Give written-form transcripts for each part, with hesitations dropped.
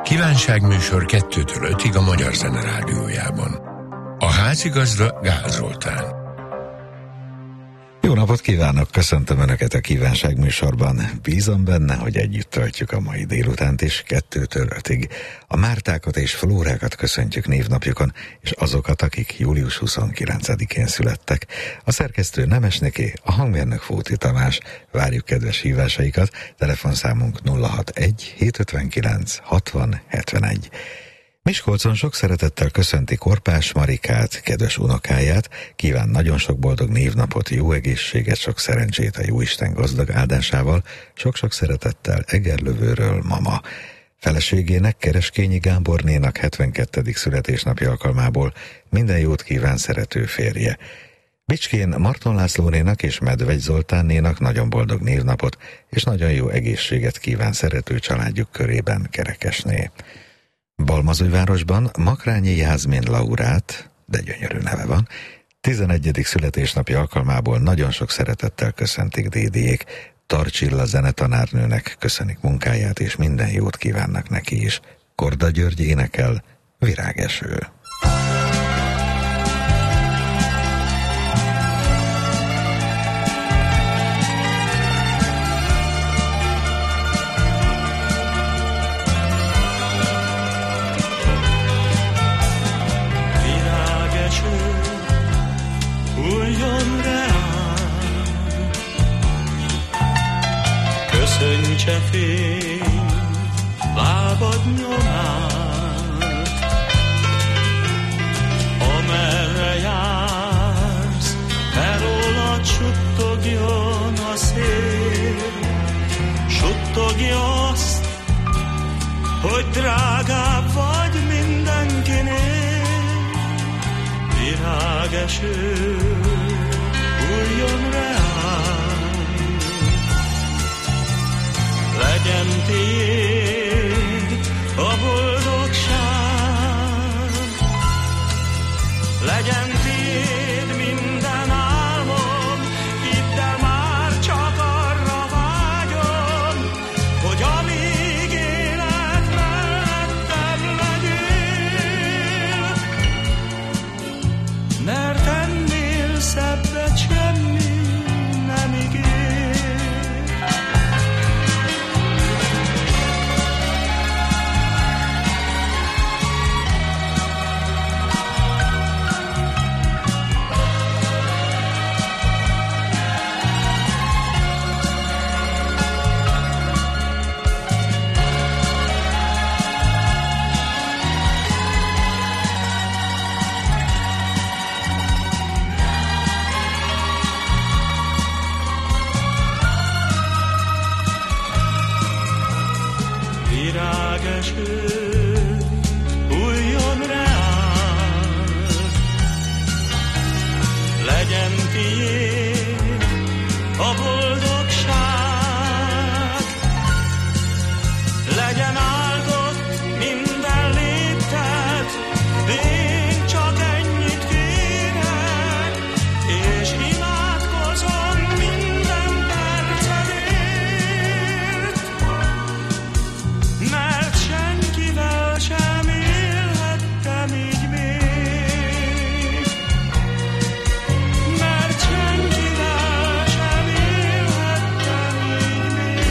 Kívánságműsor 2-től 5-ig a Magyar Zene Rádiójában. A házigazda Gál Zoltán. Jó napot kívánok, köszöntöm Önöket a kívánságműsorban. Bízom benne, hogy együtt töltjük a mai délutánt is 2-től 5-ig. A Mártákat és Flórákat köszöntjük névnapjukon, és azokat, akik július 29-én születtek. A szerkesztő Nemesneké, a hangmérnök Fóti Tamás. Várjuk kedves hívásaikat, telefonszámunk 061 759 60 71. Miskolcon sok szeretettel köszönti Korpás Marikát, kedves unokáját, kíván nagyon sok boldog névnapot, jó egészséget, sok szerencsét a Jóisten gazdag áldásával, sok-sok szeretettel Egerlövőről mama. Feleségének, Kereskényi Gábornénak 72. születésnapja alkalmából minden jót kíván szerető férje. Bicskén Marton Lászlónénak és Medvegy Zoltánnénak nagyon boldog névnapot, és nagyon jó egészséget kíván szerető családjuk körében Kerekesné. Balmazújvárosban Makrányi Jászmin Laurát, de gyönyörű neve van, 11. születésnapja alkalmából nagyon sok szeretettel köszöntik dédiék. Tarcsilla zenetanárnőnek köszönik munkáját, és minden jót kívánnak neki is. Korda György énekel, Virágeső. Köszöntse fény lábad nyomát, amerre jársz, felólad suttogjon a szél, suttogja azt, hogy drágább vagy mindenkinél. Virágeső hulljon reám, legyen tiéd a boldogság, legyen tiéd minden álmom, hidd el, már csak arra vágyom, hogy amíg élet mellettem legyél, mert ennél szebbet semmi nem ígér. Virágeső hulljon reám, legyen tiéd a boldogság, legyen áldott minden lépted, én csak ennyit kérek, és imádkozom minden percedért, mert senkivel sem élhettem így még, mert senkivel sem élhettem így még.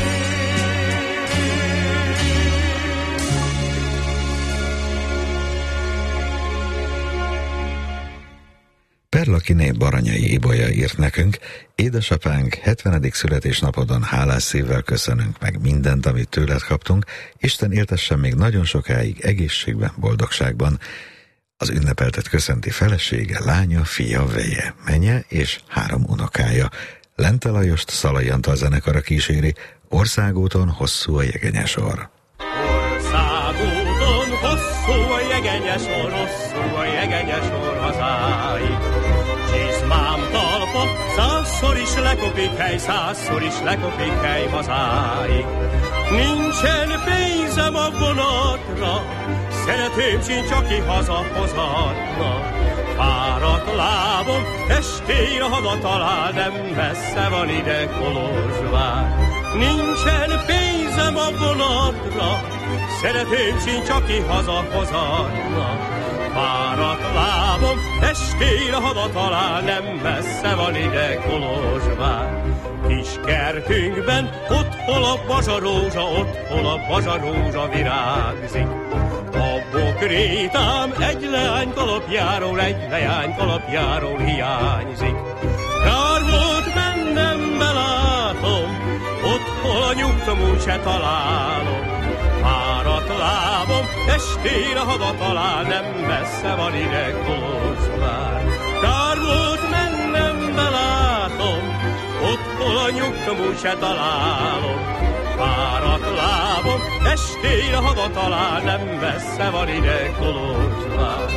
Perlakiné Baranyai Ibolya írt nekünk: édesapánk 70. születésnapodon hálás szívvel köszönünk meg mindent, amit tőled kaptunk. Isten éltessen még nagyon sokáig egészségben, boldogságban. Az ünnepeltet köszönti felesége, lánya, fia, veje, menye és 3 unokája. Lente Lajost Szalai Antal zenekara kíséri, Országúton hosszú a jegenyesor. Országúton hosszú a jegenyesor, hosszú a jegenyesor hazáig. Csizmám talpa, 100-szor is lekopik hely, 100-szor is lekopik hely hazáig. Nincsen pénzem a vonatra, szeretőm sincs, aki hazahozatna. Fáradt lábom, estére haza talál, nem messze van ide Kolozsvár. Nincsen pénzem a vonatra, szeretőm sincs, aki hazahozatna. Fáradt lábom, estére haza talál, nem messze van ide Kolozsvár. Kis kertünkben, ott hol a bazsarózsa, ott hol a bazsarózsa virágzik. A bokrétám egy leány kalapjáról hiányzik. Kár volt mennem, belátom, ott hol a nyugtom úgy se találom. Fáradt lábom, estére haza talál, nem messze van ide Kolozsvár. Kár volt mennem, belátom, ott hol a nyugtom úgy se találom. Fáradt lábom, estére haza talál, nem messze van ide Kolozsvár.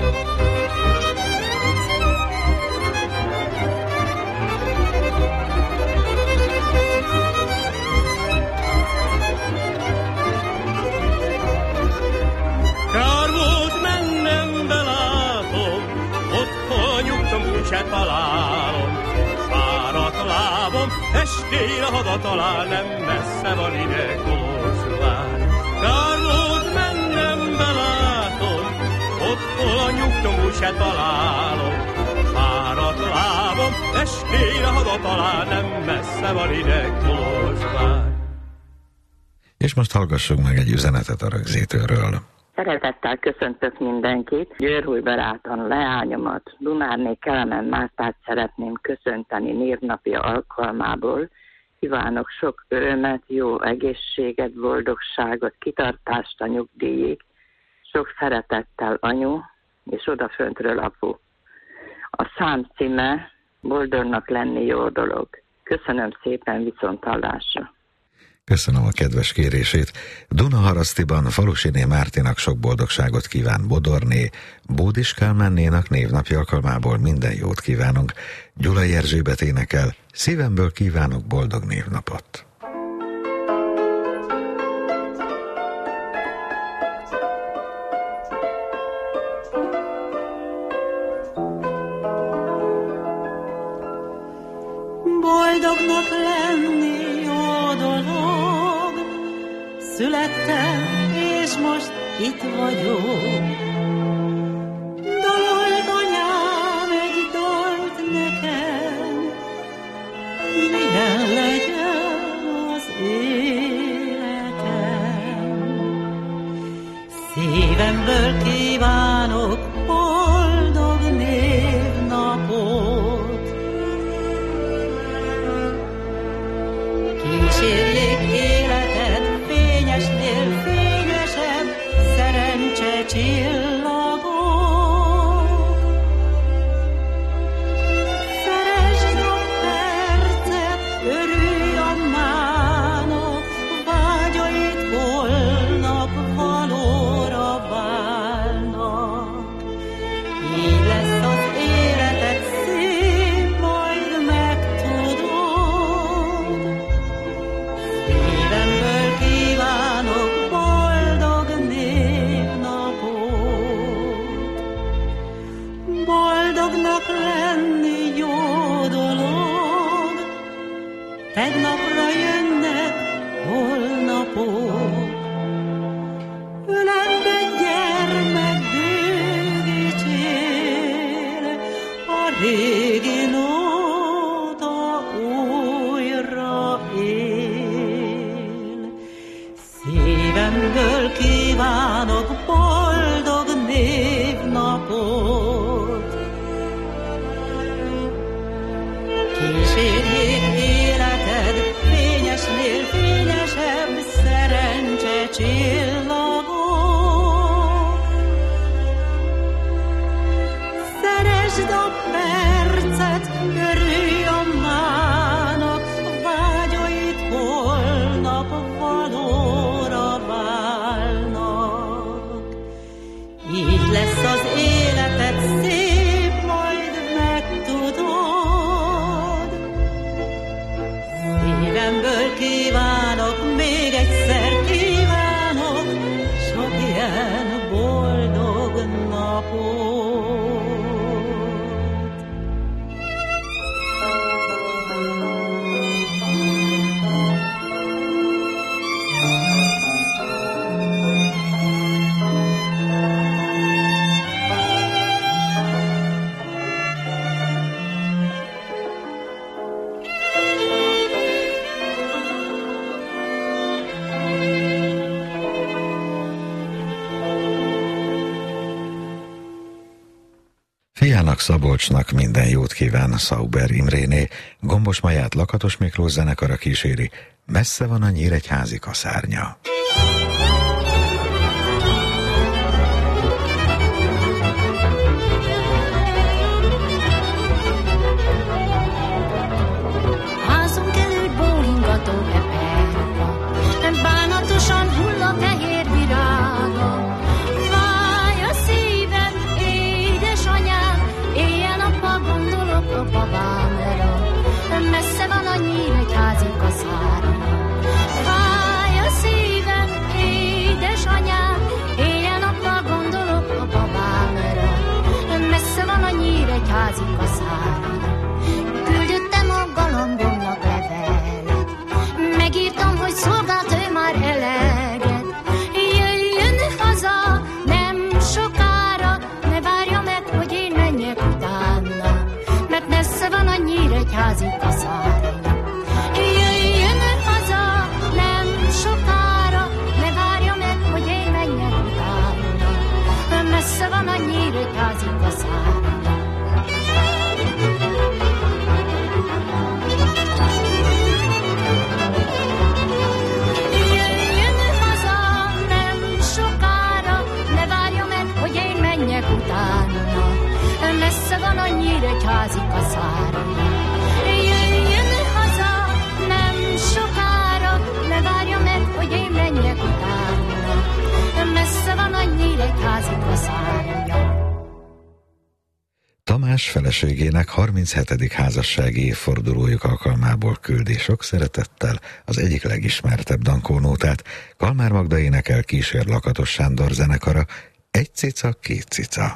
Kár volt mennem, belátom, ott hol a nyugtom úgy se találom. Fáradt lábom, estére haza talál, nem messze van ide Kolozsvár. Kár volt mennem, belátom, ott hol a nyugtom úgy se találom. Fáradt lábom, estére haza talál, nem messze van ide Kolozsvár. És most hallgassunk meg egy üzenetet a rögzítőről. Szeretettel köszöntök mindenkit. Győrhúj barátom, leányomat, Dunárné Kelemen Mártát szeretném köszönteni névnapja alkalmából. Kívánok sok örömet, jó egészséget, boldogságot, kitartást a nyugdíjig. Sok szeretettel anyu, és odaföntről apu. A szám címe Boldognak lenni jó dolog. Köszönöm szépen, viszonthallásra. Köszönöm a kedves kérését. Dunaharasztiban Falusiné Mártinak sok boldogságot kíván Bodorné, Bódis Kálmánnénak névnapja alkalmából minden jót kívánunk. Gyulai Erzsébet énekel, szívemből kívánok boldog névnapot. Boldognak lenni jó dolog, születtem, és most itt vagyok. Dalolt anyám egy dalt nekem, milyen legyen az életem. Szívemből kívánok boldog névnapot, kísérjék életed fényesnél fényesebb szerencsecsillagok. Szeresd a percet, örülj a mának, vágyait holnap valóra válnak. Így lesz az életed szép, majd megtudod. Szívemből kívánok boldog névnapot. Lányának, Szabolcsnak minden jót kíván Sauber Imréné, Gombos Maját Lakatos Miklós zenekara kíséri, Messze van a Nyíregyházi kaszárnya. Házunk előtt bólingató eperka, bánatosan hull a fehér virága. Fáj a szívem, édesanyám, éjjel-nappal gondolok a babámra. Messze van a Nyíregyházi kaszárnya. Fáj a szívem, édesanyám, éjjel-nappal gondolok a babámra. Messze van a Nyíregyházi kaszárnya. Küldöttem a galambomnak levelet, megírtam, hogy szolgált ő már eleget. Jöjjön haza, nem sokára, ne várja meg, hogy én menjek utána, mert messze van a Nyíregyházi kaszárnya. Jöjjön haza, nem sokára, ne várja meg, hogy én menjek utána, mert messze van a Nyíregyházi kaszárnya. Messze van a Nyíregyházi kaszárnya. Jöjjön haza, nem sokára, ne várja meg, hogy én menjek utána. Messze van a Nyíregyházi kaszárnya. Tamás feleségének 37. házassági évfordulójuk alkalmából küldi sok szeretettel az egyik legismertebb dankónótát. Kalmár Magda énekel, kísér Lakatos Sándor zenekara, Egy cica, két cica.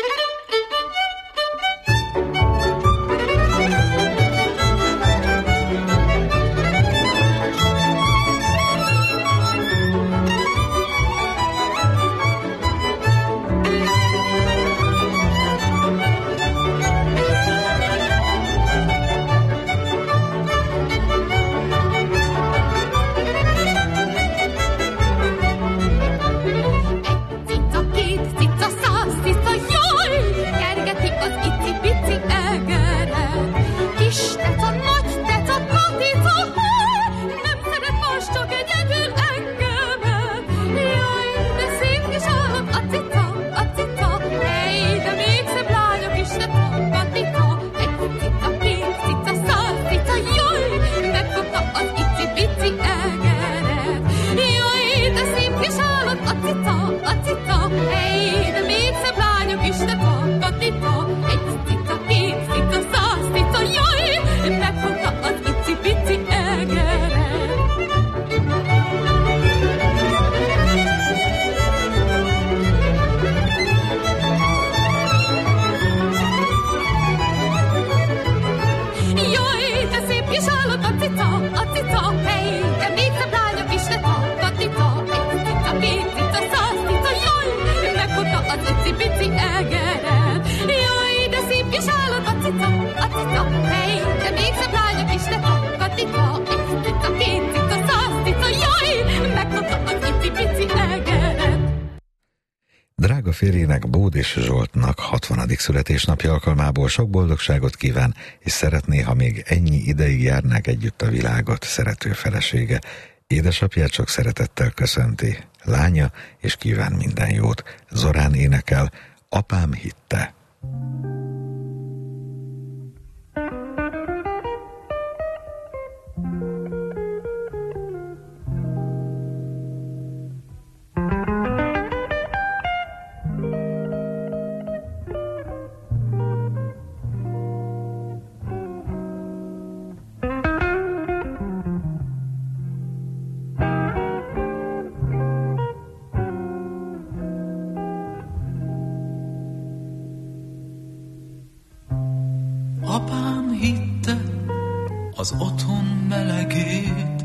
Drága férjének, Bódis Zsoltnak 60. születésnapja alkalmából sok boldogságot kíván, és szeretné, ha még ennyi ideig járnák együtt a világot, szerető felesége. Édesapját sok szeretettel köszönti, lánya, és kíván minden jót. Zorán énekel, Apám hitte. Apám hitte az otthon melegét,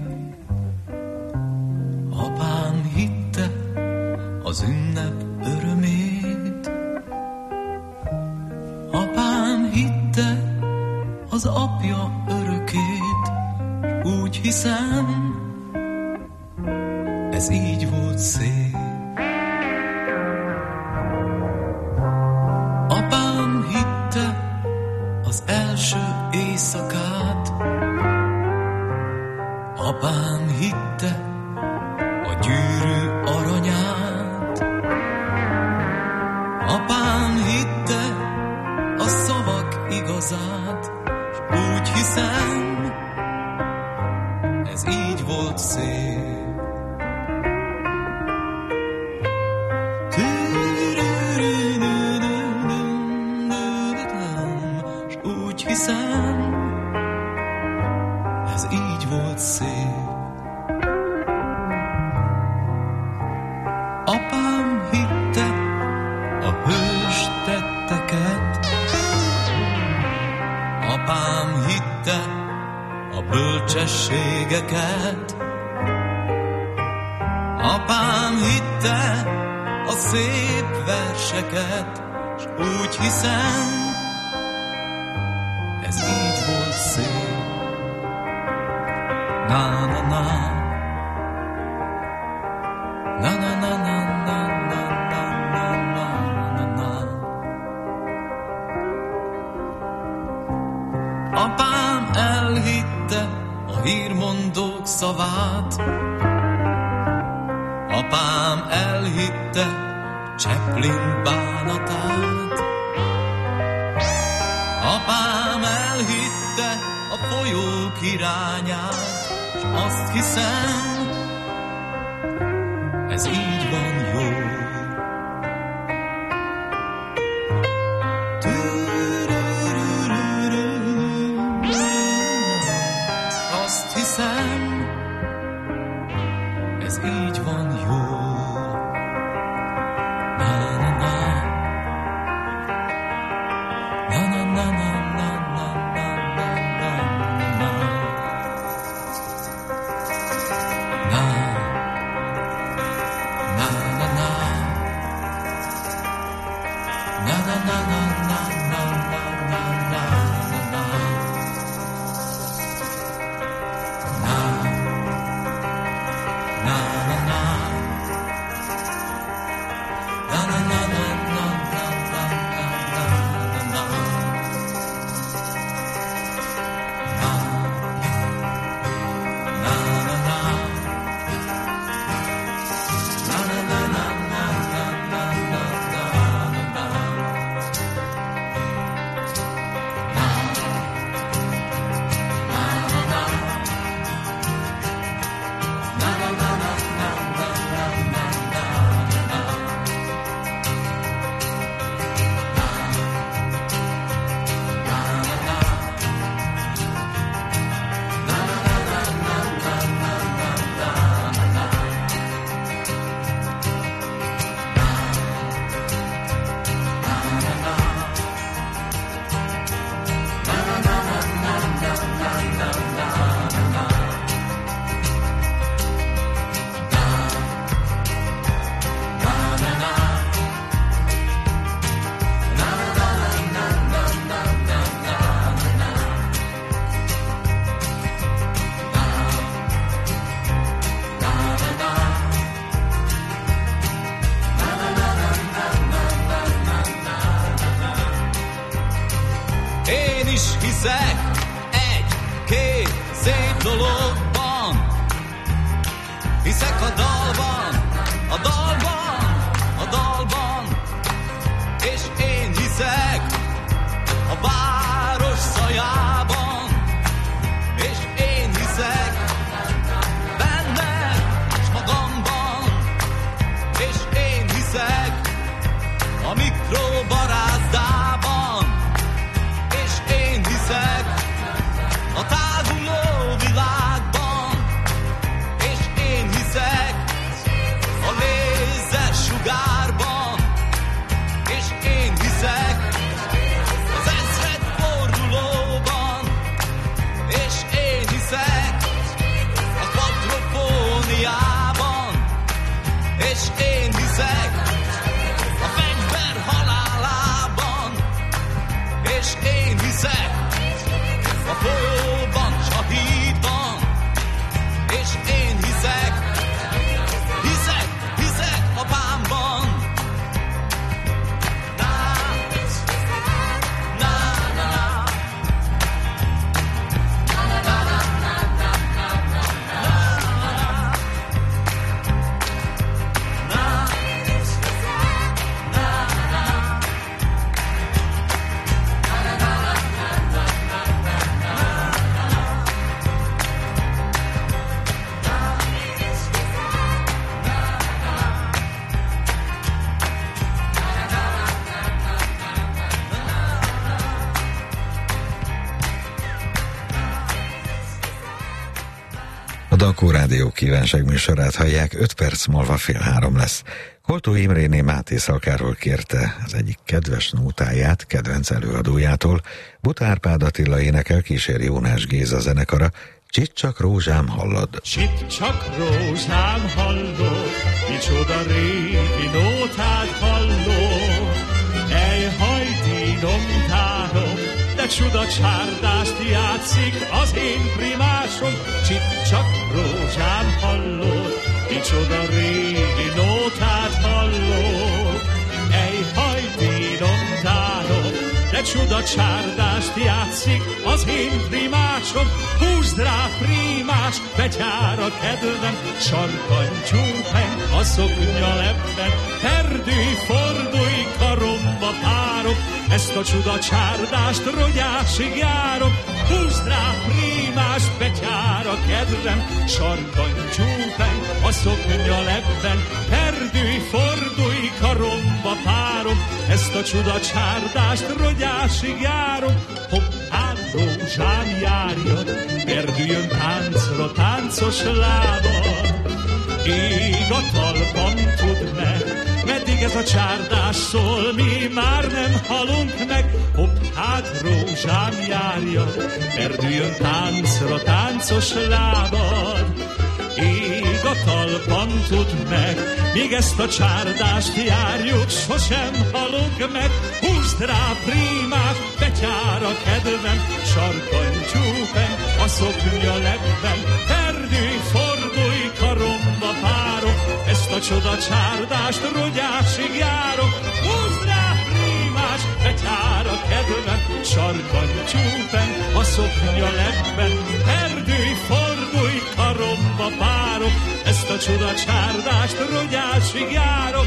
apám hitte az ünnep örömét, apám hitte az apja örökét, úgy hiszem, ez így volt szép. Apám hitte hiszem, ez így volt szép. S úgy hiszem, ez így volt szép. Apám hitte a hős tetteket, apám hitte a bölcsességeket, apám hitte a szép verseket, s úgy hiszem, ez így volt szép. Na na na, na na na na na na na na na na. Apám elhitte a hírmondók szavát, apám elhitte Chaplin bánatát, apám elhitte a folyók irányát, s azt hiszem, ez így van jó. Azt hiszem, ez így van jó. A távuló világban, és én hiszek Anikó Rádió kívánságműsorát hallják, 5 perc múlva 2:30 lesz. Koltó Imréné Máté Szalkáról kérte az egyik kedves nótáját, kedvenc előadójától. Buta Árpád Attila énekel, kíséri Jónás Géza zenekara. Csicsak rózsám hallod. Csicsak rózsám hallod, micsoda régi nótát hallod. Elhajtínom tárom, de csuda csárdást játszik az én primásom. Csicsak rózsám hallod, micsoda régi nótát hallod. Elhajtínom tárom, de csuda csárdást játszik az én primásom. Húzd rá, primás, betyár a kedvem, sarkantyúpeny, a szoknya lebben, perdülj, fordulj, karomba párok, ezt a csuda csárdást rogyásig járom. Húzd rá, primás, betyár a kedvem, sarkantyúpeny, a szoknya lebben, perdülj, fordulj, karomba párok, ezt a csuda csárdást rogyásig járom. Hoppán, rózsám járjon, perdüljön táncra táncos lábad. Ég a talpam tud meg, meddig ez a csárdás szól, mi már nem halunk meg. Hopp, hát rózsám járjon, perdüljön táncra táncos lábad. Ég a talpam tud meg, míg ezt a csárdást járjuk, sosem halunk meg. Húzd rá, primás, betyár a kedvem, sarkantyúpeny, a szoknya lebben, perdülj, fordulj, karomba párok, ezt a csoda csárdást rogyásig járok. Húzd rá, primás, betyár a kedvem, sarkantyúpeny, a szoknya lebben, perdülj, fordulj, karomba párok, ezt a csoda csárdást rogyásig járok.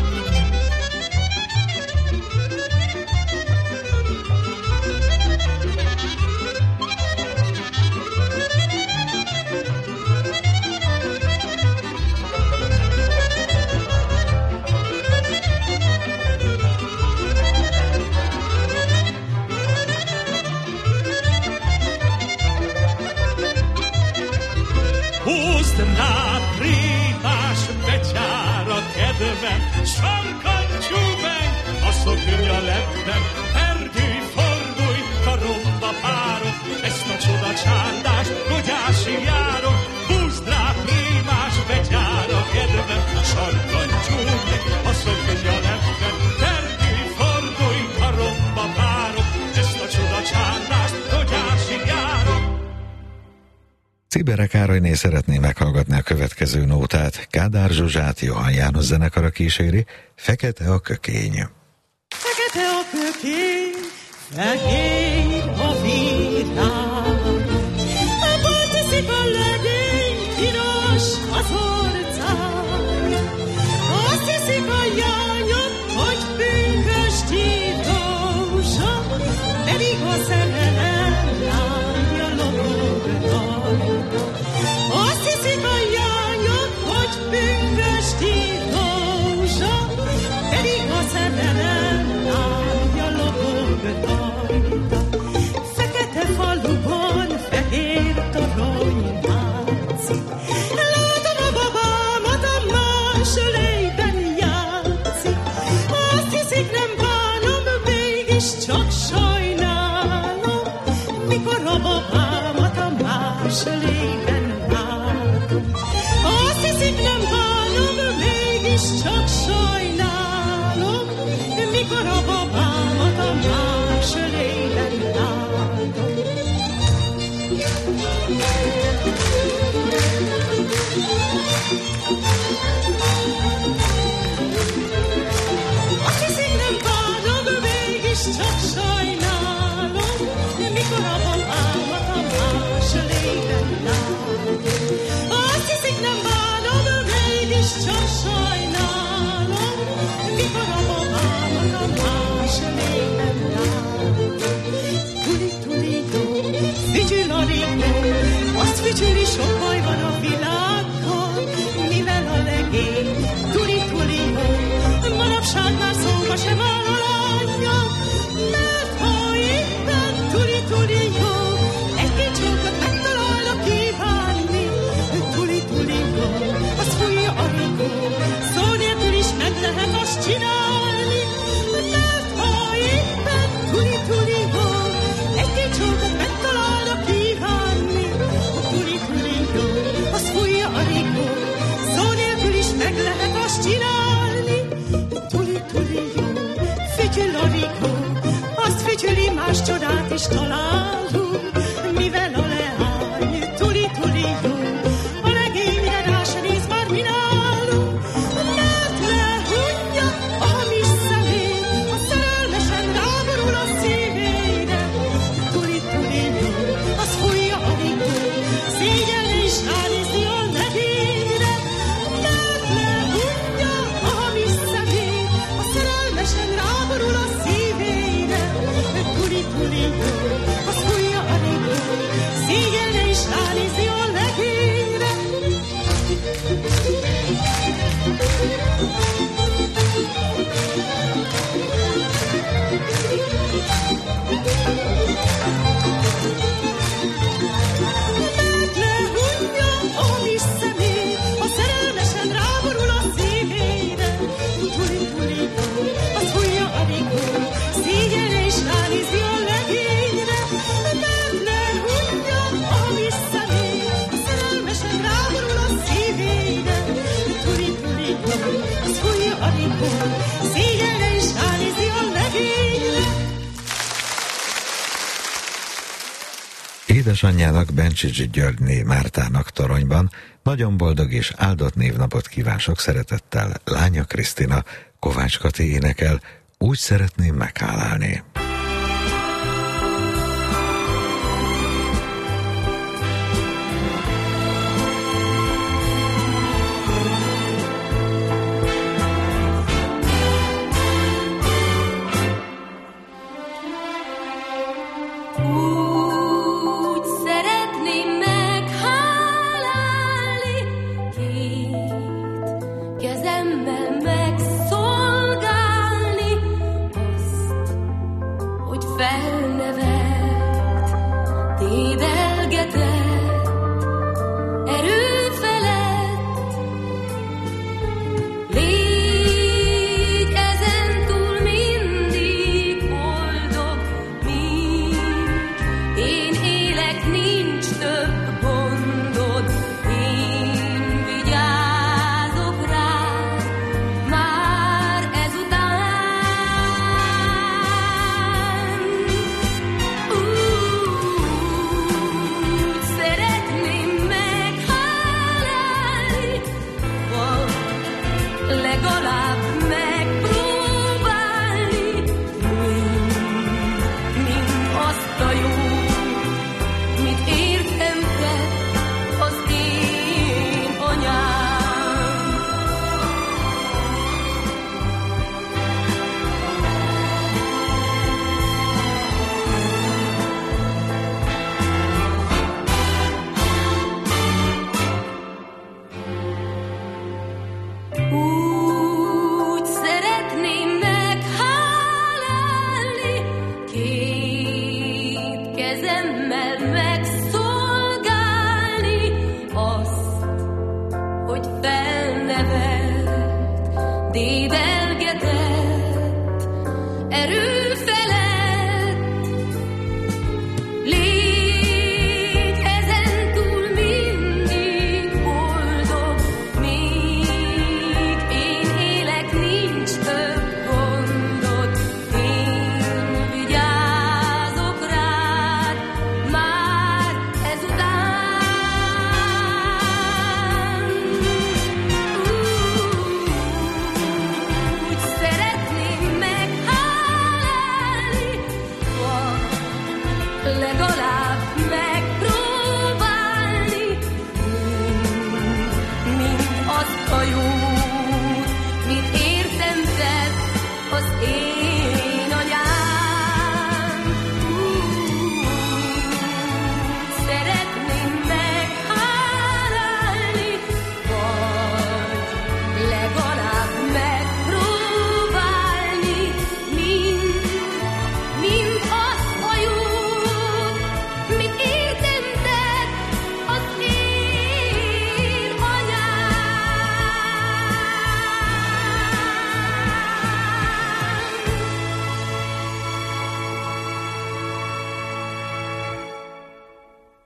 Húzd rá, primás, betyár a kedvem, sarkantyúpeny, a szoknya lebben, perdülj, fordulj, karomba párok, ezt a csoda csárdást rogyásig járom. Húzd rá, primás, betyár a kedvem, sarkantyúpeny, a szoknya lebben, perdülj, fordulj, karomba párok, ezt a csoda csárdást rogyásig járom. Cibere Károlyné szeretné meghallgatni a következő nótát. Kádár Zsuzsát Johann János zenekara kíséri, Fekete a kökény. Fekete a kökény, fehér a virág. Abból teszik a legény, piros az orcán. Azt hiszik a jányok, hogy pünkösdi rózsa, pedig a szerelem lángja lobog rajta. Azt hiszik a jányok, hogy pünkösdi rózsa, pedig a szerelem lángja lobog rajta. Fekete faluban fehér torony látszik. Látom a babámat, a másolejben játszik. Azt hiszik, nem bánom, mégis csak sajnálom, mikor a babámat a másolejben látom. Azt hiszik, nem bánom, mégis csak sajnálom, mikor a babámat a másolejben látom. Azt hiszik, nem bánom, mégis csak sajnálom, mikor a babámat a másolejben látom. Azt hiszik, nem bánom, mégis csak sajnálom, mikor a babámat a másolejben látom. Tuli, tuli, jó, fütyül a rigó, azt fütyüli, sok baj van a világban, mivel a legény. Tuli, tuli, jó, manapság már szóba sem áll a lánya, mert ha éppen tuli, tuli, jó, egy-két csókot megtalálnak kívánni. Tuli, tuli, hatalmas csodát is találunk, mivel a leány tuli-tuli jó. A legényre rá se néz már mi nálunk, mert lehunja a hamis szemét, a szerelmesen ráborul a szívére. Tuli-tuli jó, az fújja a rigó, szégyelni is ránézni a legényre, mert lehunja a hamis szemét, a szerelmesen ráborul a szívére. Tuli-tuli jó, az fújja a rigó, szégyelni is ránézni a legényre. Mert lehunja a hamis szemét, a szerelmesen ráborul a szívére. Tuli-tuli jó, az fújja a rigó, szégyelni is ránézni a legényre. Mert lehunja a hamis szemét, a szerelmesen ráborul a szívére. Tuli-tuli jó, az fújja a rigó, szégyelni is ránézni a legényre. Édesanyjának, Bencsics Györgyné Mártának Toronyban nagyon boldog és áldott névnapot kíván sok szeretettel lánya Krisztina. Kovács Kati énekel Úgy szeretném meghálálni. Úgy szeretném meghálálni, két kezemmel megszolgálni azt,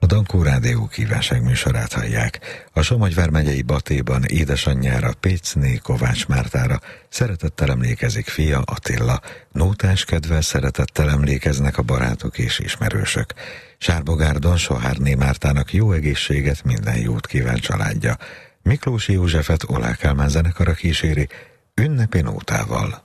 Dankó Rádió kívánságműsorát hallják. A Somogy vármegyei Batéban édesanyjára, Pécné Kovács Mártára szeretettel emlékezik fia Attila. Nótás kedvel szeretettel emlékeznek a barátok és ismerősök. Sárbogárdon Sohárné Mártának jó egészséget, minden jót kíván családja. Miklósi Józsefet Olá Kálmán zenekara kíséri ünnepi nótával.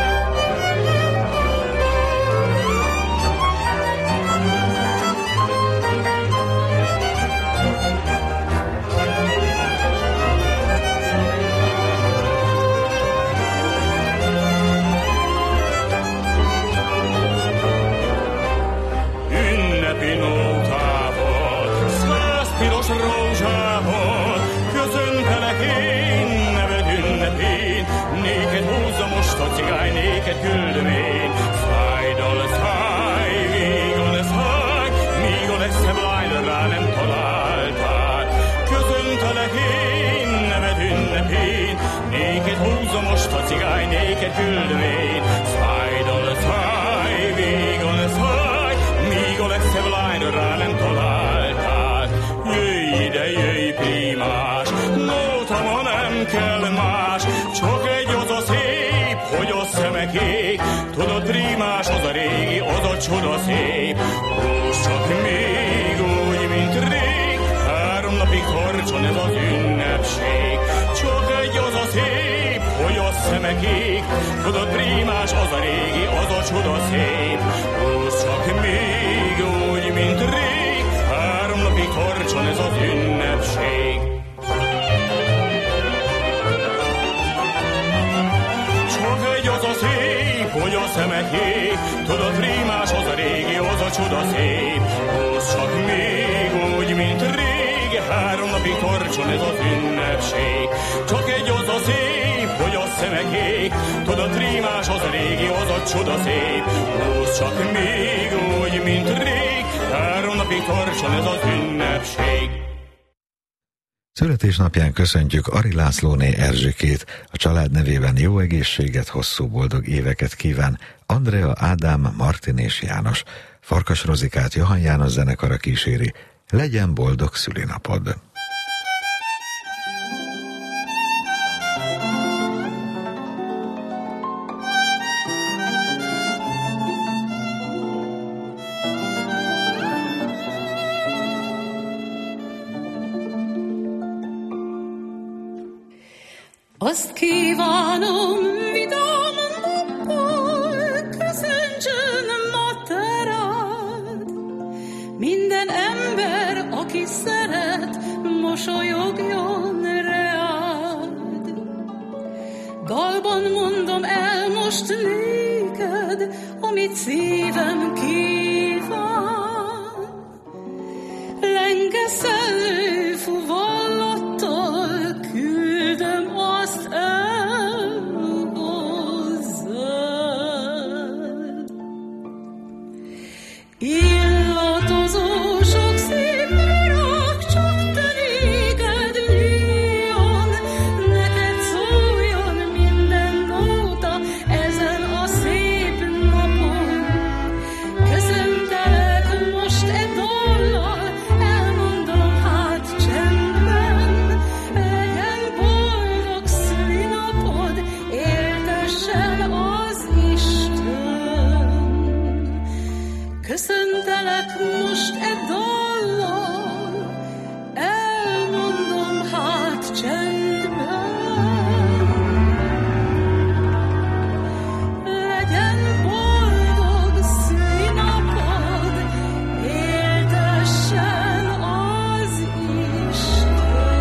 Küldömény, szájdal száj, végon száj, míg a legszebb lányra rá nem találtál. Jöjj ide, jöjj primás, nóta ma nem kell más, csak egy az a szép, hogy a szemek ég. Tudod, primás, az a régi, az a csoda szép. Húzz csak még úgy, mint rég, 3 napig tartson ez az ünnepség. Csak egy az a szép, hogy a szemek ég. Tudod, primás, az a régi, az a csoda szép. Húzz csak még úgy, mint rég, 3 napig tartson ez az ünnepség. Csak egy az a szép, hogy a szemek ég. Tudod, primás, az a régi, az a csoda szép. Húzz csak még úgy, mint rég, 3 napig tartson ez az ünnepség. Csak egy az a szép, hogy a szemek ég. Tudod, primás, az a régi, az a csoda szép. Húzz csak még úgy, mint rég, 3 napig tartson ez az ünnepség. Születésnapján köszöntjük Ari Lászlóné Erzsikét, a család nevében jó egészséget, hosszú boldog éveket kíván Andrea, Ádám, Martin és János. Farkas Rozikát Johann János zenekara kíséri, legyen boldog szülinapod! Azt kívánom, vidám nappal köszöntsön materád. Minden ember, aki szeret, mosolyogjon reád. Dalban mondom el most néked, amit szívem kíván. Lengeszellő fuvallattal küldöm azt el hozzád. Illatozó sok szép virág csak te néged nyíljon, neked szóljon minden nóta ezen a szép napon. Köszöntelek most e dallal, elmondom hát csendben, legyen boldog szülinapod, éltessen az Isten. Köszöntelek most e dallal, elmondom hát csendben, legyen boldog szülinapod, éltessen az Isten.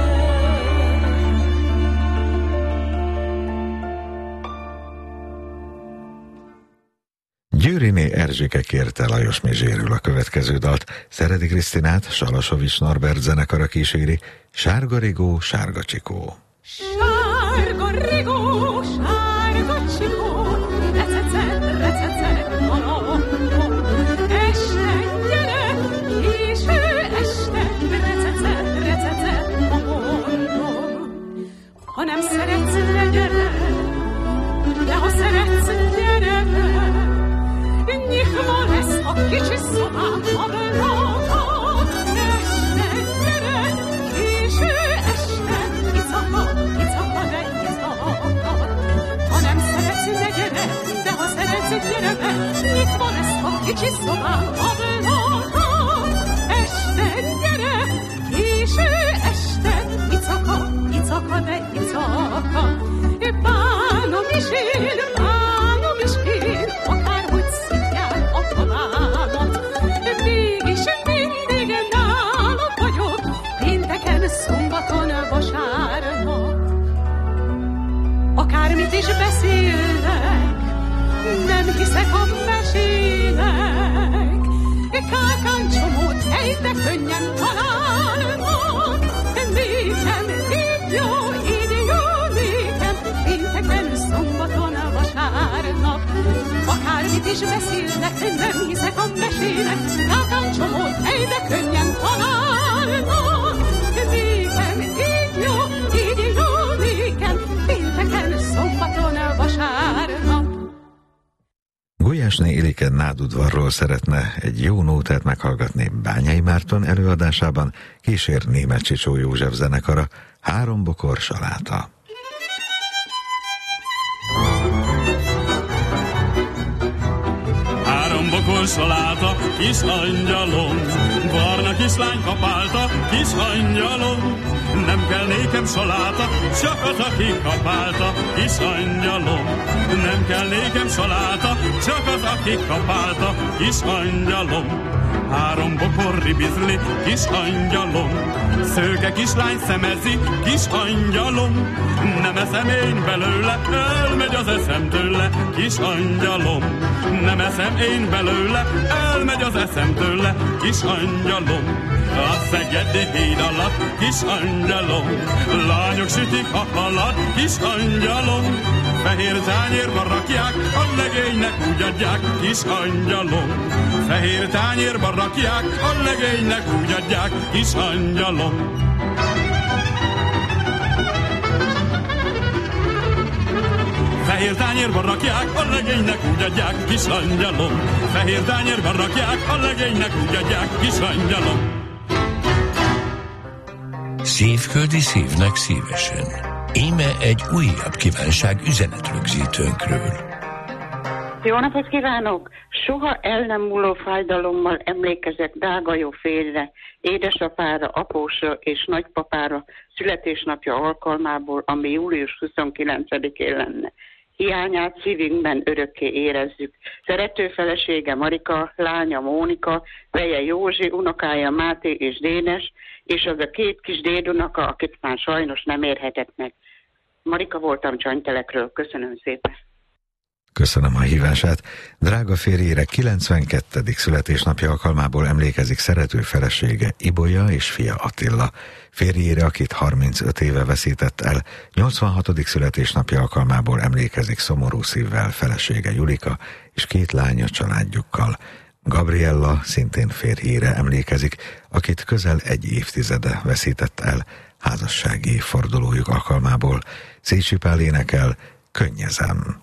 Győriné Erzsike kérte Lajos Mizséről a következő dalt. Szeredi Krisztinát Salasovics Norbert zenekara kíséri, Sárga rigó, sárga csikó. Sárga rigó, sárga csikó, recece, recece, alapon. Este gyere, késő este, recece, recece, mondom. Ha nem szeretsz, ne gyere, de ha szeretsz, gyere. Nyitva lesz a kicsi szobám, a bráka, percet, gyere be, nyitva lesz a kicsi szobám ablakon. Este, gyere, késő este, icaka, icaka, de icaka. Bánom is én, akárhogy szívják a halámat. Mégis mindig nálad vagyok, pénteken, szombaton, vasárnap. Akármit is beszélnek, nem hiszek a mesének. Kákáncsomót helyte könnyen találnak. Nékem így jó, nékem, pénteken, szombaton, vasárnap. Akármit is beszélnek, nem hiszek a mesének. Kákáncsomót helyte könnyen találnak. Nékem így jó, nékem, pénteken, szombaton, vasárnap. Gulyásné Ilike nádudvarról szeretne egy jó nótát meghallgatni Bányai Márton előadásában, kísér Németh Csicsó József zenekara, 3 bokor saláta. Bokor saláta, kis angyalom, barna kislány kapálta, kis angyalom. Nem kell nékem saláta, csak az, aki kapálta, kis angyalom. Nem kell nékem saláta, csak az, aki kapálta, kis angyalom. 3 bokor ribizli, kis angyalom. Szőke kislány szemezi, kis angyalom. Nem eszem én belőle, elmegy az eszem tőle, kis angyalom. Nem eszem én belőle, elmegy az eszem tőle, kis angyalom. A Szegedi híd alatt, kis angyalom. Lányok sütik a halat, kis angyalom. Fehér tányérba rakják, a legénynek úgy adják, kis angyalom. Fehér tányérba rakják, a legénynek úgy adják, kis angyalom. Fehér tányérba rakják, a legénynek úgy adják, kis angyalom. Fehér tányérba rakják, a legénynek úgy adják, kis angyalom. Szívföldi szívnek szívesen. Íme egy újabb kívánság üzenetrögzítőnkről. Jó napot kívánok! Soha el nem múló fájdalommal emlékezek drága jó férjre, édesapára, apósra és nagypapára születésnapja alkalmából, ami július 29-én lenne. Hiányát szívünkben örökké érezzük. Szerető felesége Marika, lánya Mónika, veje Józsi, unokája Máté és Dénes, és az a 2 kis dédunoka, akit már sajnos nem érhetek meg. Marika voltam Csanytelekről. Köszönöm szépen. Köszönöm a hívását. Drága férjére 92. születésnapja alkalmából emlékezik szerető felesége Ibolya és fia Attila. Férjére, akit 35 éve veszített el, 86. születésnapja alkalmából emlékezik szomorú szívvel felesége Julika és 2 lánya családjukkal. Gabriella szintén férjére emlékezik, akit közel 1 évtizede veszített el házassági fordulójuk alkalmából. Szécsi Pál énekel, Könnyezem.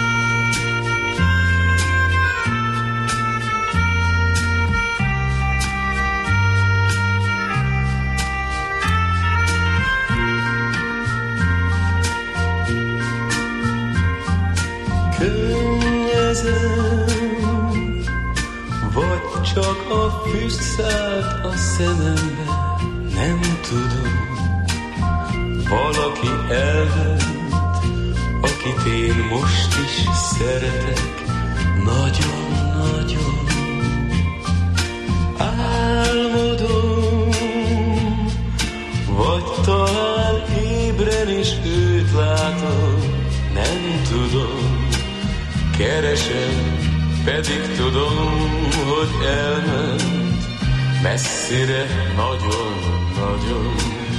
Vagy csak a füst szállt a szemembe, nem tudom. Valaki elment, akit én most is szeretek, nagyon-nagyon. Álmodom, vagy talán ébren is őt látom, nem tudom. Keresem, pedig tudom, hogy elment messzire, nagyon-nagyon.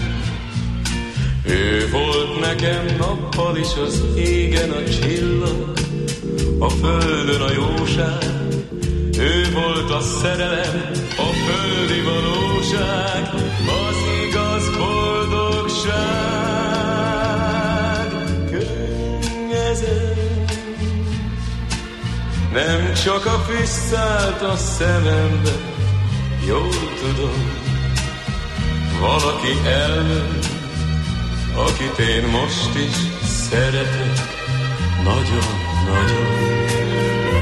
Ő volt nekem nappal is az égen a csillag, a földön a jóság. Ő volt a szerelem, a földi valóság, az igaz boldogság. Könnyezem, nem csak a füst szállt a szemembe, jól tudom, valaki elment, akit én most is szeretek, nagyon-nagyon.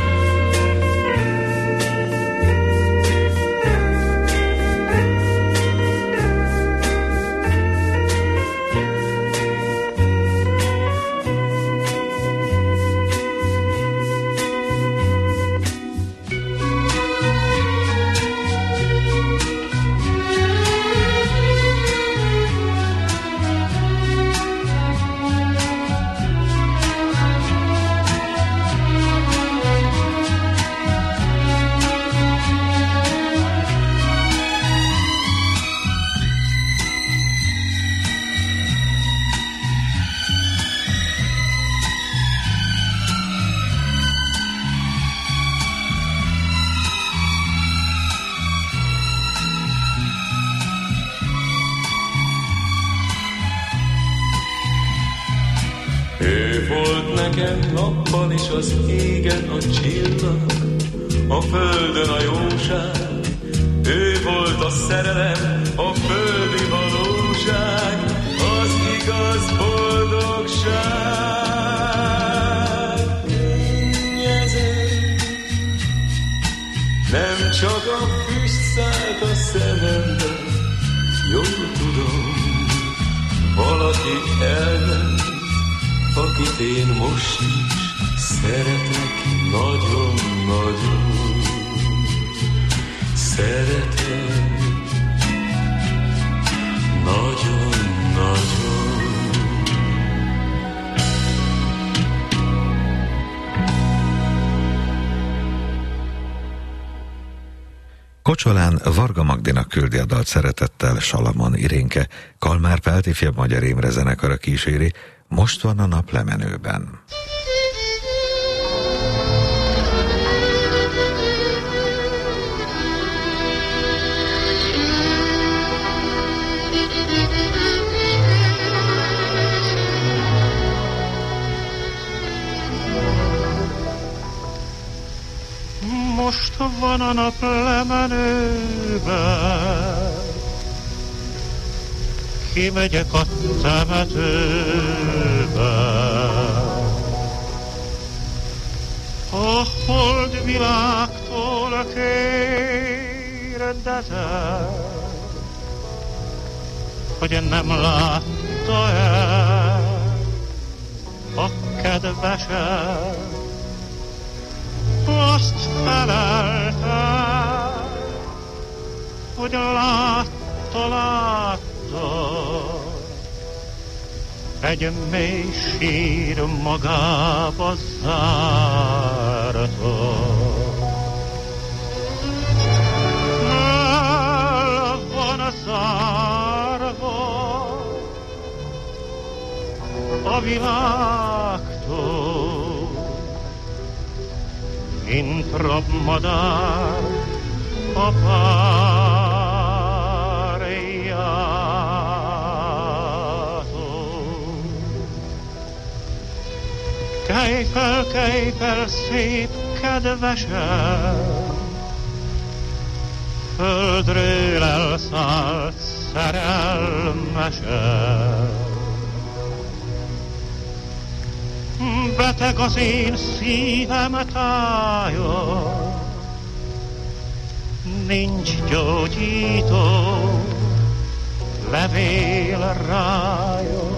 nekem nappal is az égen a csillag, a földön a jóság, ő volt a szerelem, a földi valóság, az igaz boldogság. Könnyezek, nem csak a füst szállt a szemembe, jól tudom, valaki elment, akit én most is szeretek nagyon-nagyon. Szeretek nagyon-nagyon. Kocsolán Varga Magdinak küldi a dalt szeretettel Salamon Irénke, Kalmár Pált ifjabb Magyar Imre zenekara kíséri, Most van a nap lemenőben. Most van a nap lemenőben, kimegyek a temetőbe. A hold világtól kérdezem, hogy nem látta-e a kedvesem. Azt felelte, hogy látta, egy mély sír magába zárta. El van zárva a világtól, mint rabmadár a párjától. Kelj fel, szép kedvesem, földről elszállt szerelmesem. Beteg az én szívem tája, nincs gyógyító levél rája.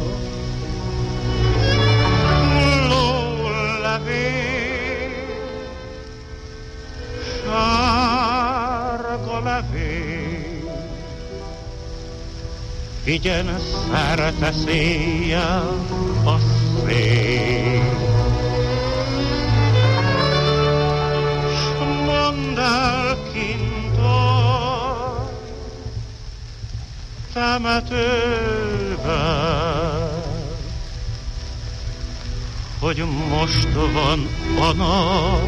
Lólevél, sárga levél, vigyen szerte széjjel a szél. S mondd el kint a temetőben, hogy most van a nap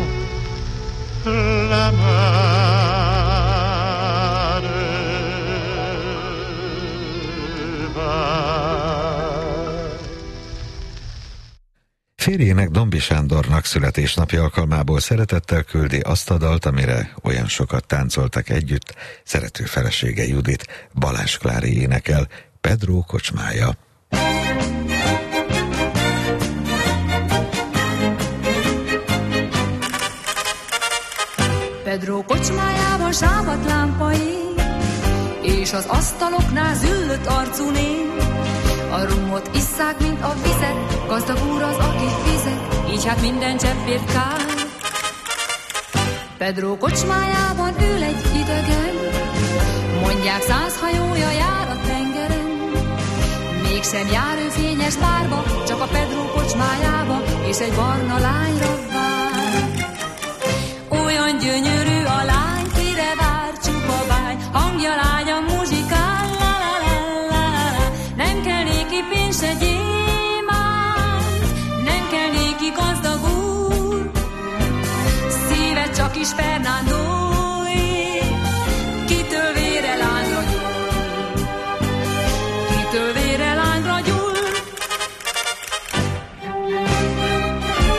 Férjének, Dombi Sándornak születésnapja alkalmából szeretettel küldi azt a dalt, amire olyan sokat táncoltak együtt, szerető felesége Judit, Balázs Klári énekel, Pedro kocsmája. Pedro kocsmájában sápadt lámpa ég, és az asztaloknál züllött arcú nép. A rumot isszák, mint a vizet, gazdag úr az, aki fizet, így hát minden cseppért kár. Pedro kocsmájában ül egy idegen, mondják 100 hajója jár a tengeren. Mégsem jár ő fényes bárba, csak a Pedro kocsmájába, és egy barna lányra vár. Olyan gyönyörű a lány, kire vár, csupa bány, hangja lágyan muzsikál, la la la la la. Nem kell néki pénz se gyémánt, nem kell néki gazdag úr, szíve csak is Fernándóé, kitől vére lángra gyúl, kitől vére lángra gyúl.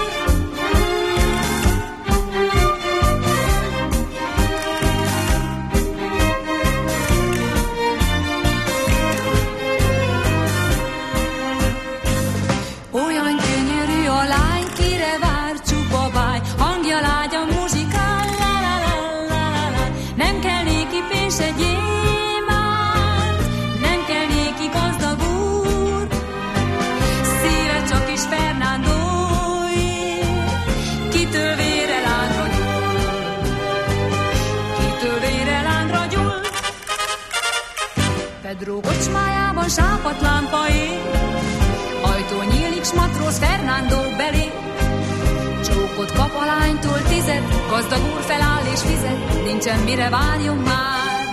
Pedro kocsmájában sápatlámpa ég, ajtó nyílik, s matróz Fernando belé. Csókot kap a lánytól 10, gazdag úr feláll és fizet, nincsen mire várjon már.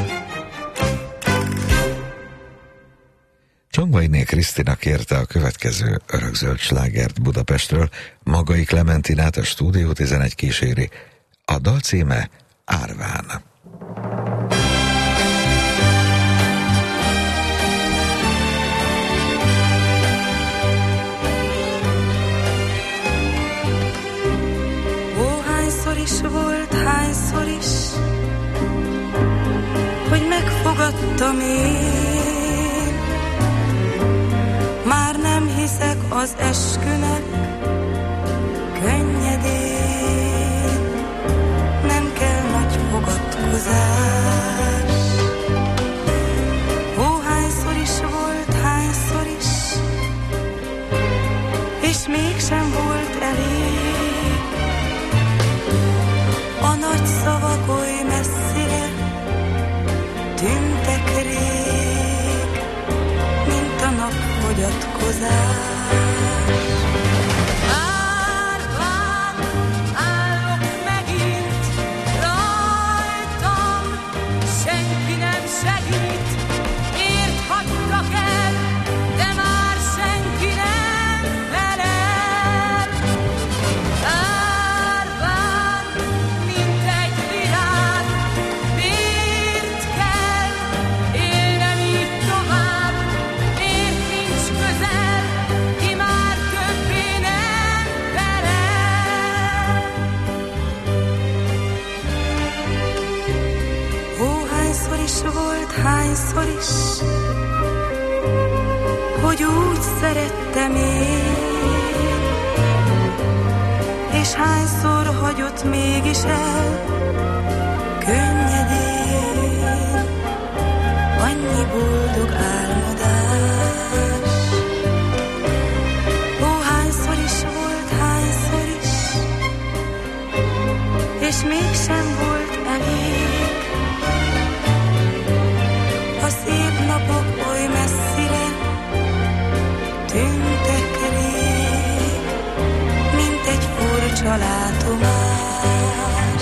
Csongvainé Krisztina kérte a következő örökzöld slágert Budapestről, Magai Klementinát a Stúdió 11 kíséri. A dal címe Árván. Hányszor is volt, hányszor is, hogy megfogadtam én. Már nem hiszek az eskünek könnyedén. Nem kell nagy fogadkozás. Hányszor is volt, hányszor is, és mégsem volt elég. A nagy szavak oly messzire tűntek rég, mint a napfogyatkozás. Árván állok megint, rajtam senki nem segít. Miért hagytak el, de már senki nem felel. Árván, mint egy virág, miért kell élnem így tovább? Miért nincs közel, ki már többé nem felel? Hányszor is volt, hányszor is, hogy úgy szerettem én, és hányszor hagyott mégis el könnyedén annyi boldog álmodás. Hányszor is volt, hányszor is, és mégsem volt elég. A szép napok oly messzire tűntek rég, mint egy furcsa látomás.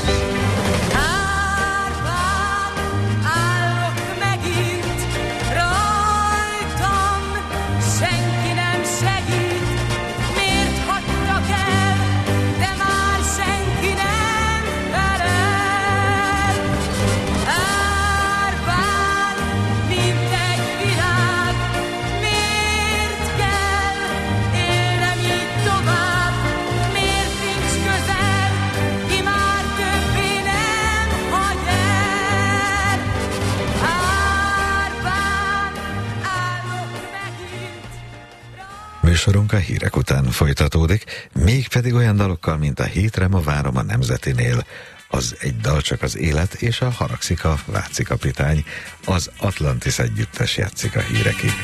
Árván állok megint, rajtam senki nem segít. Miért hagytak el, de már senki nem felel. Árván, mint egy virág, miért kell élnem így tovább? Miért nincs közel, ki már többé nem hagy el? Árván állok megint. Műsorunk a hírek után folytatódik, mégpedig olyan dalokkal, mint a Hétre ma várom a Nemzetinél, az Egy dal csak az élet és a Haragszik a Váci kapitány. Az Atlantis együttes játszik a hírekig.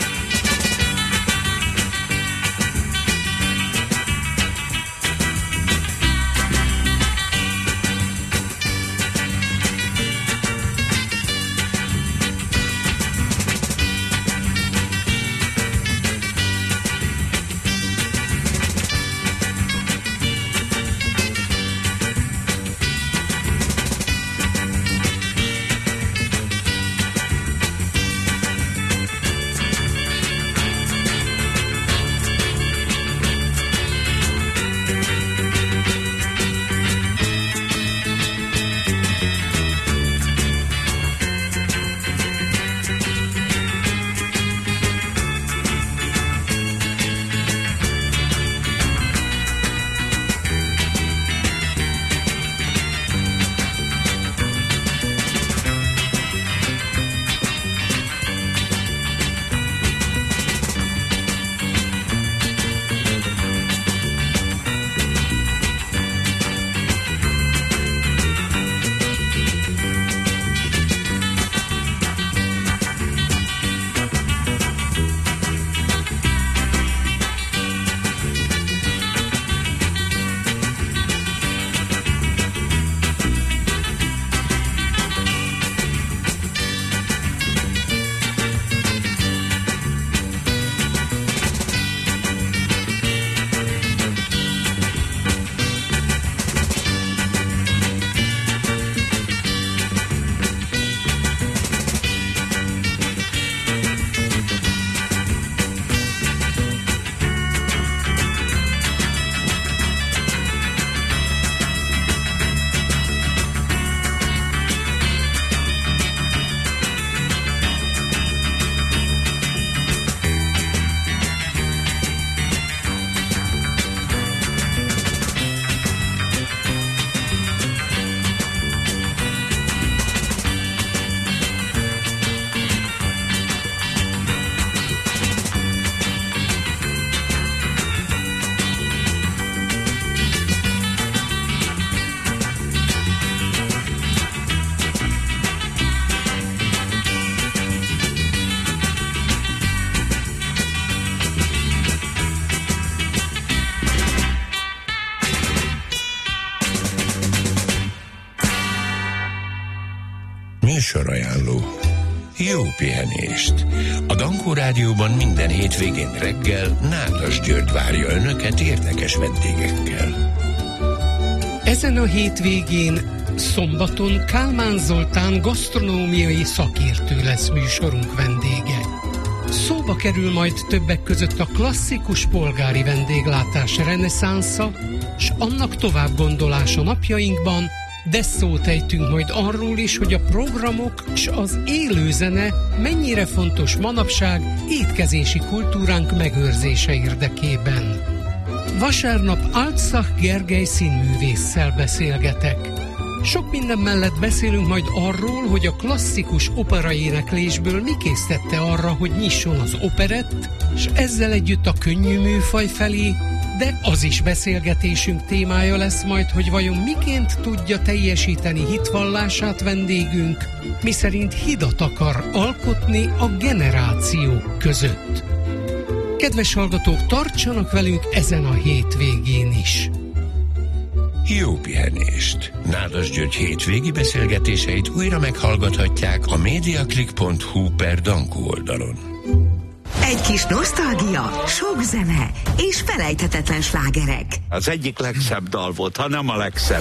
Műsorajánló. Jó pihenést! A Dankó Rádióban minden hétvégén reggel Nádas György várja önöket érdekes vendégekkel. Ezen a hétvégén szombaton Kálmán Zoltán gasztronómiai szakértő lesz műsorunk vendége. Szóba kerül majd többek között a klasszikus polgári vendéglátás reneszánsza, s annak továbbgondolása napjainkban, de szót ejtünk majd arról is, hogy a programok s az élőzene mennyire fontos manapság étkezési kultúránk megőrzése érdekében. Vasárnap Altszach Gergely színművésszel beszélgetek. Sok minden mellett beszélünk majd arról, hogy a klasszikus operaéneklésből mi késztette arra, hogy nyisson az operett, és ezzel együtt a könnyű műfaj felé, de az is beszélgetésünk témája lesz majd, hogy vajon miként tudja teljesíteni hitvallását vendégünk, miszerint hidat akar alkotni a generációk között. Kedves hallgatók, tartsanak velünk ezen a hétvégén is! Jó pihenést! Nádas György hétvégi beszélgetéseit újra meghallgathatják a mediaclick.hu/Dankó oldalon. Egy kis nosztalgia, sok zene és felejthetetlen slágerek. Az egyik legszebb dal volt, ha nem a legszebb.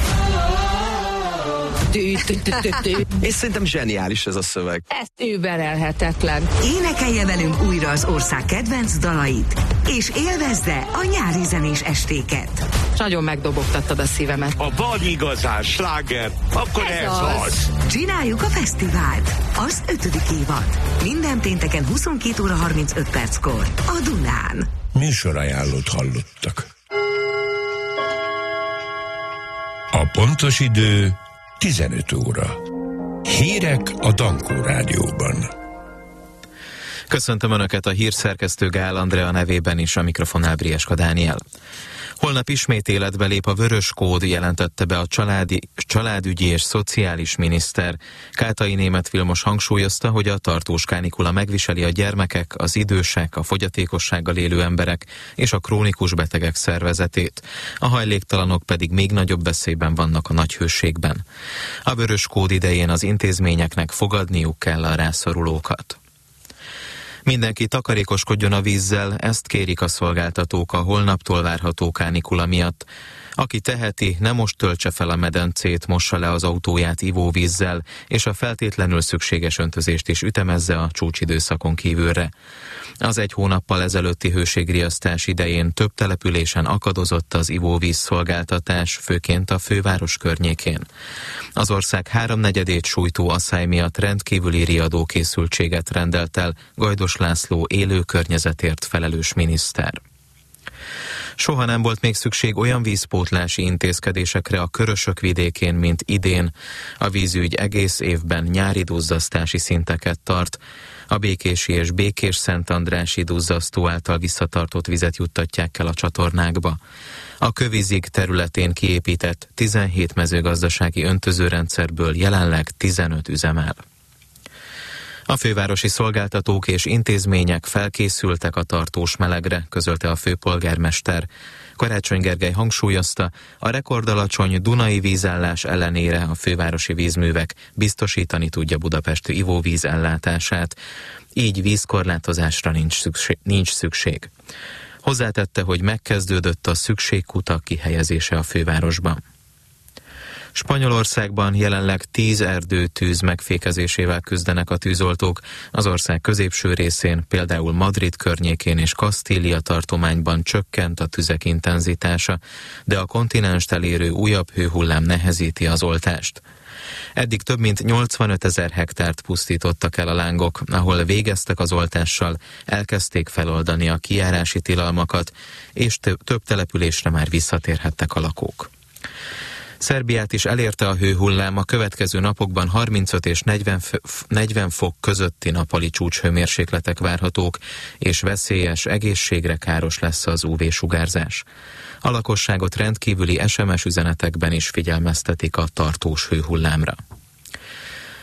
És szerintem zseniális ez a szöveg. Ez überelhetetlen. Énekelje velünk újra az ország kedvenc dalait, és élvezze a nyári zenés estéket. Nagyon megdobogtattad a szívemet. Ha van igazán sláger, akkor ez az. Csináljuk a fesztivált. Az 5. évad. Minden pénteken 22 óra 35 perckor. A Dunán. Műsorajánlót hallottak. A pontos idő 15 óra. Hírek a Dankó Rádióban. Köszöntöm Önöket, a hírszerkesztő Gál Andrea nevében is, a mikrofonnál Brieska Dániel. Holnap ismét életbe lép a vörös kód, jelentette be a családügyi és szociális miniszter. Kátai Németh Vilmos hangsúlyozta, hogy a tartós kánikula megviseli a gyermekek, az idősek, a fogyatékossággal élő emberek és a krónikus betegek szervezetét. A hajléktalanok pedig még nagyobb veszélyben vannak a nagy hőségben. A vörös kód idején az intézményeknek fogadniuk kell a rászorulókat. Mindenki takarékoskodjon a vízzel, ezt kérik a szolgáltatók a holnaptól várható kánikula miatt. Aki teheti, ne most töltse fel a medencét, mossa le az autóját ivóvízzel, és a feltétlenül szükséges öntözést is ütemezze a csúcsidőszakon kívülre. Az 1 hónappal ezelőtti hőségriasztás idején több településen akadozott az ivóvíz szolgáltatás, főként a főváros környékén. Az ország 3/4-ét sújtó asszály miatt rendkívüli riadókészültséget rendelt el Gajdos László élő környezetért felelős miniszter. Soha nem volt még szükség olyan vízpótlási intézkedésekre a Körösök vidékén, mint idén. A vízügy egész évben nyári duzzasztási szinteket tart. A békési és békés-szentandrási duzzasztó által visszatartott vizet juttatják el a csatornákba. A Kövizig területén kiépített 17 mezőgazdasági öntözőrendszerből jelenleg 15 üzemel. A fővárosi szolgáltatók és intézmények felkészültek a tartós melegre, közölte a főpolgármester. Karácsony Gergely hangsúlyozta, a rekordalacsony dunai vízállás ellenére a fővárosi vízművek biztosítani tudja Budapest ivóvíz ellátását, így vízkorlátozásra nincs szükség. Hozzátette, hogy megkezdődött a szükségkutak kihelyezése a fővárosban. Spanyolországban jelenleg 10 erdőtűz megfékezésével küzdenek a tűzoltók. Az ország középső részén, például Madrid környékén és Kasztília tartományban csökkent a tüzek intenzitása, de a kontinenst elérő újabb hőhullám nehezíti az oltást. Eddig több mint 85 000 hektárt pusztítottak el a lángok, ahol végeztek az oltással, elkezdték feloldani a kijárási tilalmakat, és több településre már visszatérhettek a lakók. Szerbiát is elérte a hőhullám, a következő napokban 35 és 40 fok közötti nappali csúcshőmérsékletek várhatók, és veszélyes, egészségre káros lesz az UV-sugárzás. A lakosságot rendkívüli SMS üzenetekben is figyelmeztetik a tartós hőhullámra.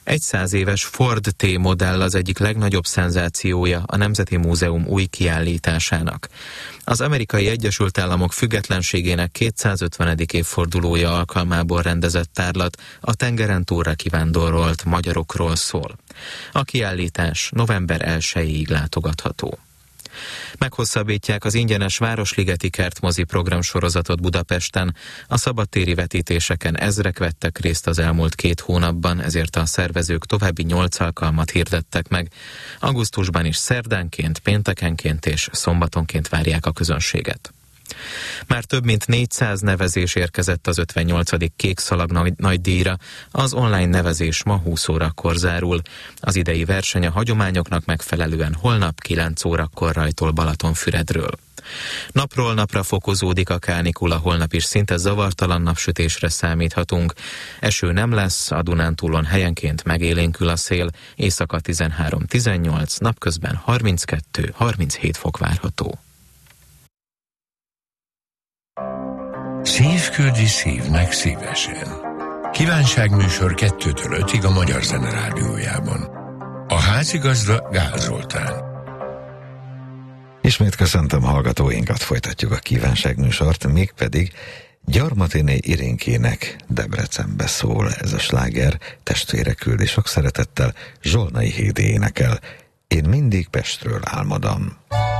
Egy 100 éves Ford T-modell az egyik legnagyobb szenzációja a Nemzeti Múzeum új kiállításának. Az Amerikai Egyesült Államok függetlenségének 250. évfordulója alkalmából rendezett tárlat a tengeren túlra kivándorolt magyarokról szól. A kiállítás november 1-ig látogatható. Meghosszabbítják az ingyenes Városligeti Kertmozi programsorozatot Budapesten. A szabadtéri vetítéseken ezrek vettek részt az elmúlt 2 hónapban, ezért a szervezők további 8 alkalmat hirdettek meg. Augusztusban is szerdánként, péntekenként és szombatonként várják a közönséget. Már több mint 400 nevezés érkezett az 58. Kék Szalag nagydíjra, az online nevezés ma 20 órakor zárul. Az idei verseny a hagyományoknak megfelelően holnap 9 órakor rajtol Balatonfüredről. Napról napra fokozódik a kánikula, holnap is szinte zavartalan napsütésre számíthatunk. Eső nem lesz, a Dunántúlon helyenként megélénkül a szél, éjszaka 13-18, napközben 32-37 fok várható. Szív küldi szívnek szívesen. Kívánságműsor 2-től 5-ig a Magyar Zene Rádiójában. A házigazda Gál Zoltán. Ismét köszöntöm hallgatóinkat, folytatjuk a kívánságműsort, mégpedig Gyarmatiné Irénkének Debrecenbe szól ez a sláger, testvére küldi sok szeretettel, Zsolnai Hédi énekel. Én mindig Pestről álmodom.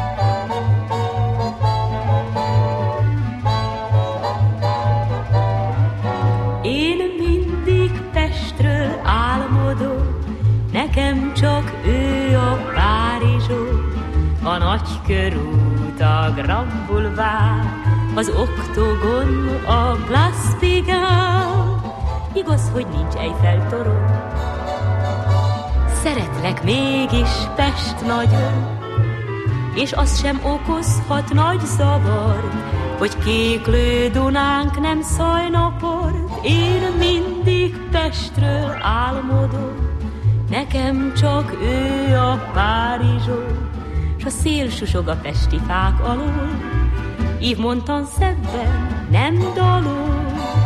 Nekem csak ő a Párizsó, a Nagykörút, a Grand Boulevard, az Oktogon, a Place Pigalle. Igaz, hogy nincs Eiffel-torony, szeretlek mégis Pest nagyon, és az sem okozhat nagy zavart, hogy kéklő Dunánk nem szajna port. Én mindig Pestről álmodom, nekem csak ő a Párizsó, s a szél susog a pesti fák alól, Yves Montand-szebben nem dalol.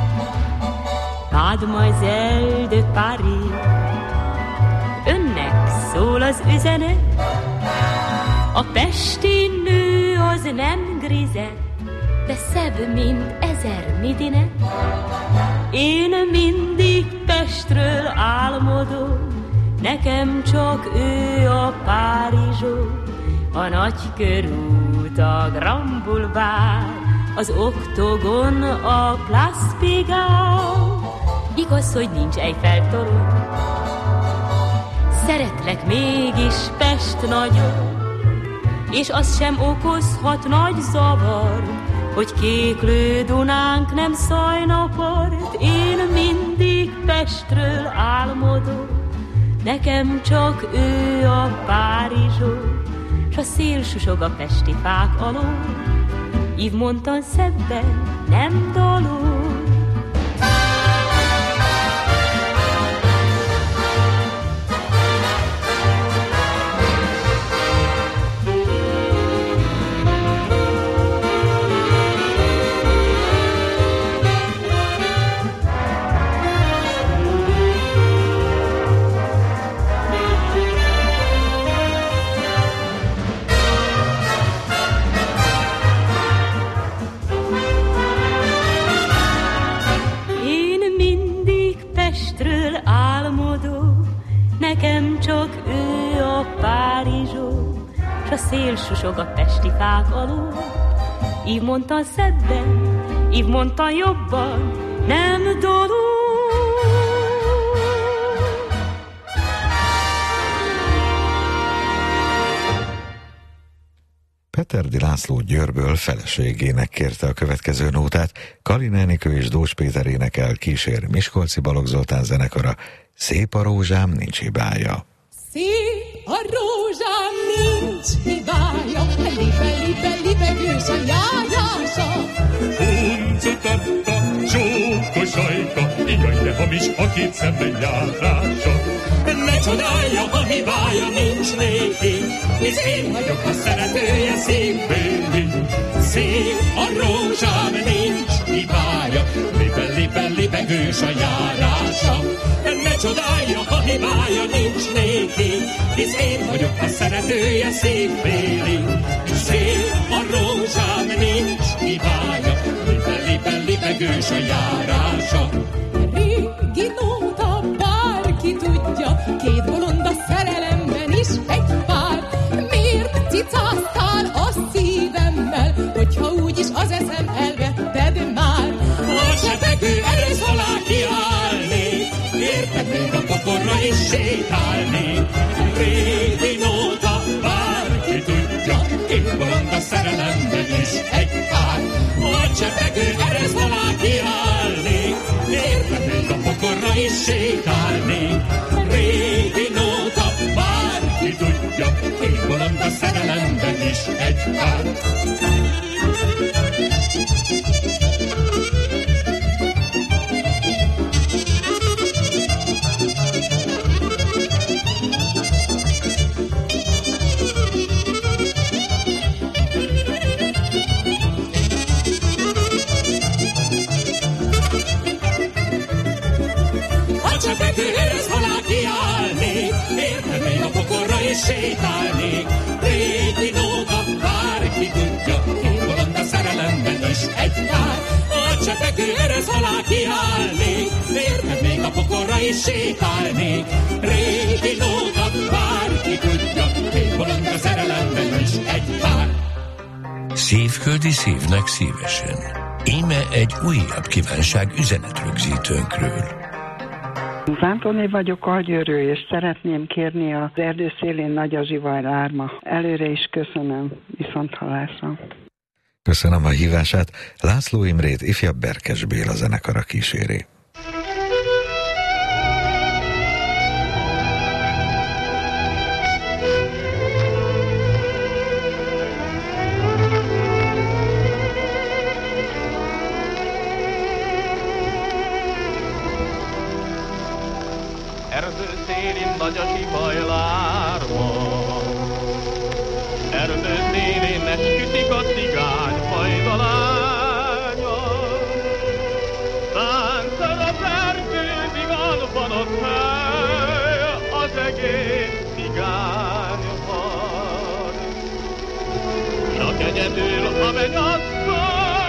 Mademoiselle de Paris, önnek szól az üzenet, a pesti nő az nem grizett, de szebb, mint 1000 midinet. Én mindig Pestről álmodom, nekem csak ő a Párizsó, a Nagykörút, a Grand Boulevard, az Oktogon, a Place Pigalle. Igaz, hogy nincs Eiffel-torony, szeretlek mégis Pest nagyon, és az sem okozhat nagy zavar, hogy kéklő Dunánk nem szajna part. Én mindig Pestről álmodom, nekem csak ő a Párizsó, s a szél susog a pesti fák alól, Yves Montand-szebben nem dalol. Nekem csak ő a Párizsó, s a szél susog a pesti fák alól. Yves Montand-szebben, Yves Montand jobban nem dalol. Peterdi László Győrből feleségének kérte a következő nótát. Kalin Enikő és Dós Péter énekel, kísér Miskolci Balogh Zoltán zenekara. Szép a rózsám, nincs hibája. Szép a rózsám, nincs hibája, libegős a járása. Huncutatta, csókos ajka, jaj, de hamis a két szemben járása. Ne csodálja, a hibája nincs néki, hisz én vagyok a szeretője szép bőri. Szép a rózsám, nincs hibája, libegős a járása. Ne csodálja, ha hibája nincs néki, hisz én vagyok a szeretője szívvéli. Szép a rózsám, nincs hibája, lipegős a járása. Régi nóta, bárki tudja, két bolond a szerelemben is egy pár. Miért cicáztál a szívemmel, hogyha úgyis az eszem elvetted már? A csepegő erősz alá kiállnék, érted még a pokorra is sétálnék. Régi nóta, bárki tudja, két bolond a szerelemben is egy pár. A csepegő erősz alá kiállnék, érted még a pokorra is sétálnék. Régi nóta, bárki tudja, két bolond a szerelemben is egy pár. Sétálnék, régi nóta, bárki tudja, két bolond a szerelemben is egy pár. A csepegő eresz alá kiállnék, érted még a pokorra is sétálnék. Régi nóta, bárki tudja, két bolond a szerelemben is egy pár. Szívföldi szívnek szívesen. Íme egy újabb kívánság üzenetrögzítőnkről. Zántóné vagyok, Algyőrről, és szeretném kérni az erdő szélén nagy a zsivaj lárma. Előre is köszönöm, viszonthallásra. Köszönöm a hívását. László Imrét ifjabb Berkes Béla zenekara kíséri. Nagy a zsivaj lárma, erdő szélén esküszik a cigány fajdalánya. Táncol az erdődig, van ott hely, az egész cigány van. Csak egyedül a mennyasszony,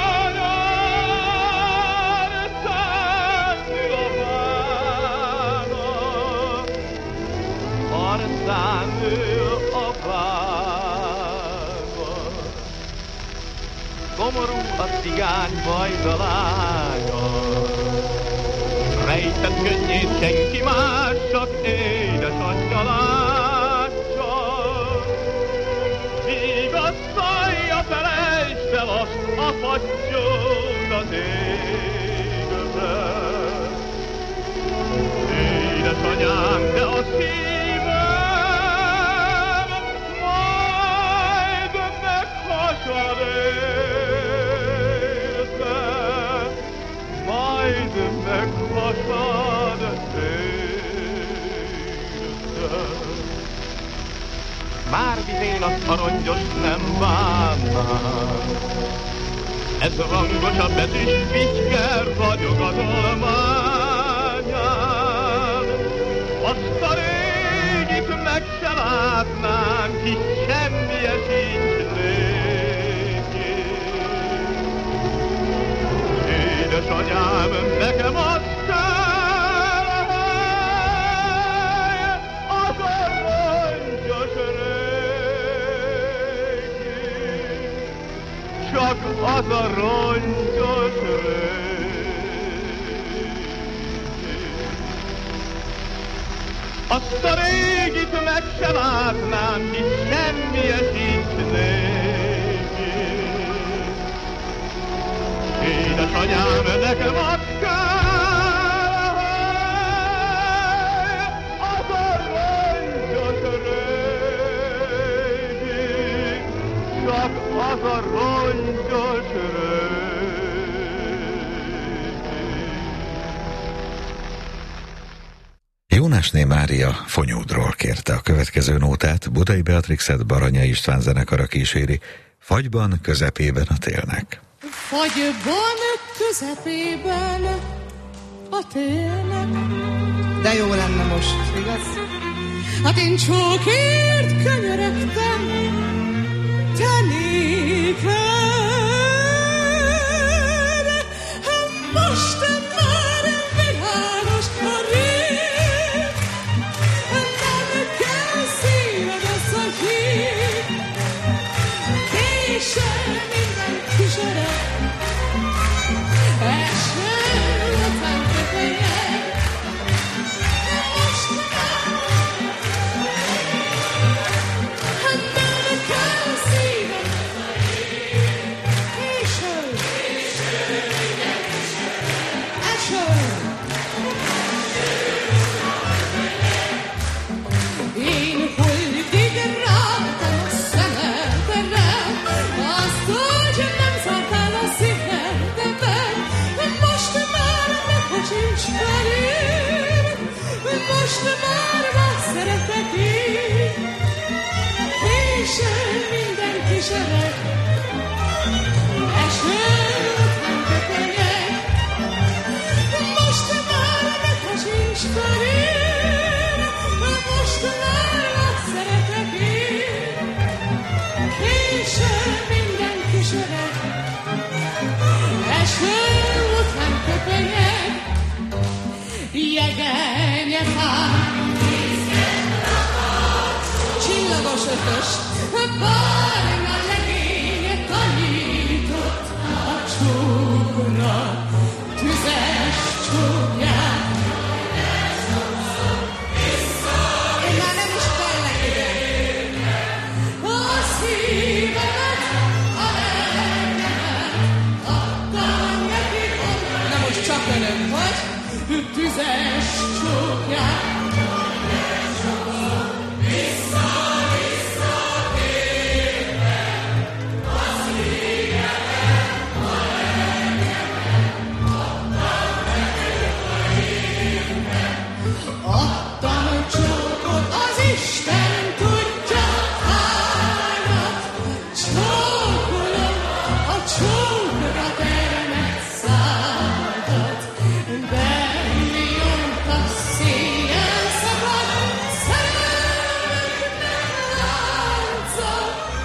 szánő a fába. Komorú a cigány vajdalánya, rejtett könnyét senki más, csak édesanyja látja. Vigasztalja, felejtsd el azt a fattyót az égbe. Édesanyám, de a szív majd meghasad érte. Már vidén azt a rongyos nem bánnám, ez rangos a betűs pityker ragyog az olmányán. Azt a régit meg se látnám, ki semmije sincs néki. Édesanyám, nekem azt kell, az a rongyos régi, csak az a rongyos régi. Azt a régit meg se látnám, ki semmije sincs néki. Édesanyám, nekem azt kell, az a rongyos régi, csak az a rongyos régi. Jónásné Mária Fonyódról kérte a következő nótát, Budai Beatrixet Baranya István zenekara kíséri, Fagyban közepében a télnek. Fagyban közepében a télnek, De jó lenne most, igaz? Hát én csókért könyöregtem, te néked. Most már világos a rég, nem kell szíved az a híg. Későn minden kísérlet, esőn után köpenyeg. Most már nem kell szíved az a híg. Későn minden kísérlet, esőn. Én holdig rágtam a szemedre, azt, hogy nem zártál a szívemben. Most már ne kocsints felém, most már szeretek én. Későn minden kísérlet, esőn után köpenyeg. Most már ne kocsints felém, most már szeretek én. Későn minden kísérlet, esőn után köpenyeg. Jegenyefán, csillagos ötöst, barna legénye tanított a csókra, tüzes csókját. Én már nem is tellek ide. A szívemet, a lelkemet adtam neki. Na most csak önök vagy, tüzes csókját. Adtam a csókot, az Isten tudja hányat. Csókolom a csókra termett szádat, de mi a széjjel szabad, szerelmeknek lánca.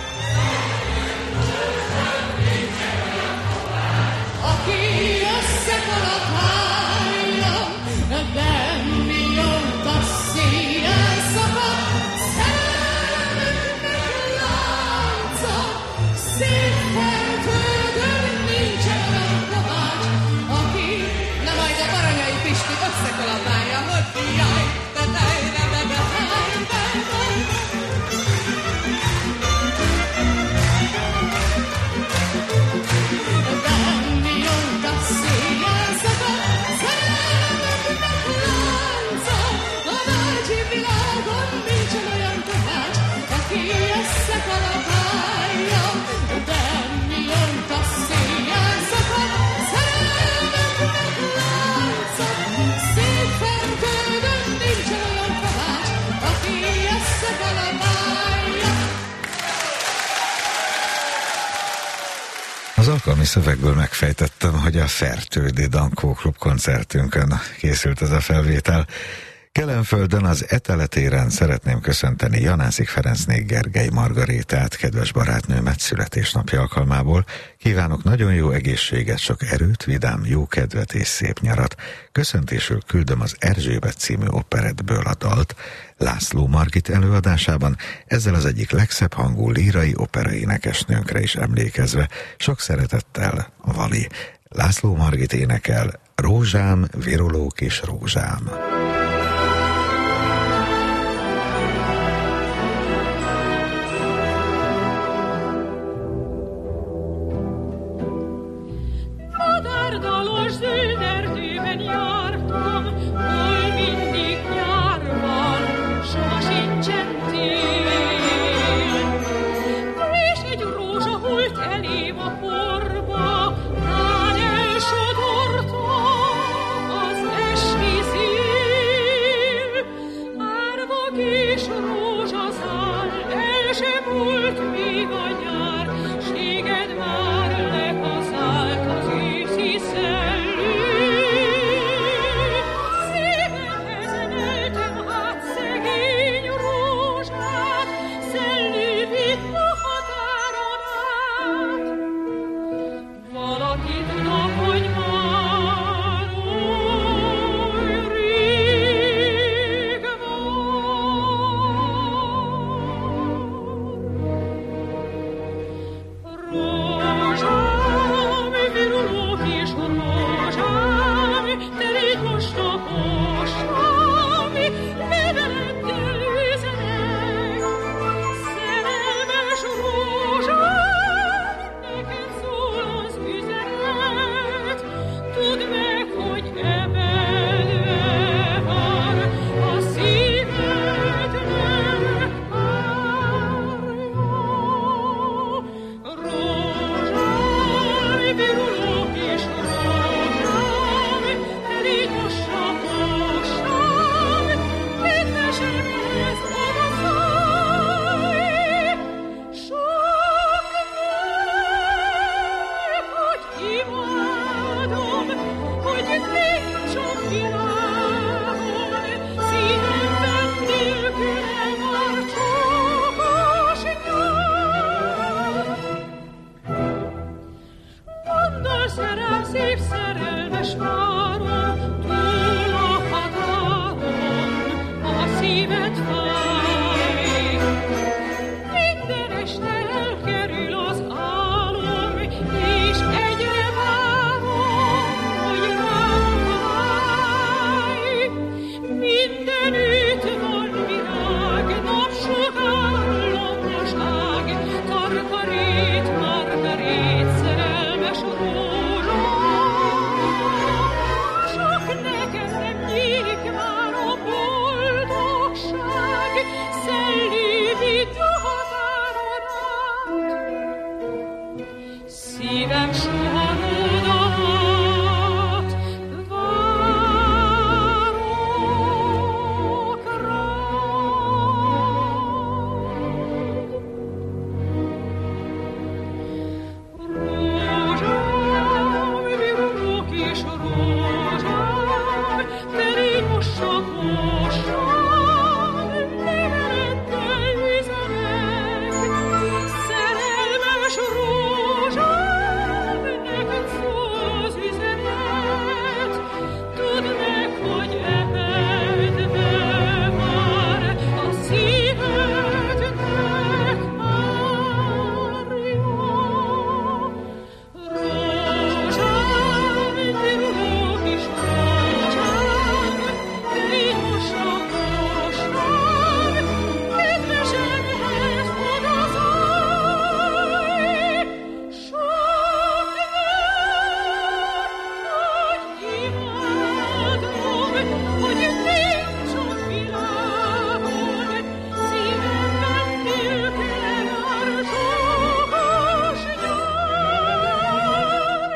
Aki összekalapálja, de mióta széjjel szabad, szerelmeknek lánca. Szép feltődön nincsen olyan kovács, aki na majd a Baranyai Pisti összekalapálja, hogy jaj, de tejre, de mióta széjjel szabad, szerelmeknek lánca. A nagy világon nincsen olyan kovács, aki összekalapálja. De mióta széjjel szabad, szerelmeknek lánca. Szép feltődön nincsen olyan kovács, aki összekalapálja. Az alkalmi szövegből megfejtettem, hogy a Fertődi Dankó Klub koncertünkön készült ez a felvétel. Kelenföldön az Eteletéren szeretném köszönteni Janászik Ferencné Gergely Margarétát, kedves barátnőmet születésnapja alkalmából. Kívánok nagyon jó egészséget, sok erőt, vidám jó kedvet és szép nyarat. Köszöntésül küldöm az Erzsébet című operettből a dalt, László Margit előadásában, ezzel az egyik legszebb hangú lírai operaénekesnőnkre is emlékezve. Sok szeretettel, Vali. László Margit énekel, Rózsám, viroló kis rózsám. Madárdalos zöld erdőben jártam, hol mindig nyár van, soha sincsen tél. És egy rózsa hult elém a porba, rád elsodorta az esti szél. szellővít a határon át. Szívem suhanód át, várok rád. Rózsám, viruló kis rózsám, te légy mossa, szerelmes rózsám, neked szól az üzenet, tudd meg, hogy ebedve már a szívednek várja. Rózsám, viruló kis rózsám, te légy mossa, kedvesemhez odazaj, sok nagy imádom, hogy nincs a világon, szívemben nélküle már sokos nyár.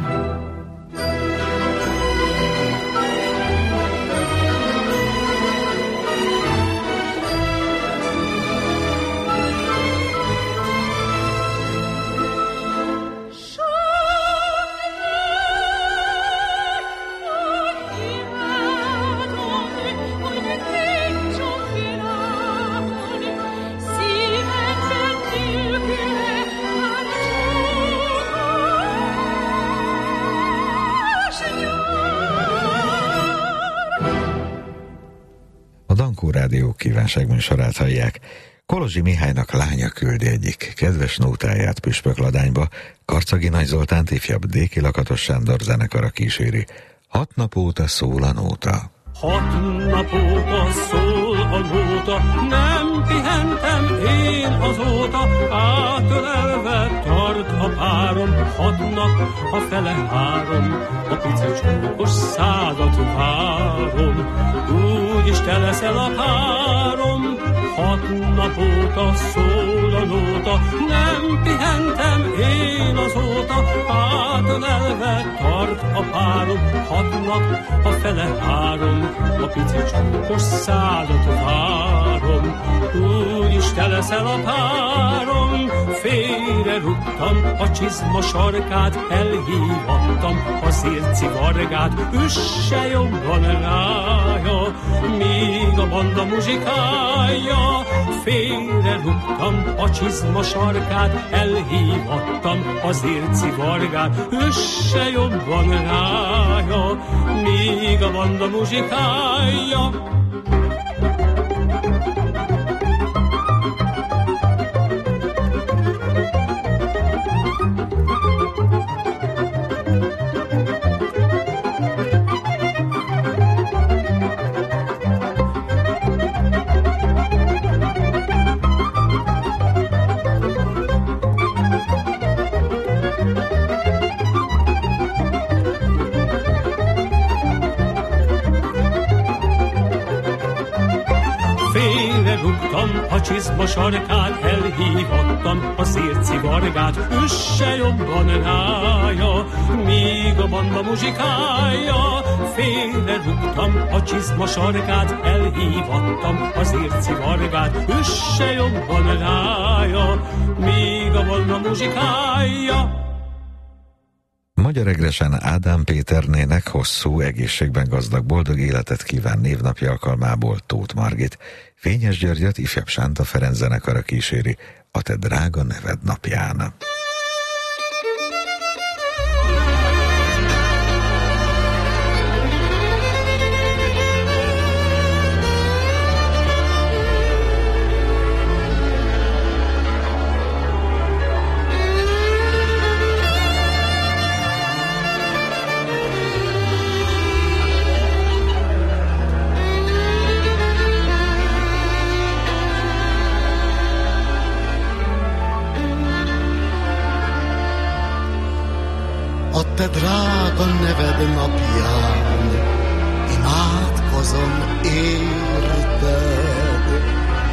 A Dankó Rádió kívánságműsorát hallják. Kolozsi Mihálynak lánya küldi egyik kedves nótáját Püspökladányba, Karcagi Nagy Zoltánt ifjabb Déki Lakatos Sándor zenekara kíséri. 6 nap óta szól a nóta. 6 nap óta szól a nóta, nem pihentem én azóta, átölelve tart a párom, 6 nap, a fele 3, a pici csókos szádat várom, úgyis te leszel a párom. 6 nap óta szól a nóta, nem pihentem én azóta, átölelve tart a párom, 6 nap, a fele 3, a pici csókos szádat várom, úgyis te leszel a párom. Félre rúgtam a csizma sarkát, elhívattam a szirci vargát, üsse jobban rája, míg a banda muzsikája. Félre rúgtam a csizma sarkát, elhívattam a szirci vargát, üsse jobban rája, míg a banda muzsikája. Rúgtam a csizma sarkát, elhívattam a szirci vargát, üsse jobban rája, míg a banda muzsikája. Félre rúgtam a csizma sarkát, elhívattam a szirci vargát, üsse jobban rája, míg a banda muzsikája. Magyar Egresen Ádám Péternének hosszú, egészségben gazdag, boldog életet kíván névnapja alkalmából Tóth Margit. Fényes Györgyöt ifjabb Sánta Ferenc zenekara kíséri a te drága neved napján. A te drága neved napján imádkozom érted,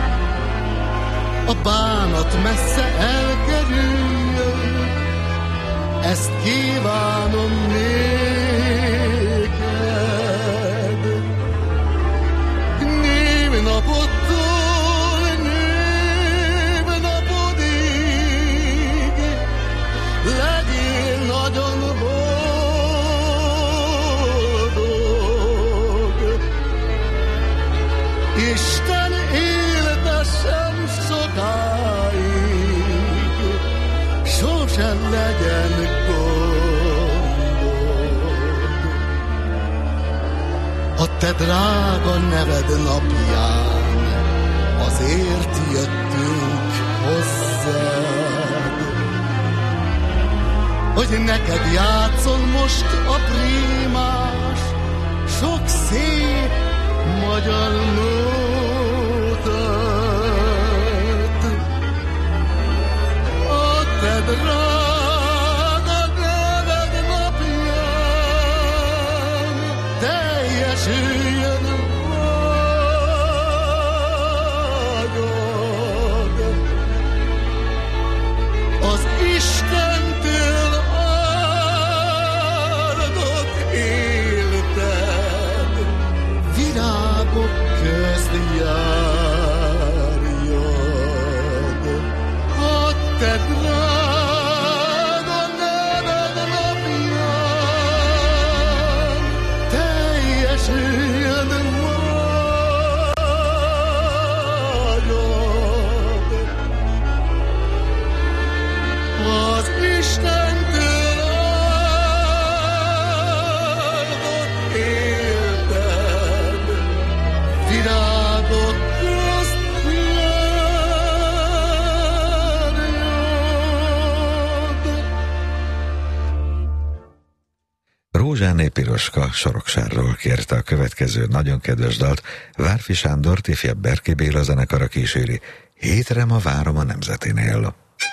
ott messze elkerüljön, ezt kívánom néked. Névnapottól névnapodig legyél nagyon boldog. Isten éltessen sokáig, sosem legyen a te drága neved napján, azért jöttünk hozzád, hogy neked játszon most a prímás, sok szép magyar nótát. A te drága neved napján teljesüljön vágyad. Az Istentől áldott életed virágok közt járjad. A te drága neved napján teljesüljön vágyad. Az Istentől áldott életed virágok közt járjad. Rózsáné Piroska Soroksárról kérte a következő nagyon kedves dalt, Várfi Sándort ifjabb Berki Béla zenekara kíséri, Hétre ma várom a Nemzetinél.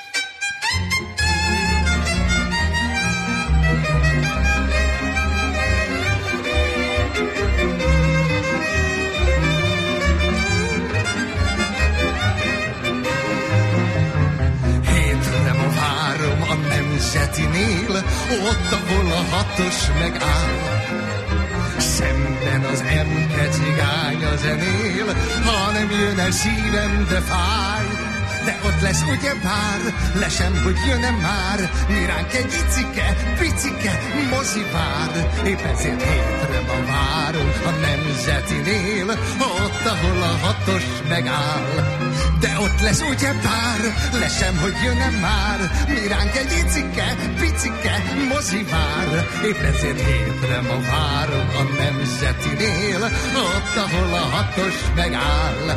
Hétre ma várom a Nemzetinél, ott, ahol a 6-os megáll. Szemben az emke cigány a zenél, ha nem jön el szívem, de fáj. De ott lesz ugyebár, lesem, hogy jön-e már, mi ránk egy icike, picike mozi vár. Épp ezért hétre ma várunk a Nemzetinél, ott, ahol a 6-os megáll. De ott lesz ugyebár, lesem, hogy jön-e már, mi ránk egy icike, picike mozi vár. Épp ezért hétre ma várunk a Nemzetinél, ott, ahol a 6-os megáll.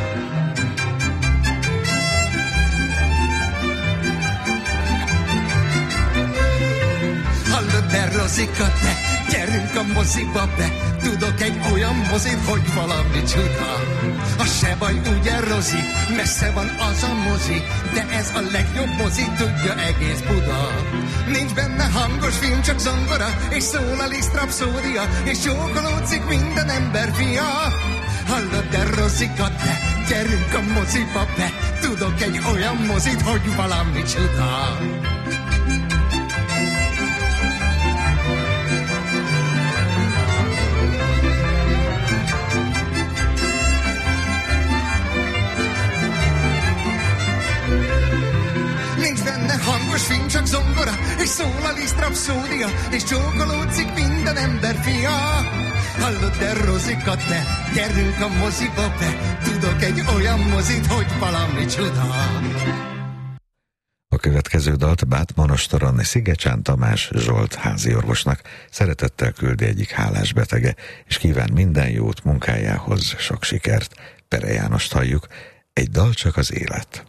Hallod, de Rozika, te, gyerünk a moziba be, tudok egy olyan mozit, hogy valami csuda. A se baj, ugye, Rozi, messze van az a mozi, de ez a legjobb mozi, tudja egész Buda. Nincs benne hangos film, csak zongora, és szól a Liszt rapszódia, és csókolódzik minden ember fia. Hallod, de Rozika, te, gyerünk a moziba be, tudok egy olyan mozit, hogy valami csuda. Hangos film, csak zongora, és szól a Liszt rapszódia, és csókolódzik minden ember fia. Hallod, de Rozika, te, gyerünk a moziba be, tudok egy olyan mozit, hogy valami csuda. A következő dalt Bát Monostoron Szigecsán Tamás Zsolt háziorvosnak szeretettel küldi egyik hálás betege, és kíván minden jót munkájához, sok sikert. Pere Jánost halljuk, egy dal csak az élet.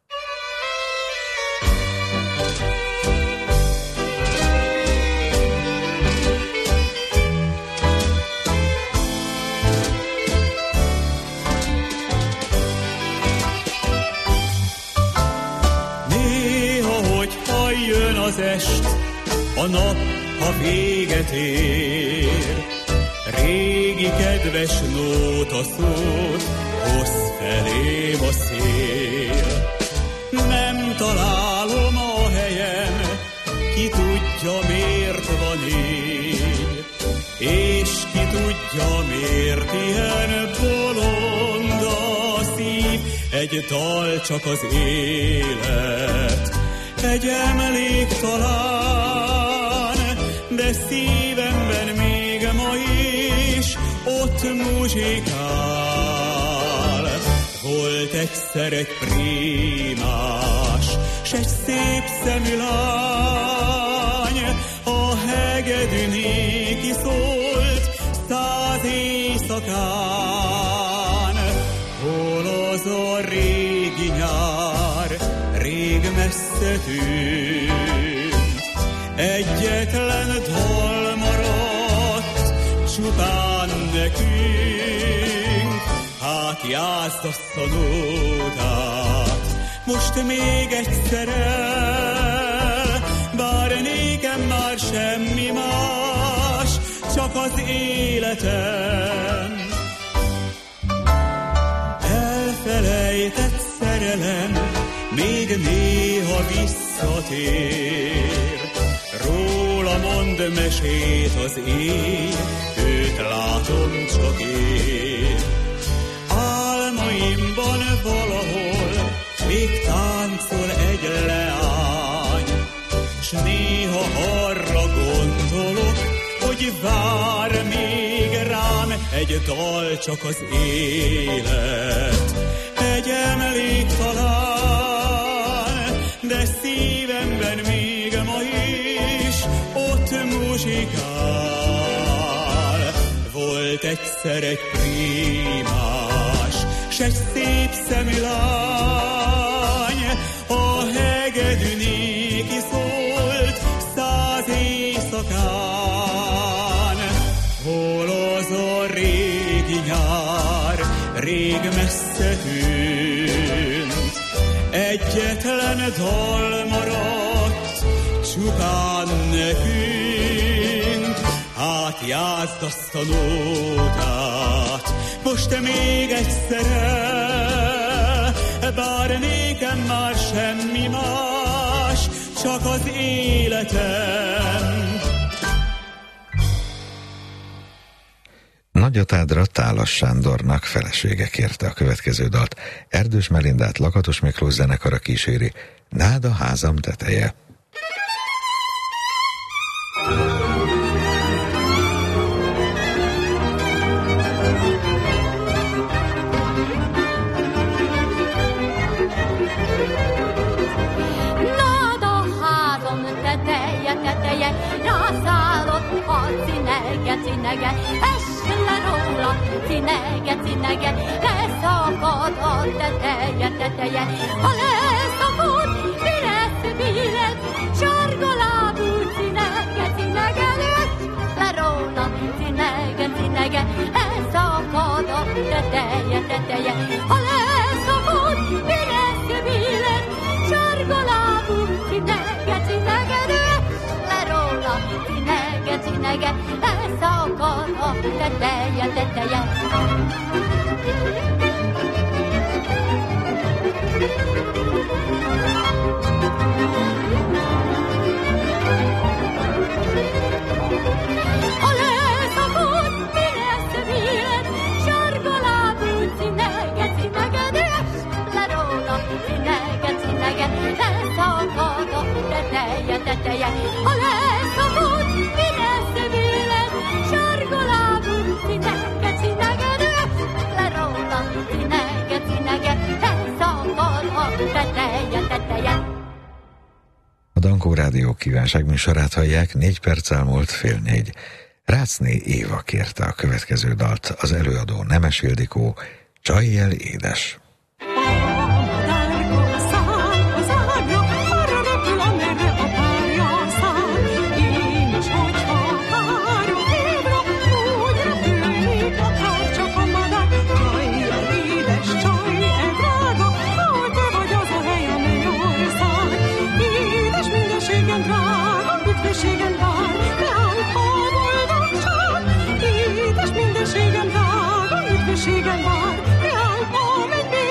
Az est, a nap, ha véget ér, régi kedves nóta szót hoz felém a szél. Nem találom a helyem, ki tudja miért van így, és ki tudja miért ilyen bolond a szív. Egy dal csak az élet, egy emlék talán, de szívemben még ma is ott muzsikál. Volt egyszer egy prímás, s egy szép szemű lány, a hegedű néki szólt 100 éjszakán. Hol az a régi nyár, rég messze tűnt, egyetlen dal maradt csupán nekünk. Hát játszd azt a nótát most még egyszer el, bár nékem már semmi más, csak az életem. Elfelejtett szerelem még néha visszatér, róla mond mesét az ég, őt látom csak én. Álmaimban valahol még táncol egy leány, s néha arra gondolok, hogy vár még rám. Egy dal csak az élet, egy emlék talán, de szívemben még ma is ott muzsikál. Volt egyszer egy prímás, s egy szép szemű lány, a hegedű néki szólt 100 éjszakán. Hol az a régi nyár, rég messze tűnt, egyetlen dal maradt csupán nekünk. Hát játszd azt a nótát most még egyszer el, bár nékem már semmi más, csak az életem. Nagyatádra Tálas Sándornak felesége kérte a következő dalt. Erdős Melindát Lakatos Miklós zenekara kíséri, Nád a házam teteje. Nád a házam teteje, teteje, rászállott a cinege, cinege, le róla, cinege, cinege, leszakad a teteje, teteje. Ha leszakad, mi lesz, billet, sárga lábú cinege, cinege, le róla, cinege, cinege, leszakad a teteje, teteje. Ha leszakad, mi lesz, billet, sárga lábú cinege, cinege, le róla, cinege, cinege, leszakad a teteje, teteje. Ha leszakad, mi lesz, billet, sárga lábú cinege, cinege, le róla, cinege, cinege, leszakad a teteje, teteje. Ha leszakad, mi lesz, billet, sárga lábú cinege, cinege, le róla, cinege, cinege, leszakad a teteje, teteje. A Dankó Rádió kívánságműsorát hallják, 4 perc elmúlt 3:30. Rácné Éva kérte a következő dalt, az előadó Nemes Ildikó, Csajjel édes. Édes mindenségem drága, üdvösségem vár, reál, menj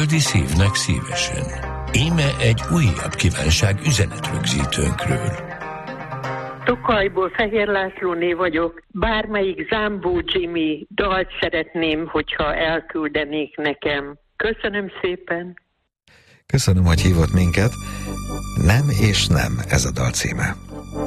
töldi szívnek szívesen. Íme egy újabb kívánság üzenetrögzítőnkről. Tokajból Fehér Lászlóné vagyok. Bármelyik Zambó Jimmy dalt szeretném, hogyha elküldenék nekem. Köszönöm szépen. Köszönöm, hogy hívott minket. Nem és nem, ez a dal címe.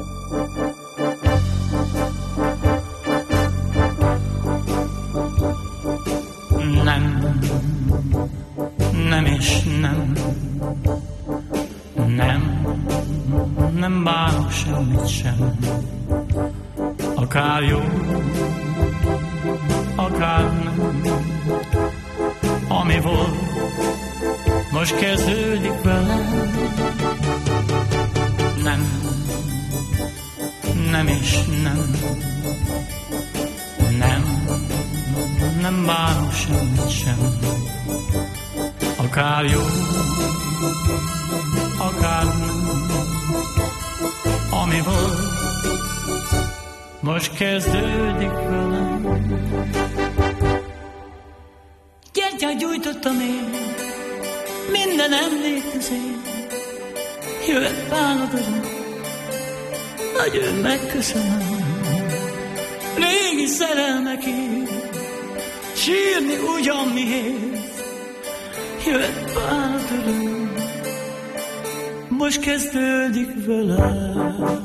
Nem és nem. Nem bánok semmit sem. Akár jó, akár nem. Ami volt, most kezdődik velem. Nem és nem. Nem bánok semmit sem. Akár jó, akár nem. Ami volt, most kezdődik velem. Gyertyát gyújtottam én minden emlék közé. Jöhet bánatodom, nagyon megköszönöm. Régi szerelmekért sírni ugyan miért. Jöhet bánatodom, most kezdődik velem.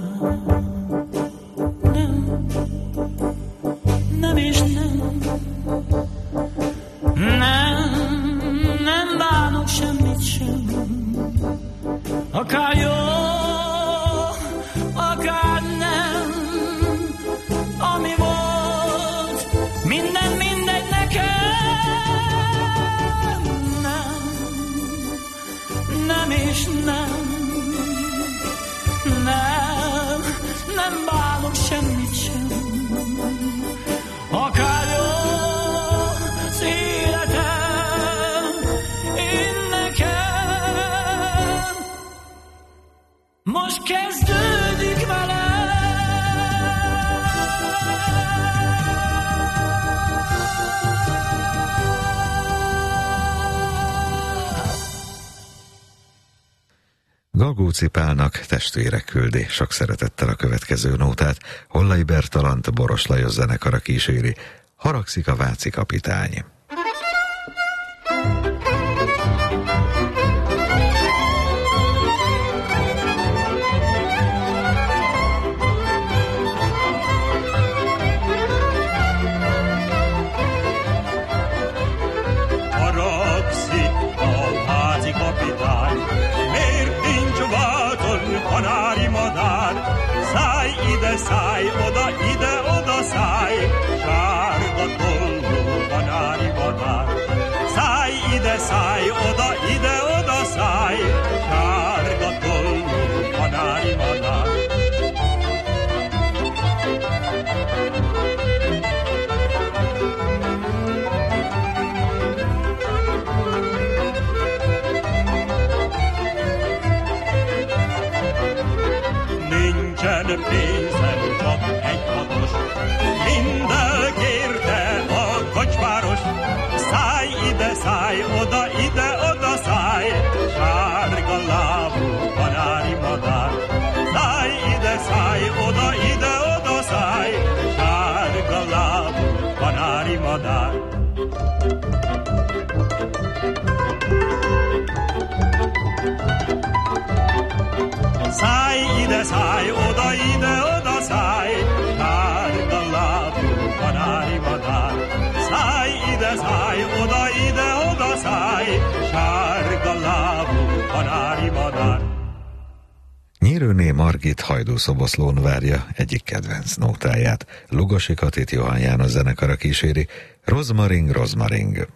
Nem és nem. Nem bánok semmit sem. Akár jó, akár nem. Ami volt, minden mindegy nekem. Nem és nem. Nem bánok semmit sem. Akár jó az életem, én nekem. Most kezdődik velem. Galgóci Pálnak testvérek küldi sok szeretettel a következő nótát. Hollai Bertalant Boros Lajos zenekara kíséri. Haragszik a váci kapitány. Szállj, oda, ide, oda szállj, sárga tollú kanári madár. Szállj, ide, szállj, oda, ide, oda szállj, sárga tollú kanári madár. Nincsen pénzem, csak egy hatos, mind elkérte a kocsmáros. Szállj ide, szállj, oda, ide, oda szállj, sárga lábú kanári madár. Szállj ide, szállj, oda, ide, oda szállj, sárga lábú kanári madár. Szállj ide, szállj, oda, ide, oda szállj, sárga lábú kanári madár. Szállj ide, szállj, oda, ide, oda szállj, sárga lábú kanári madár. Nyírőné Margit Hajdú-Szoboszlón várja egyik kedvenc nótáját. Lugosi Katit Johann János zenekara kíséri. Rozmaring, rozmaring.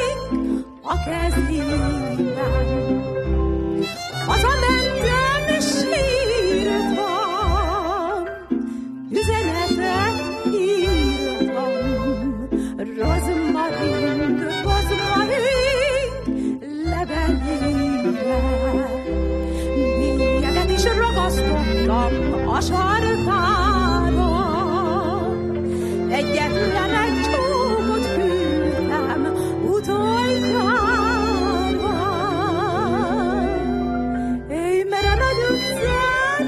Hazamentem, és húztam a sarkára. Egyetlen egy csókot küldtem utoljára. Éj, mert a nagy utcán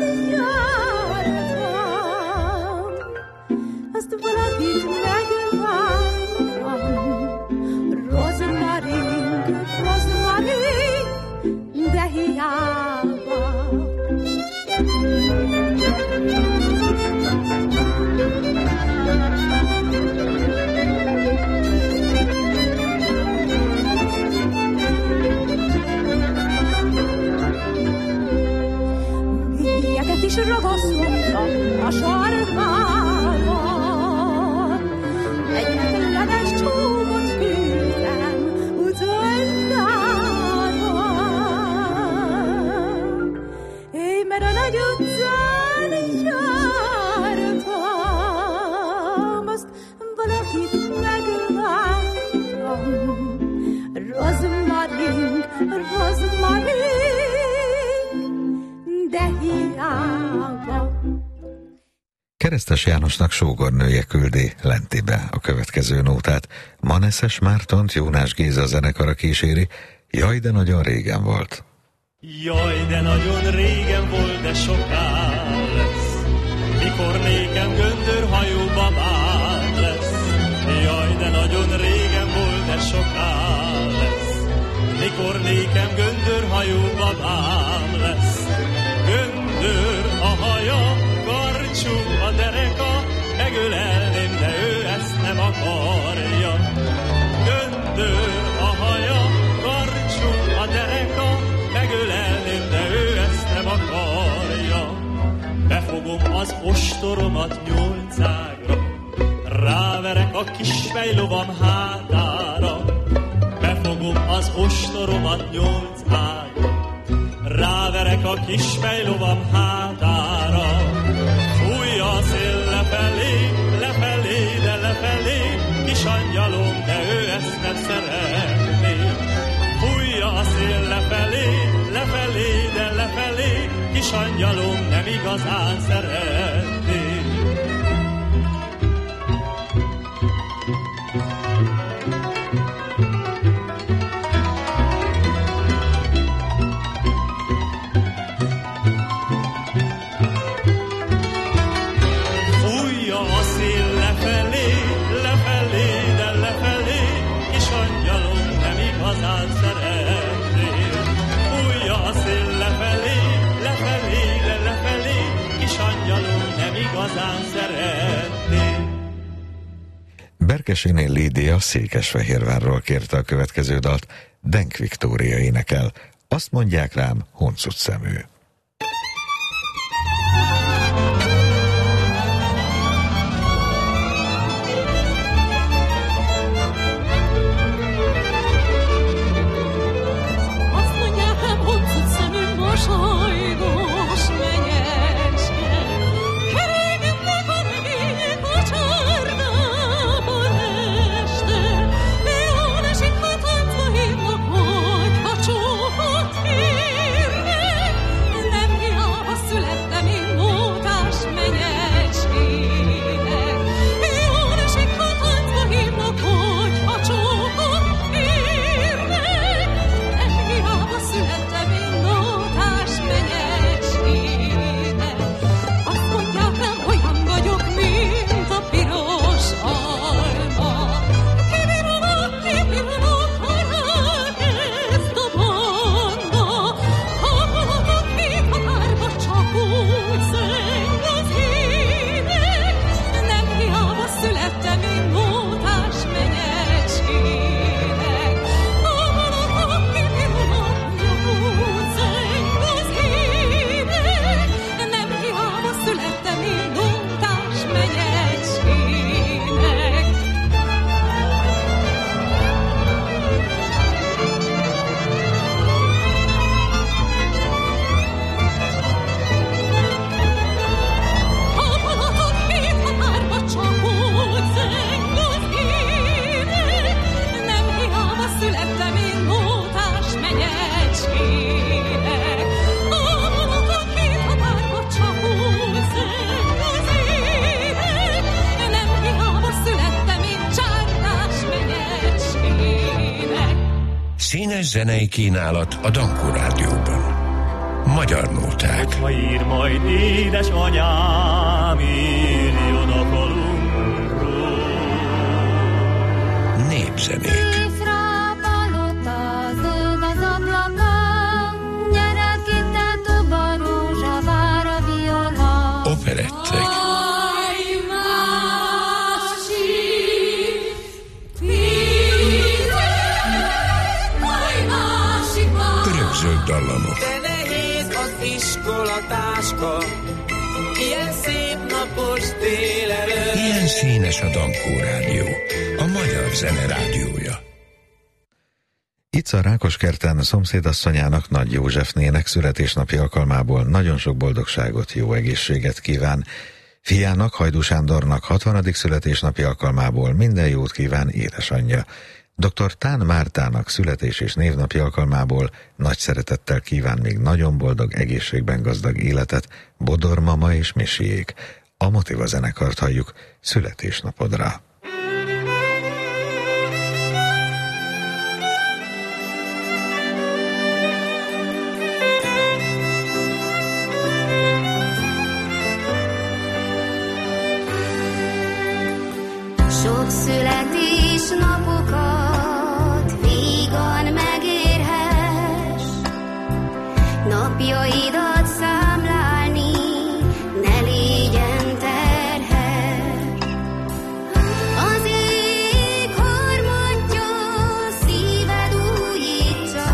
jártam, azt valakit megvártam. Rozmarin, rozmarin, de hiába. Mélyeket is ragasztottam a sarkára. Egyetlen egy csókot küldtem utoljára. Éj, mert a nagy utcán jártam, azt valakit megvártam. Rozmarin, rozmarin, de hiába. Keresztes Jánosnak sógornője küldi Lentibe a következő nótát. Maneszes Mártont Jónás Géza zenekara kíséri. Jaj, de nagyon régen volt. Jaj, de nagyon régen volt, de soká lesz, mikor nékem göndörhajú babám lesz. Jaj, de nagyon régen volt, de soká lesz, mikor nékem göndörhajú babám lesz. Göndör a haja, karcsú a dereka, megölelném, de ő ezt nem akarja. Göndör a haja, karcsú a dereka, megölelném, de ő ezt nem akarja. Befogom az ostoromat nyolcágra, ráverek a kis fejlovam hátára. Befogom az ostoromat nyolcágra, ráverek a kis fejlovam hátára. Fújj a szél lefelé, lefelé, de lefelé, kis angyalom, de ő ezt nem szeretné. Fújj a szél lefelé, lefelé, de lefelé, kis angyalom, nem igazán szeretné. Berkeséné Lídia Székesfehérvárról kérte a következő dalt. Denk Viktória énekel. Azt mondják rám, huncut szemű. Kérnek, Színes zenei kínálat a Dankó Rádióban. Magyar nóták. Hogyha ír majd édesanyám, írjon a falunkról. Népzenék. Operettek. Örökzöld dallamok. De nehéz az iskolatáska, ilyen szép napos délelőtt. Ilyen színes a Dankó Rádió, a magyar zene rádiója. Itt a Rákoskerten szomszédasszonyának, Nagy Józsefnének születésnapi alkalmából nagyon sok boldogságot, jó egészséget kíván. Fiának, Hajdú Sándornak 60. születésnapi alkalmából minden jót kíván édesanyja. Dr. Tán Mártának születés- és névnapi alkalmából nagy szeretettel kíván még nagyon boldog, egészségben gazdag életet Bodor mama és Misiék. A Motiva zenekart halljuk születésnapodra. Sok születésnapokat vígan megérhess, napjaidat számlálni ne légyen terhes. Az ég harmadja szíved újítsa,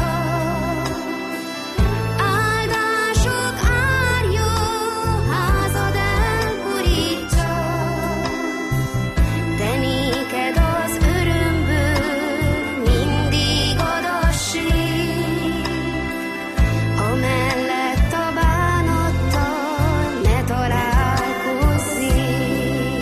áldások árja házad elborítsa. De néked az örömből mindig adasség, amellett a bánattal ne találkozzék.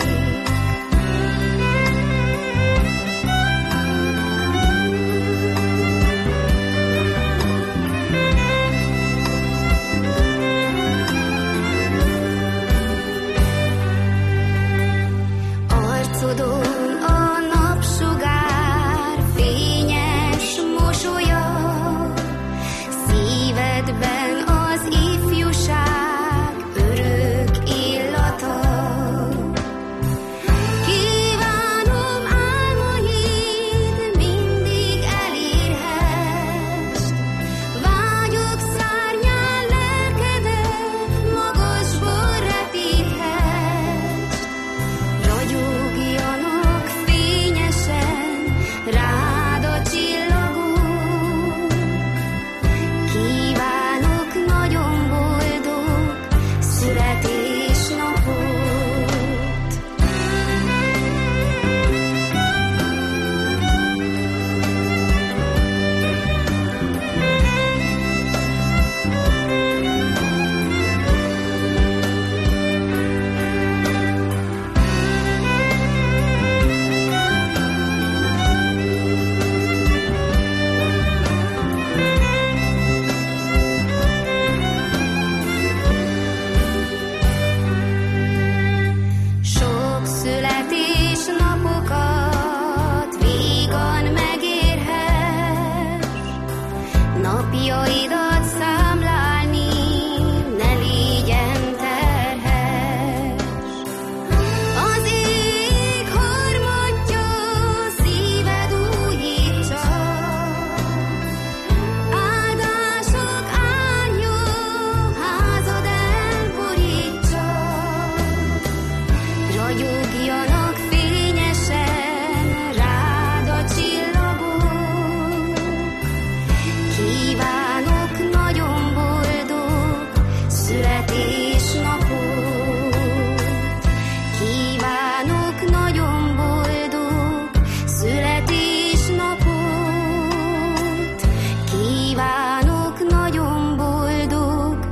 Arcodon a napsugár fényes mosolya, szívedben az ifjúság örök illata. Kívánom álmaid mindig elérhess, vágyok szárnyán lelkedet magasból repíthess. Ragyogjanak fényesen rád a csillagok, kívánok nagyon boldog születésnapot. Sok születésnapokat vígan megérhess, napjaidat számlálni ne légyen terhes. Az ég harmadja szíved újítsa, áldások árja házad elborítsa. Ragyogjanak fényesen rád a csillagok, kívánok nagyon boldog születésnapot. Kívánok nagyon boldog születésnapot. Kívánok nagyon boldog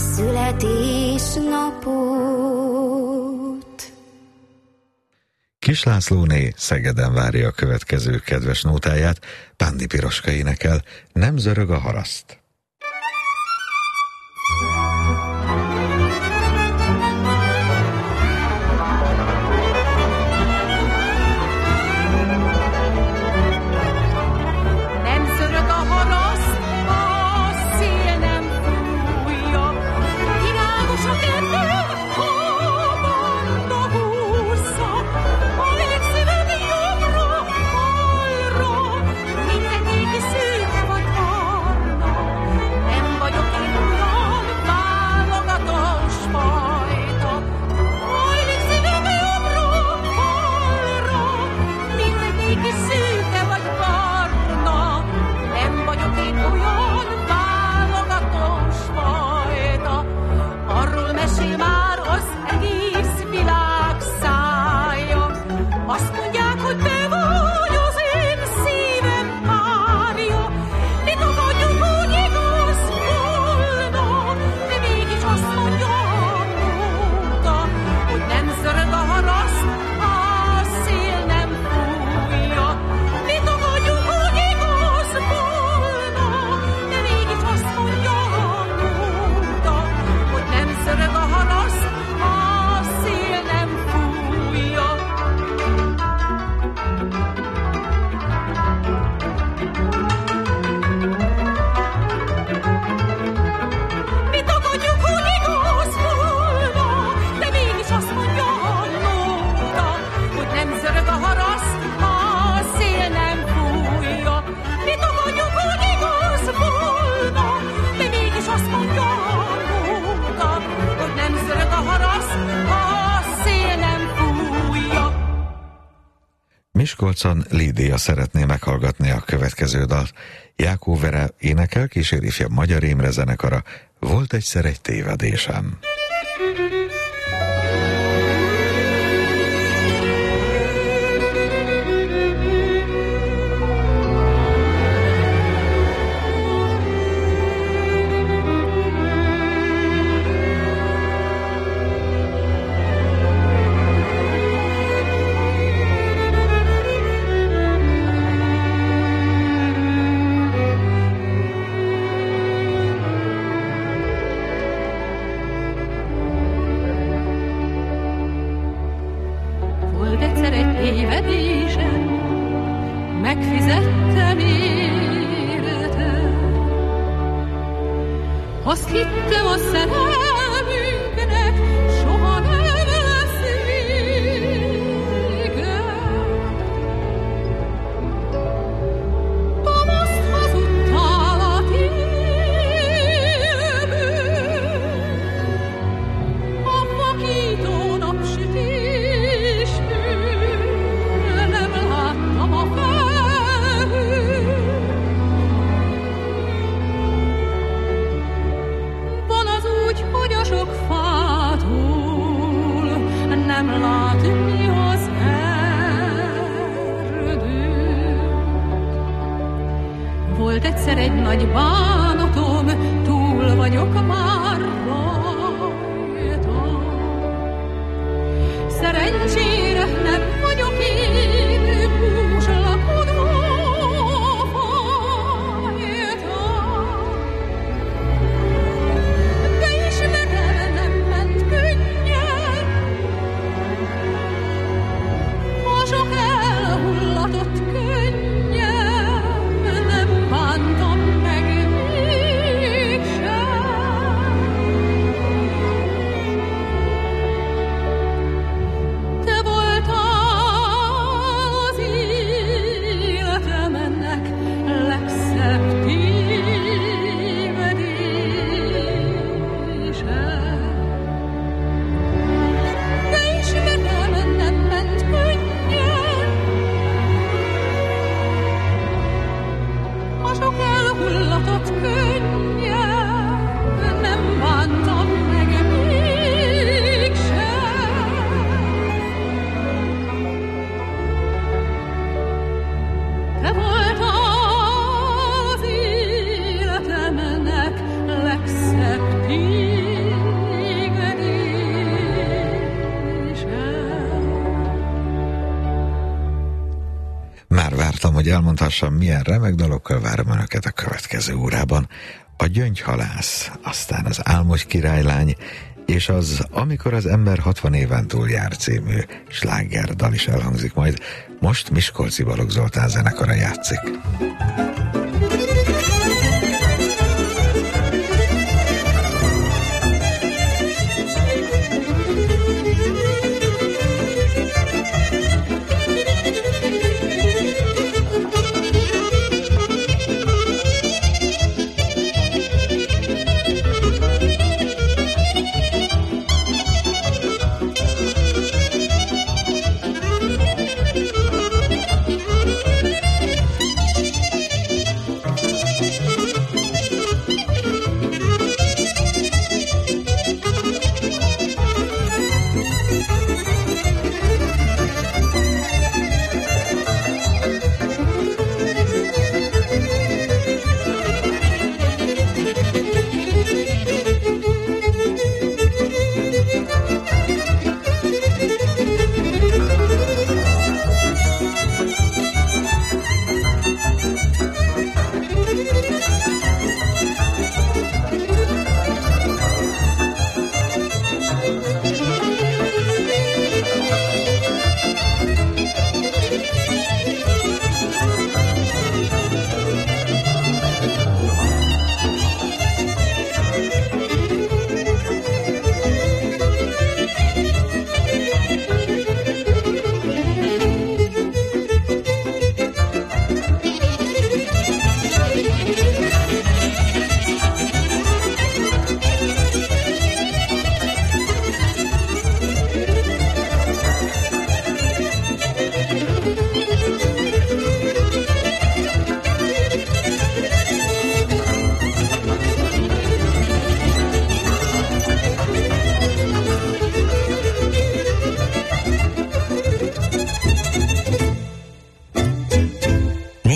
születésnapot. Kis Lászlóné Szegeden várja a következő kedves nótáját, Pándi Piroska énekel, Nem zörög a haraszt. Nem zörög a haraszt, Miskolcon Lídia szeretné meghallgatni a következő dalt. Jákó Vera énekel, kíséri fia Magyar Imre zenekara. Volt egyszer egy tévedésem. Megfizettem érte. Azt hittem a szerelmünknek soha nem lesz vége. Tamaszt hazudtál a télből, a vakító napsütéstől nem láttam a nem látni az erdőt. Volt egyszer egy nagy bánatom, túl vagyok már rajta. Szerencsére nem vagyok én búslakodó fajta. De ismerem, nem ment könnyen, sok elhullatott könnyem, nem bántam meg mégsem. Te voltál az életemnek legszebb tévedése. De ismerem, nem ment könnyen, sok elhullatott könnyem, nem bántam meg mégsem. Te voltál az életemnek legszebb tévedése. Már vártam, hogy elmondhassam, milyen remek dalokkal várom önöket a következő órában. A Gyöngyhalász, aztán az Álmodj királylány, és az Amikor az ember 60 éven túl jár című slágerdal is elhangzik majd. Most Miskolci Balogh Zoltán zenekara játszik.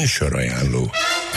Műsorajánló.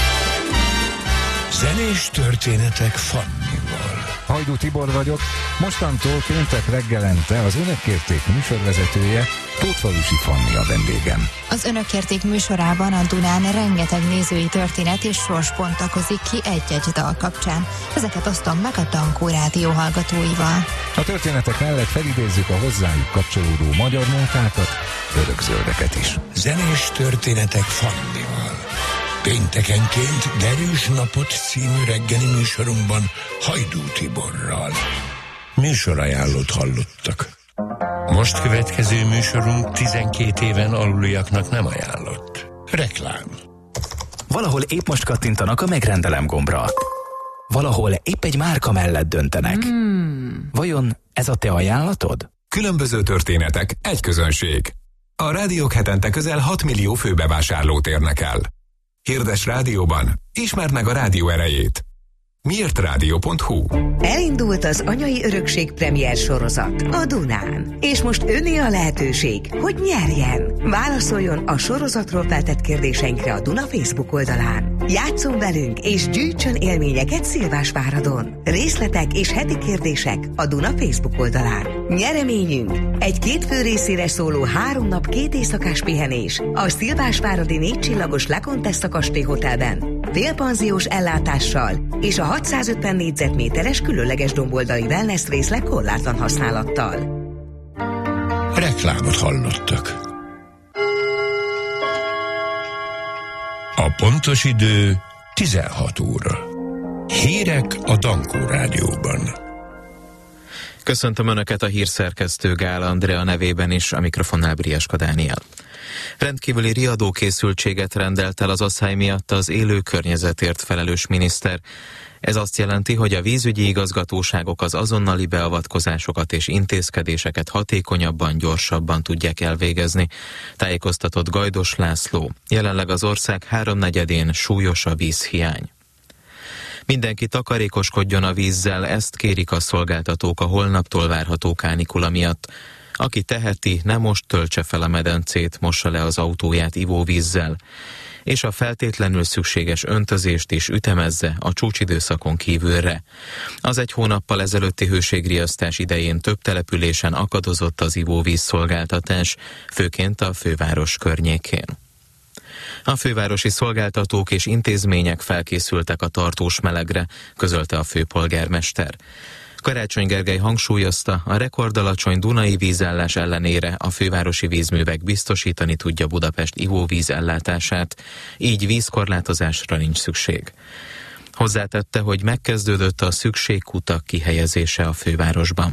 Zenés történetek Fannival. Hajdú Tibor vagyok, mostantól péntek reggelente az Önök kérték műsorvezetője, Tótfalusi Fanni a vendégem. Az Önök kérték műsorában a Dunán rengeteg nézői történet és sors bontakozik ki egy-egy dal kapcsán. Ezeket osztom meg a Dankó Rádió hallgatóival. A történetek mellett felidézzük a hozzájuk kapcsolódó magyar nótákat, örökzöldeket is. Zenés történetek Fannival. Péntekenként Derűs napot című reggeli műsorunkban Hajdú Tiborral. Műsorajánlót hallottak. Most következő műsorunk 12 éven aluliaknak nem ajánlott. Reklám. Valahol épp most kattintanak a megrendelem gombra. Valahol épp egy márka mellett döntenek. Vajon ez a te ajánlatod? Különböző történetek, egy közönség. A rádiók hetente közel 6 millió főbevásárlót érnek el. Hirdess rádióban, ismerd meg a rádió erejét. Miértrádió.hu. Elindult az Anyai Örökség premier sorozat a Dunán. És most öné a lehetőség, hogy nyerjen. Válaszoljon a sorozatról feltett kérdéseinkre a Duna Facebook oldalán. Játsszon velünk és gyűjtsön élményeket Szilvásváradon. Részletek és heti kérdések a Duna Facebook oldalán. Nyereményünk egy 2 fő részére szóló 3 nap 2 éjszakás pihenés a Szilvásváradi 4 csillagos Le Contessa Kastély Hotelben, félpanziós ellátással és a 650 négyzetméteres különleges domboldali wellness részleg korlátlan használattal. Reklámot hallottak. A pontos idő 16 óra. Hírek a Dankó Rádióban. Köszöntöm Önöket, a hírszerkesztő Gál Andrea nevében is, a mikrofonnál Brieska Dániel. Rendkívüli riadókészültséget rendelt el az asszály miatt az élő környezetért felelős miniszter. Ez azt jelenti, hogy a vízügyi igazgatóságok az azonnali beavatkozásokat és intézkedéseket hatékonyabban, gyorsabban tudják elvégezni, tájékoztatott Gajdos László. Jelenleg az ország 3/4-én súlyos a vízhiány. Mindenki takarékoskodjon a vízzel, ezt kérik a szolgáltatók a holnaptól várható kánikula miatt. Aki teheti, ne most töltse fel a medencét, mossa le az autóját ivóvízzel, és a feltétlenül szükséges öntözést is ütemezze a csúcsidőszakon kívülre. Az 1 hónappal ezelőtti hőségriasztás idején több településen akadozott az ivóvíz szolgáltatás, főként a főváros környékén. A fővárosi szolgáltatók és intézmények felkészültek a tartós melegre, közölte a főpolgármester. Karácsony Gergely hangsúlyozta, a rekordalacsony dunai vízállás ellenére a fővárosi vízművek biztosítani tudja Budapest ivóvíz ellátását, így vízkorlátozásra nincs szükség. Hozzátette, hogy megkezdődött a szükségkutak kihelyezése a fővárosban.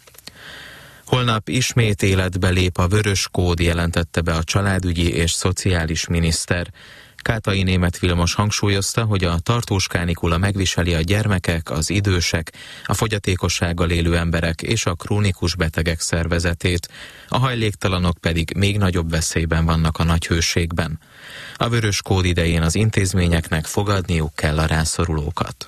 Holnap ismét életbe lép a vörös kód, jelentette be a családügyi és szociális miniszter. Kátai Németh Vilmos hangsúlyozta, hogy a tartós kánikula megviseli a gyermekek, az idősek, a fogyatékossággal élő emberek és a krónikus betegek szervezetét, a hajléktalanok pedig még nagyobb veszélyben vannak a nagy hőségben. A vörös kód idején az intézményeknek fogadniuk kell a rászorulókat.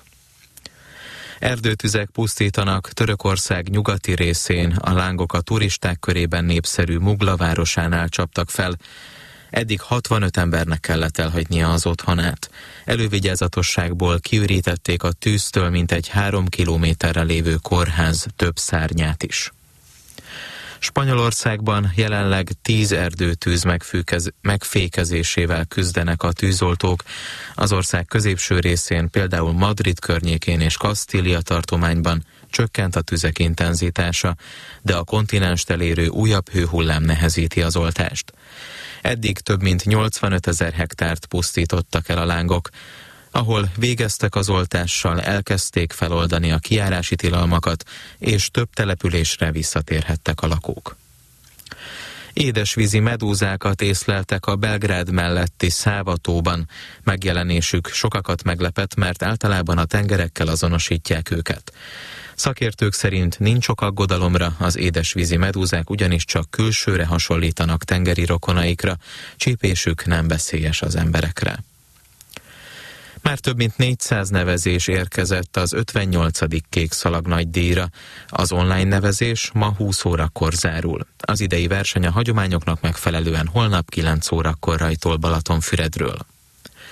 Erdőtüzek pusztítanak Törökország nyugati részén, a lángok a turisták körében népszerű Mugla városánál csaptak fel. Eddig 65 embernek kellett elhagynia az otthonát. Elővigyázatosságból kiürítették a tűztől mintegy 3 kilométerre lévő kórház több szárnyát is. Spanyolországban jelenleg 10 erdőtűz megfékezésével küzdenek a tűzoltók. Az ország középső részén, például Madrid környékén és Kastília tartományban csökkent a tüzek intenzitása, de a kontinenst elérő újabb hőhullám nehezíti az oltást. Eddig több mint 85 000 hektárt pusztítottak el a lángok. Ahol végeztek az oltással, elkezdték feloldani a kijárási tilalmakat, és több településre visszatérhettek a lakók. Édesvízi medúzákat észleltek a Belgrád melletti Szávatóban. Megjelenésük sokakat meglepett, mert általában a tengerekkel azonosítják őket. Szakértők szerint nincs ok aggodalomra, az édesvízi medúzák ugyanis csak külsőre hasonlítanak tengeri rokonaikra, csípésük nem veszélyes az emberekre. Már több mint 400 nevezés érkezett az 58. Kék Szalag nagydíjra. Az online nevezés ma 20 órakor zárul. Az idei verseny a hagyományoknak megfelelően holnap 9 órakor rajtol Balatonfüredről.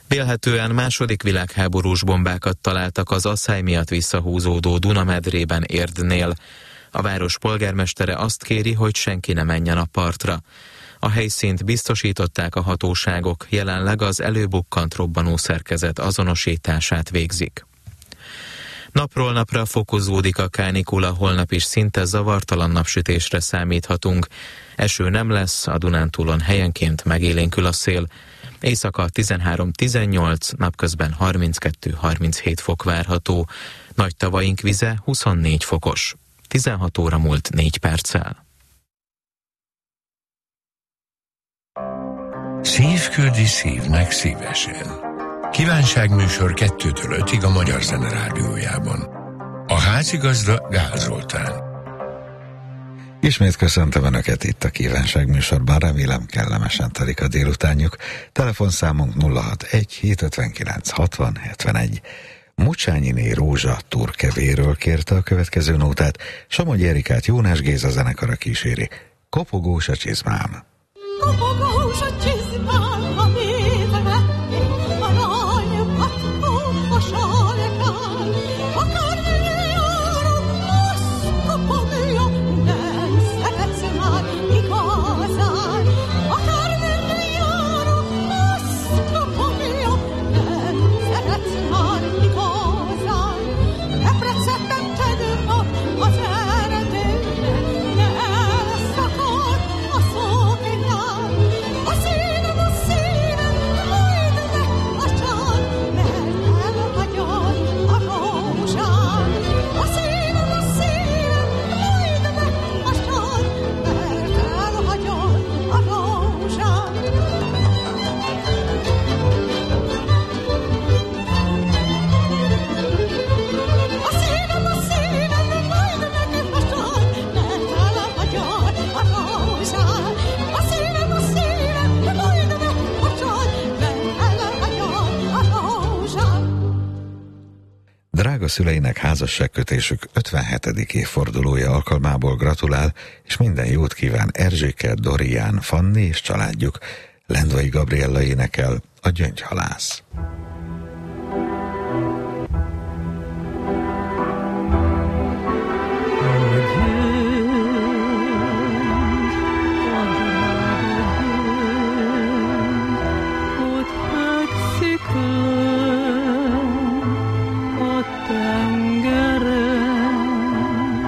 Vélhetően második világháborús bombákat találtak az asszály miatt visszahúzódó Dunamedrében Érdnél. A város polgármestere azt kéri, hogy senki ne menjen a partra. A helyszínt biztosították a hatóságok, jelenleg az előbukkant robbanó szerkezet azonosítását végzik. Napról napra fokozódik a kánikula, holnap is szinte zavartalan napsütésre számíthatunk. Eső nem lesz, a Dunántúlon helyenként megélénkül a szél. Éjszaka 13-18, napközben 32-37 fok várható. Nagy tavaink vize 24 fokos. 16 óra múlt 4 perccel. Szív küldi szívnek szívesen. Kívánságműsor 2-től 5-ig a Magyar Zene Rádiójában. A házigazda Gál Zoltán. Ismét köszöntöm Önöket itt a kívánságműsorban, remélem kellemesen telik a délutánjuk. Telefonszámunk 061-759-60-71. Mucsányiné Rózsa Turkevéről kérte a következő nótát, Somogyi Erikát Jónás Géza zenekara kíséri. Kopogós a csizmám. Kopogós a csizmám, amit vették, aranypatkó a sarkán. Akármire járok, azt kopogja, nem szeretsz már igazán. Akármire járok, azt kopogja, nem szeretsz már igazán. Leprecettem tegnap az erdőre, de elszakadt a szoknyám. A szívem, majd meghacsad, mert elhagyod a rózsám. A szívem, majd meghacsad, mert elhagyod a rózsám. A szívem, majd meghacsad, mert elhagyod a rózsám. A szívem, majd meghacsad, mert elhagyod a rózsám. Drága szüleinek házasságkötésük 57. évfordulója alkalmából gratulál, és minden jót kíván Erzséke, Dorián, Fanni és családjuk. Lendvai Gabriella énekel, a Gyöngyhalász. Ott fekszik a tengeren,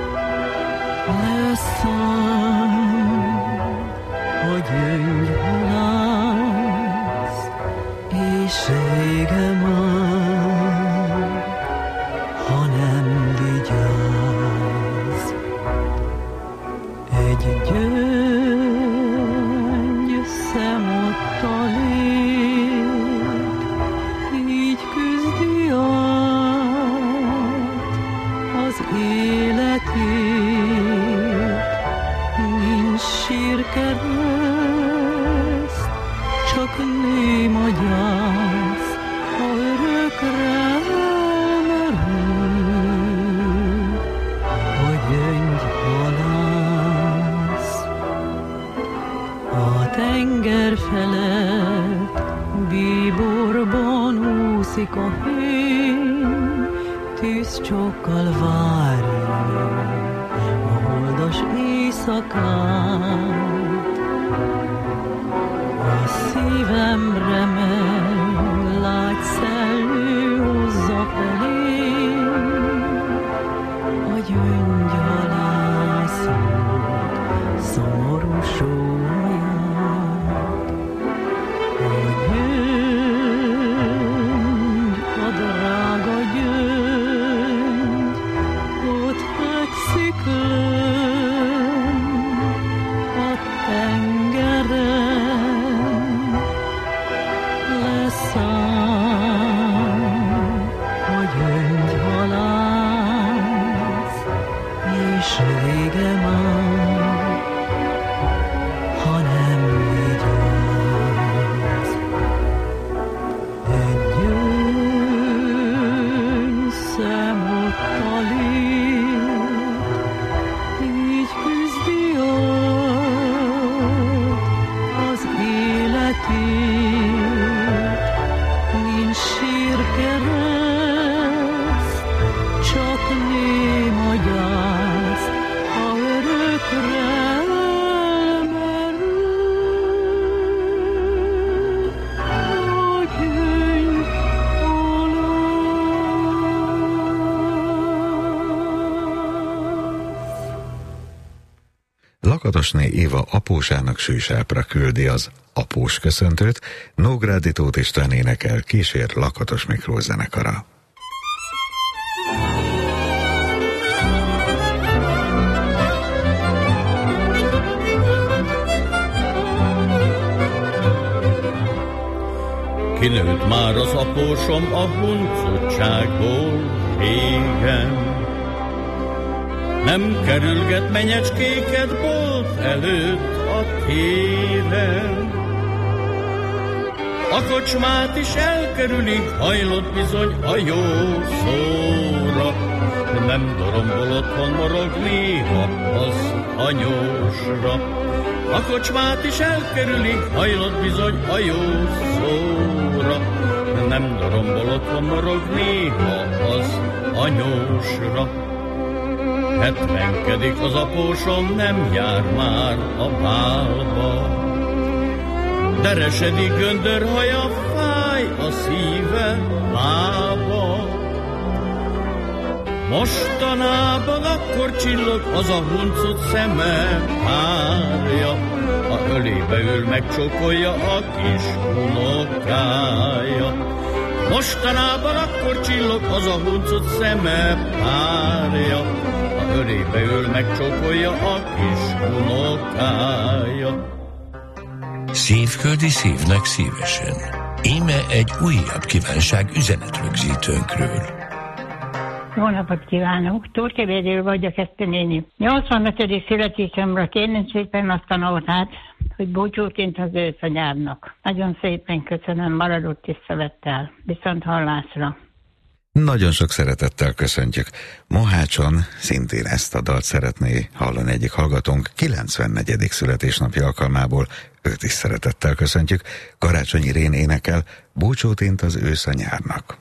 leszáll a gyöngyhalász, és vége már, ha nem vigyáz. Egy gyöngy szem ott a lét, így küzdi át az életét. Nincs sírkereszt, csak néma gyász, ha örökre elmerül a gyöngyhalász. A tenger felett bíborban úszik a hén, tűzcsókkal várja a holdas éjszakát. A szívem remeg, lágy szellő hozza felém a gyöngyhalász út szomorú sólyát. A gyöngy, a drága gyöngy, ott fekszik lönn a tengeren, leszáll a gyöngyhalász, és vége már, ha nem vigyáz. Egy gyöngy szem ott a lét, így küzdi át az életét. Lakatosné Éva apósának sűsápra küldi az após köszöntőt, Nógrádi Tóth István énekel, kísér Lakatos Miklós zenekara. Kinőtt már az apósom a huncutságból régen. Nem kerülget menyecskéket bolt előtt a téren. A kocsmát is elkerülik, hajlott bizony a jó szóra. Nem doromból otthon morog néha az anyósra. A kocsmát is elkerülik, hajlott bizony a jó szóra. Nem dorombol otthon morog néha az anyósra. 70-kedik az apósom, nem jár már a bálba. Deresedik göndörhaja, fáj a szíve, lába. Mostanában akkor csillog az a huncut szeme párja, a ölébe ül, megcsókolja a kis unokája. Mostanában akkor csillog az a huncut szeme párja, a ölébe ül, megcsókolja a kis unokája. Szívköldi szívnek szívesen. Íme egy újabb kívánság üzenetrögzítőnkről. Jó napot kívánok! Túrkevéről vagyok, Eszter néni. 85. születésemre kérném szépen azt a nótát, hogy búcsúként az ősz a nyárnak. Nagyon szépen köszönöm, maradott tisztelettel. Viszont hallásra! Nagyon sok szeretettel köszöntjük. Mohácson szintén ezt a dalt szeretné hallani egyik hallgatónk 94. születésnapja alkalmából. Őt is szeretettel köszöntjük. Karácsony Irén énekel, búcsúként az ősz a nyárnak.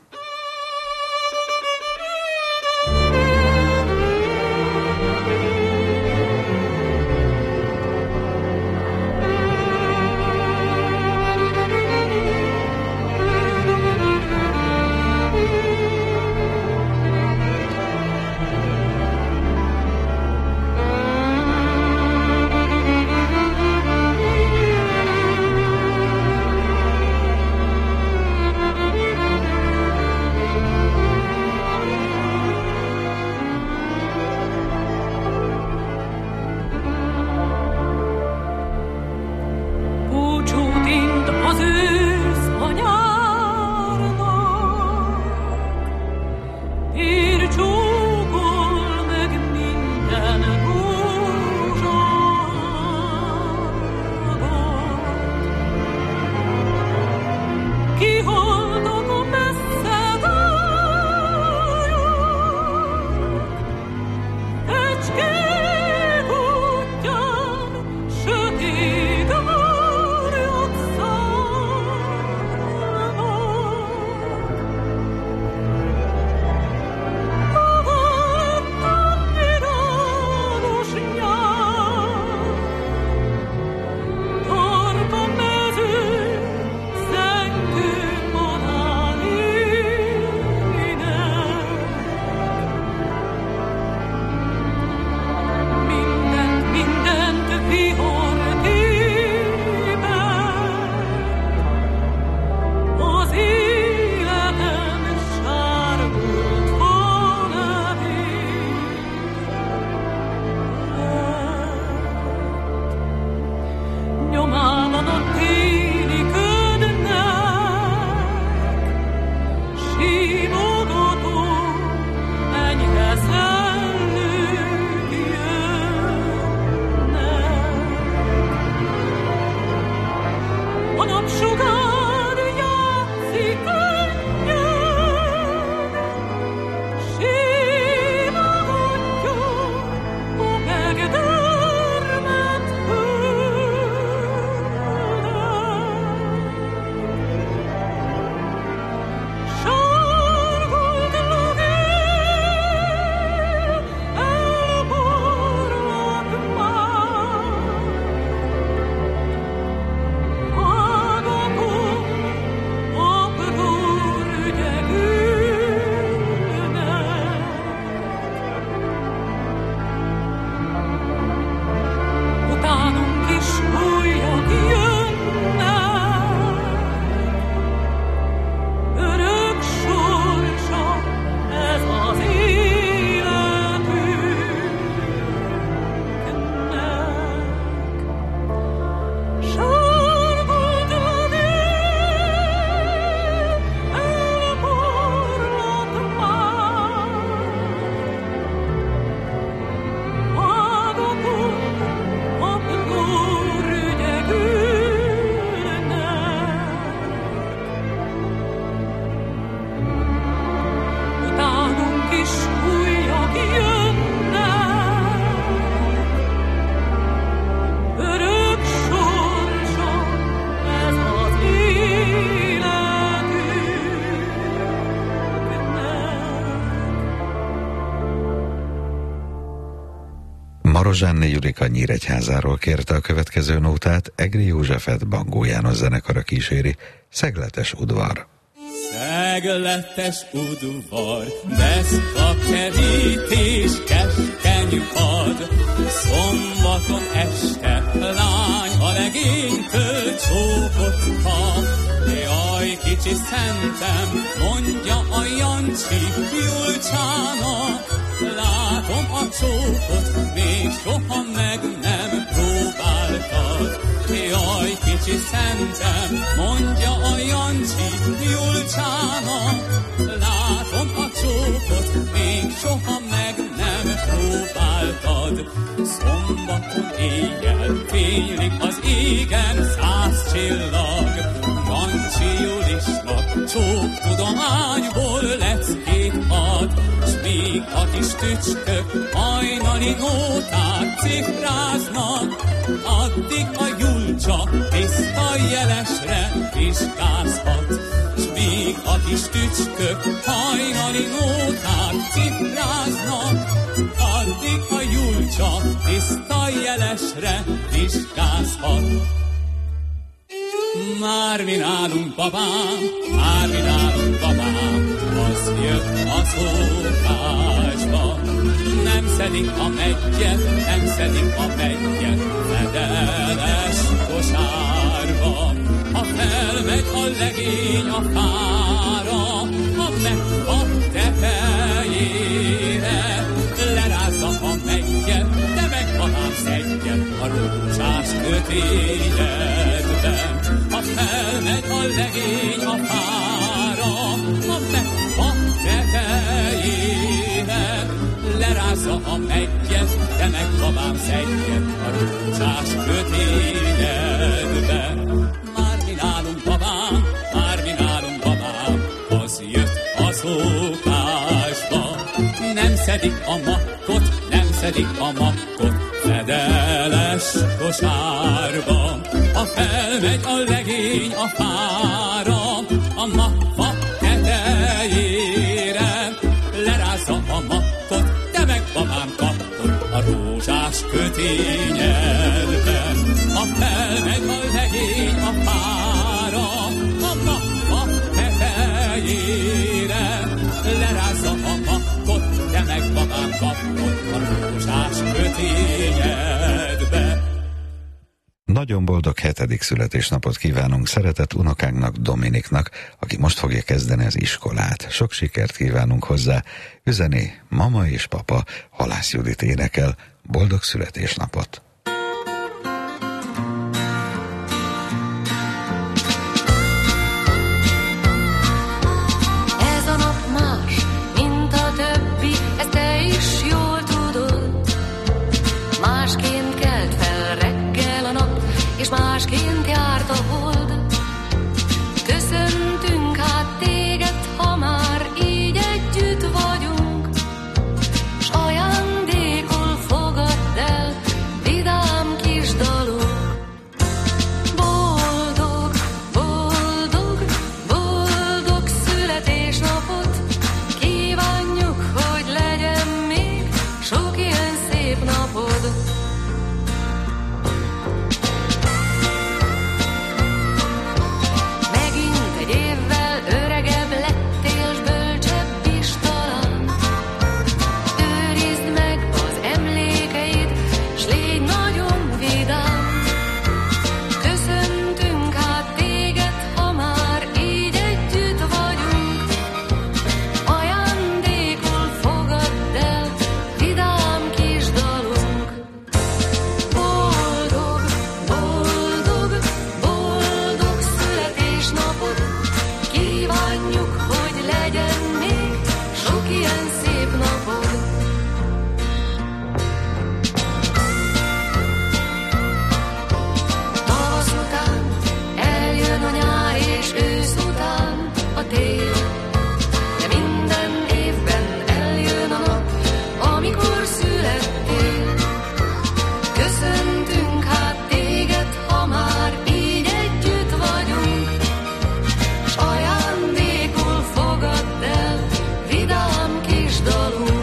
Rozsánné Jurika Nyíregyházáról kérte a következő nótát, Egri Józsefet Bangó János zenekara kíséri, Szegletes udvar. Szegletes udvar, deszka kerítés, keskeny pad, szombaton este lány a legénytől csókot kap. Jaj, kicsi szentem, mondja a Jancsi Julcsának, látom a csókot, még soha meg nem próbáltad. Jaj, kicsi szentem, mondja a Jancsi Julcsának, látom a csókot, még soha meg nem próbáltad. Szombaton éjjel fénylik az égen 100 csillag, Jancsi Julisnak csók tudományból leckét ad, s míg a kis tücskök hajnali nóták cifráznak, addig a Julcsa tiszta jelesre vizsgázhat. S míg a kis tücskök hajnali nóták cifráznak, addig a Julcsa tiszta jelesre vizsgázhat. Már mi nálunk babám, már mi nálunk babám, az jött a szokásba. Nem szedik a meggyet, nem szedik a meggyet, fedeles kosárba. Ha felmegy a legény a fára, a megfa tetejére, lerázza a meggyet, de meghalálsz egyet a rózsás kötényedben. Ha felmegy a legény a fára, a megfa tetejére, lerázza a meggyet, de megkapálsz egyet a rózsás kötényedben. Már mi nálunk babám, már mi nálunk babám, az jött a szokásba. Nem szedik a makkot, nem szedik a makkot, fedeles kosárba. Ha felmegy a legény a fára, a makfa tetejére, lerázza a makkot, te meg babám kapod a rózsás kötényedben. Ha felmegy a legény a fára, a makfa tetejére, lerázza a makkot, te meg babám kapod a rózsás kötényedben. Nagyon boldog 7. születésnapot kívánunk szeretett unokánknak, Dominiknak, aki most fogja kezdeni az iskolát. Sok sikert kívánunk hozzá. Üzeni mama és papa, Halász Judit énekel. Boldog születésnapot! Ez a nap más, mint a többi, ezt te is jól tudod. Másként kelt fel reggel a nap, és másként járt a hold. Köszöntünk hát téged, ha már így együtt vagyunk, s ajándékul fogadd el vidám kis dalok. Boldog, boldog, boldog születésnapot kívánjuk, hogy legyen még sok ilyen szép napod. Ajándékul fogadd el vidám kis dalunk.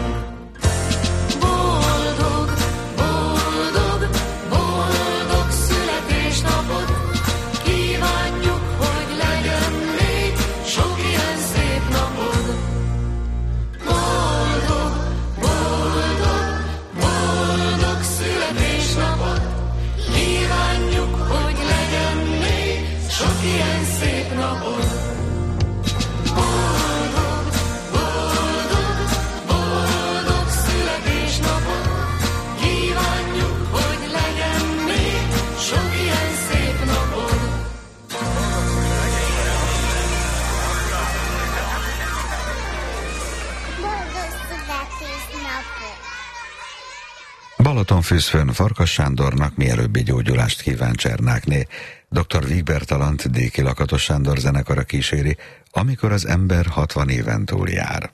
Balatonfüszfön Farkas Sándornak mielőbbi gyógyulást kíván Csernák-né. Dr. Vígber Talant Déki Lakatos Sándor zenekara kíséri, amikor az ember 60 éven túl jár.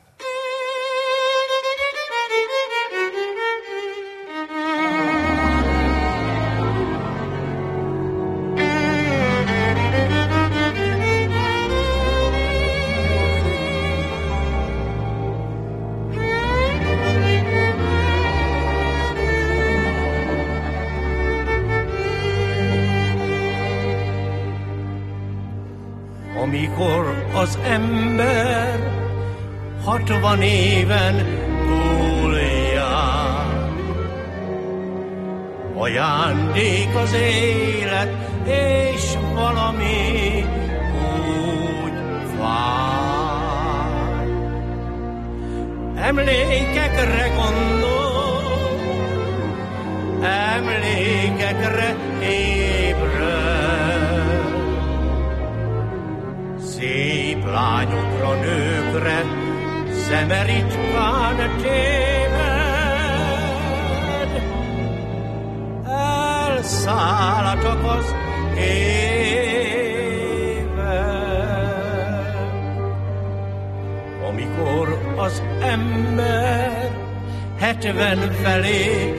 Amikor az ember 60 éven túl jár, ajándék az élet, és valami úgy vár. Emlékekre gondol, emlékekre ébred, szép lányokra, nőkre, szeme ritkán téved. Elszálltak az évek, amikor az ember 70 felé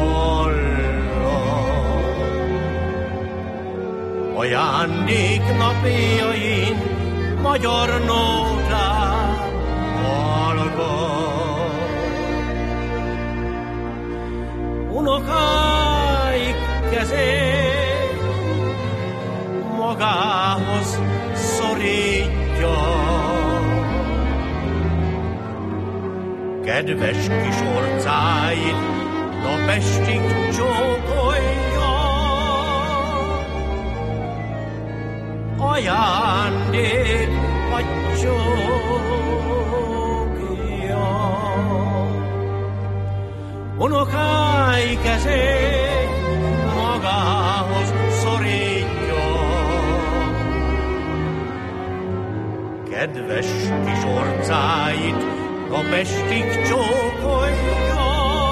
vallal. Ajándék napjain magyar nótát hallgat. Unokáik kezét magához szorítja, kedves kis orcáit napestig csókolja. Ajándék a csókja. Unokái kezét magához szorítja, kedves kis orcáit napestig csókolja.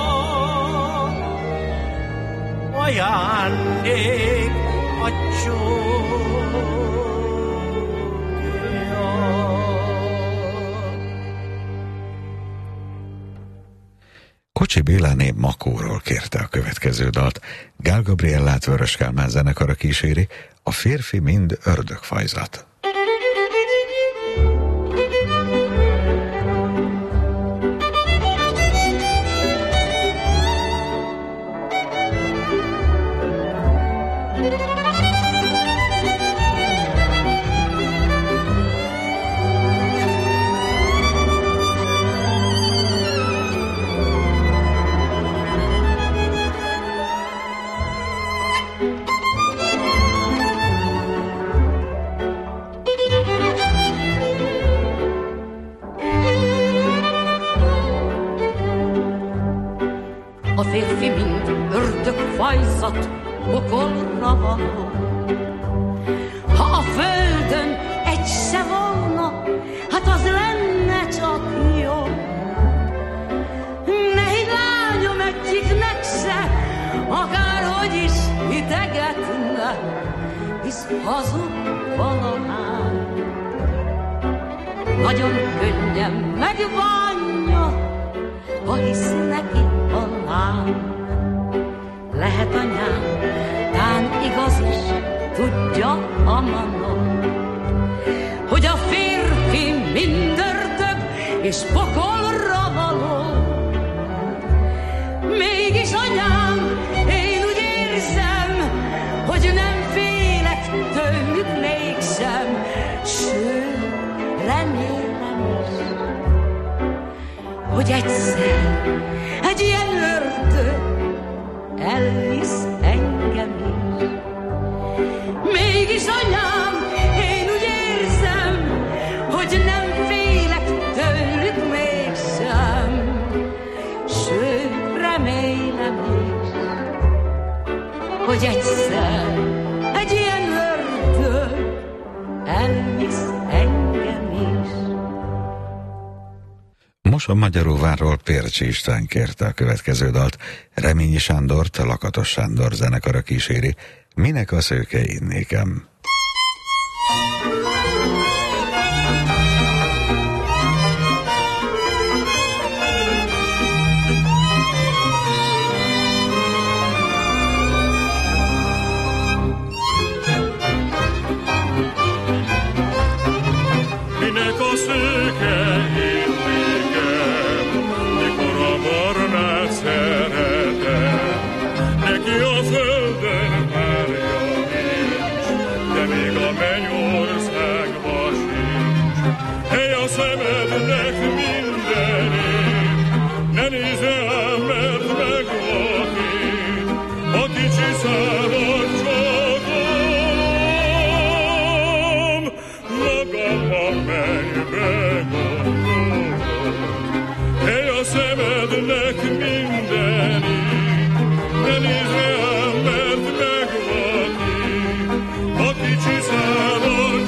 Ajándék a csókja. Kocsi Béláné Makóról kérte a következő dalt. Gál Gabriellát Vörös Kálmán zenekara kíséri, a férfi mind ördögfajzat. A férfi mind ördögfajzat, pokolra való. Ha a földön egy se volna, hát az lenne csak jó. Nehogy lányom egyiknek se, akárhogy is hitegetne, hisz hazug valahány. Nagyon könnyen megbánja, ha hisz neki a lány. Lehet anyám, tán igaz is, tudja a manom, hogy a férfi mind ördög és pokolra való. Mégis anyám, én úgy érzem, hogy nem félek tőlük mégsem, sőt, remélem is, hogy egyszer egy ilyen ördög elvisz engem is. Mégis anyám, én úgy érzem, hogy nem félek tőlük mégsem, sőt, remélem is, hogy egyszer egy ilyen ördög elvisz engem is. Mosonmagyaróvárról Pércsi István kérte a következő dalt. Reményi Sándort, Lakatos Sándor zenekara kíséri. Minek a szőke innékem? Minek a szőke innékem, mikor a barnát szeretem, neki a földön párja nincs, de még a mennyországban sincs. Hely a szemednek mindenét, ne nézze ám, mert megvakít, a kicsi szádat csodolom, magam a mennybe gondolom. Hely a szemednek mindenit, ne nézze ám, mert megvakít, a kicsi szádat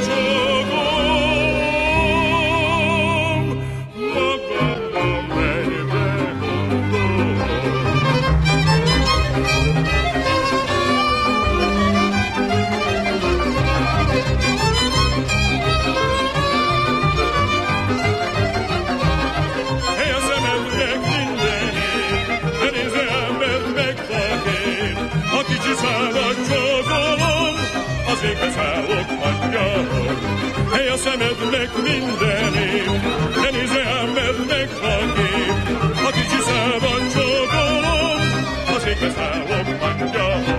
csodolom, magam a mennybe gondolom. Hely a szemednek mindenét, ne nézze ám, mert megvakít, a kicsi szádat csodolom, az égbe szállok angyalom. Hely a szemednek mindenét, ne nézze ám, mert megvakít, a kicsi szádat csodolom, az égbe szállok angyalom.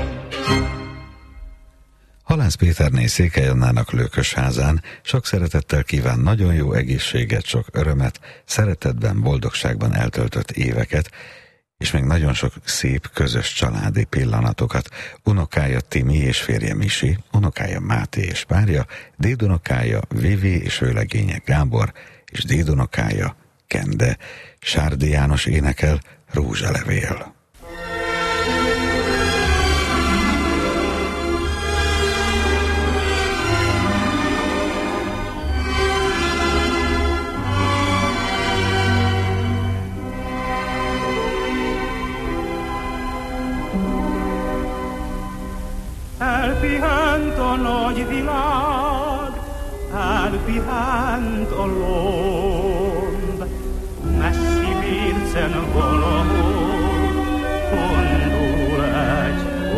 Halász Péterné Székely Annának Lőkösházán sok szeretettel kíván nagyon jó egészséget, sok örömet, szeretetben, boldogságban eltöltött éveket, és még nagyon sok szép, közös családi pillanatokat. Unokája Timi és férje Misi, unokája Máté és párja, dédunokája Vivi és vőlegénye Gábor, és dédunokája Kende. Sárdi János énekel Rózsalevél. Elpihent a nagy világ, elpihent a lomb, messzi bircen valahol kondul egy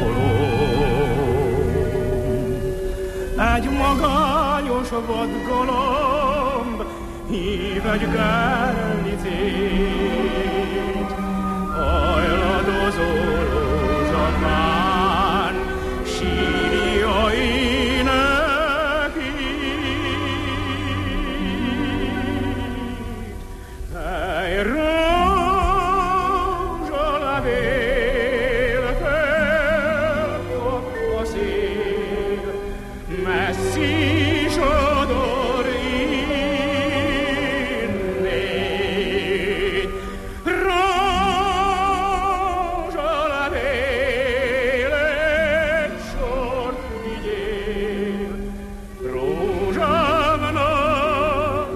golomb. Egy magányos vadgalomb hív egy gerlicét, ajladozó rózsapán sírja énekét. Egy rózsalevél felkap a szél, messzi sodor innét. Rózsalevél egy sort vigyél, rózsámnak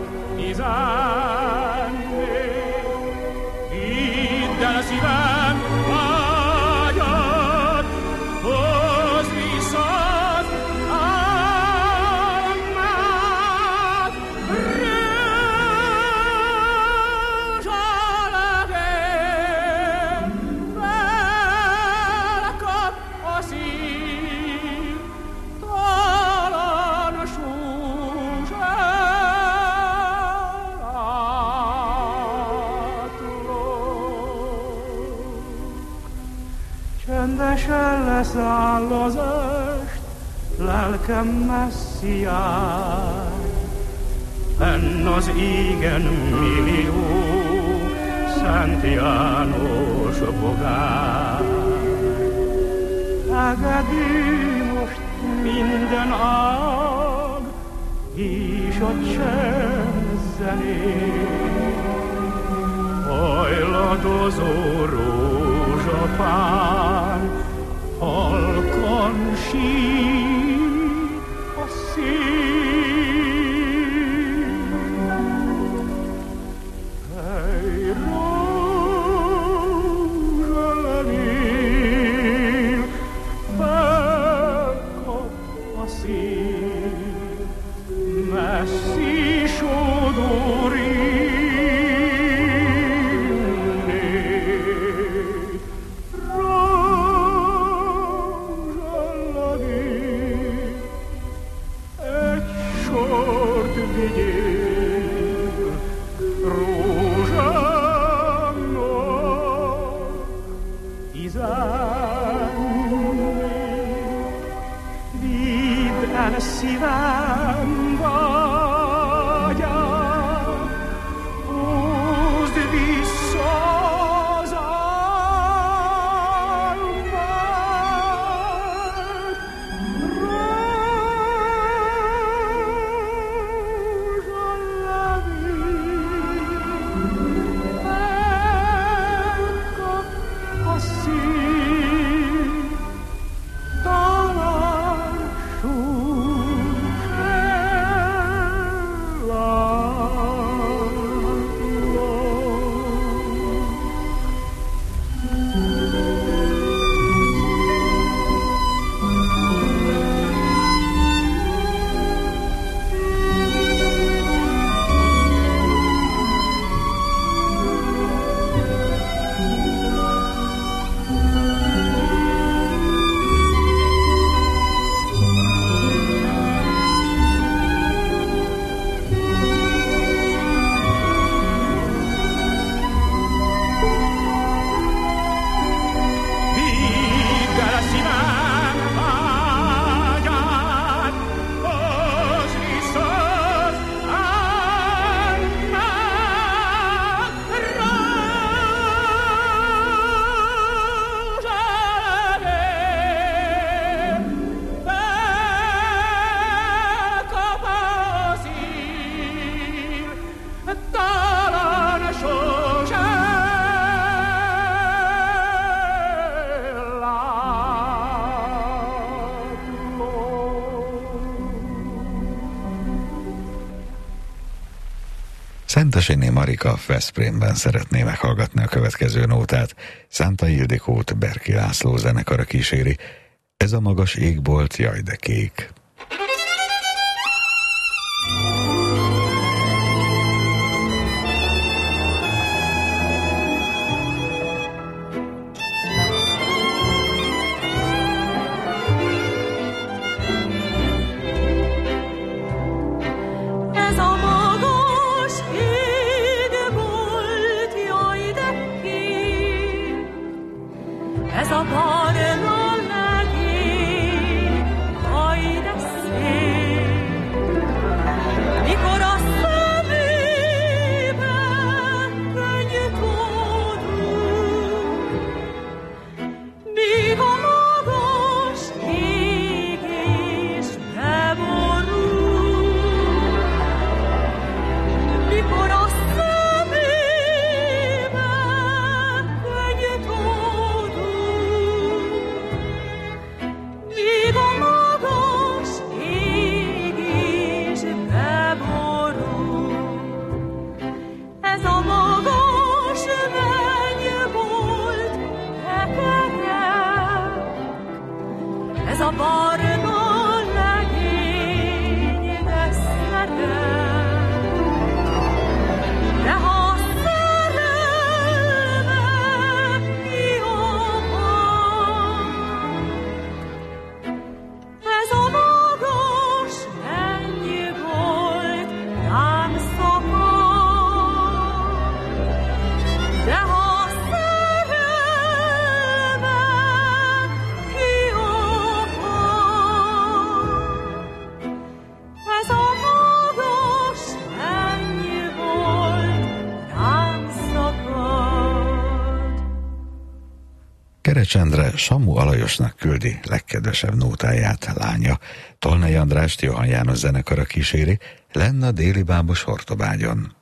izánnék. Hidd el szívem vágyat, hozd vissza az álmát. Rózsalevél felkap a szív, talan Csendesen leszáll az est, lelkem messzi jár. Fenn az égen millió Szent János bogár. Hegedű most minden ág, és a csend zenél. Hajladozó rózsapán, halkan sír a szív. Hey, Szentesiné Marika Veszprémben szeretné meghallgatni a következő nótát. Szánta Ildikót Berki László zenekara kíséri. Ez a magas égbolt, jaj de kék. Kerecs Endre Samu Alajosnak küldi legkedvesebb nótáját, lánya. Tolnai Andrást Johann János zenekara kíséri, lenn a déli bábos Hortobágyon.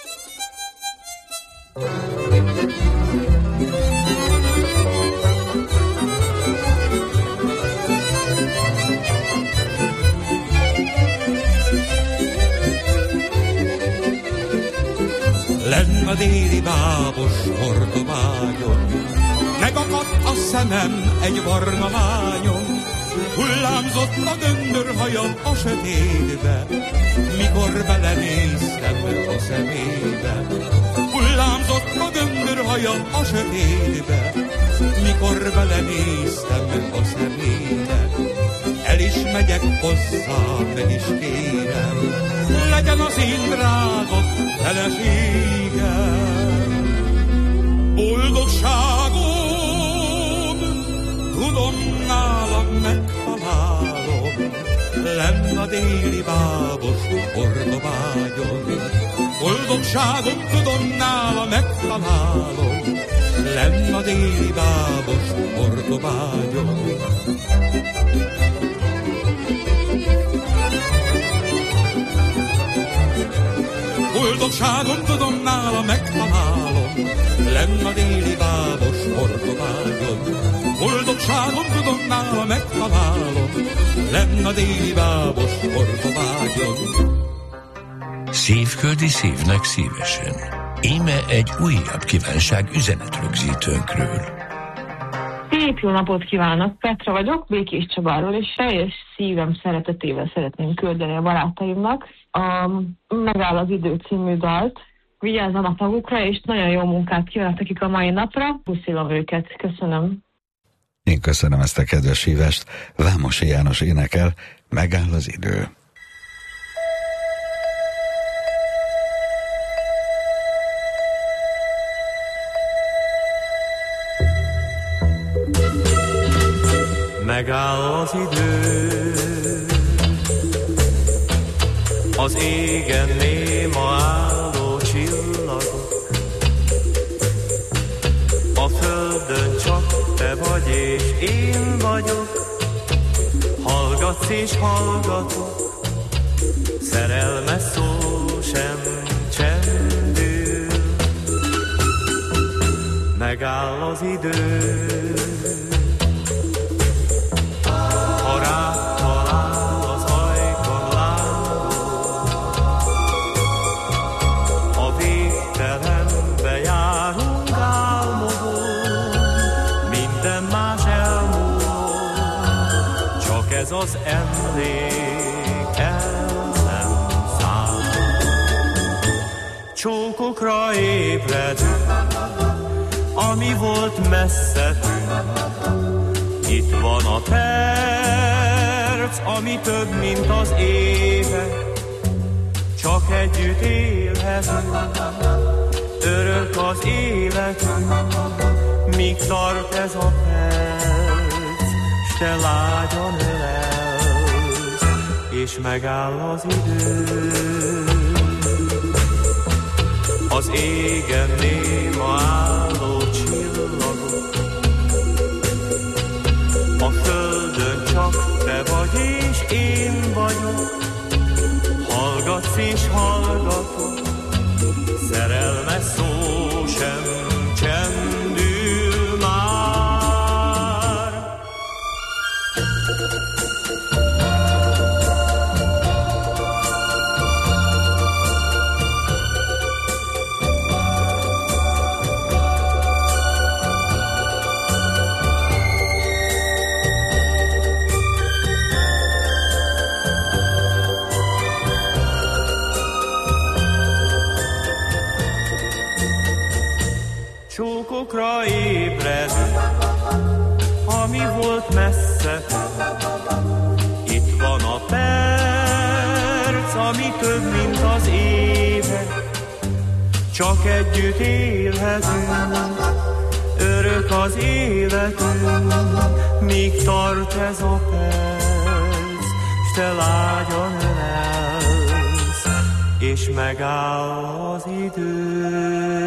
Lenn a déli bábos Hortobágyon, megakadt a szemem egy barna lányon, hullámzott a göndörhajam a sötétbe, mikor belenéztem a szemébe. Hullámzott a göndörhajam a sötétbe, mikor belenéztem a szemébe. El is megyek hozzá, meg is kérem, legyen az én drága feleségem. Boldogságom, tudom, nálam megtalálom, lenn a déli bábos Hortobágyon. Boldogságom, tudom, nálam megtalálom, lenn a déli bábos Hortobágyon. Boldogságom, tudom, nála megtalálom, lenn a déli bábos Hortobágyon. Boldogságom, tudom, nála megtalálom, lenn a déli bábos Hortobágyon. Szív küldi szívnek szívesen. Íme egy újabb kívánság üzenetrögzítőnkről. Szép jó napot kívánok! Petra vagyok, Békés Csabáról, és teljes szívem szeretetével szeretném küldeni a barátaimnak a Megáll az idő című dalt. Vigyázzanak magukra, és nagyon jó munkát kívánok nekik a mai napra. Puszilom őket. Köszönöm. Én köszönöm ezt a kedves hívást. Vámosi János énekel, Megáll az idő. Megáll az idő, az égen néma álló csillagok, a földön csak te vagy és én vagyok, hallgatsz és hallgatok, szerelmes szó sem csendül. Megáll az idő, az emlék el nem száll. Csókokra ébredünk, ami volt messze tűnt. Itt van a perc, ami több, mint az évek. Csak együtt élhetünk, örök az életünk, míg tart ez a perc, s te lágyan ölelsz, és megáll az idő. Az égen néma álló csillagok, a földön csak te vagy és én vagyok. Hallgatsz és hallgatok, szerelmes szó sem csendül már. Csókokra ébredünk, ami volt messze. Itt van a perc, ami több, mint az évek. Csak együtt élhetünk, örök az életünk, míg tart ez a perc, s te lágyan ölelsz, és megáll az idő.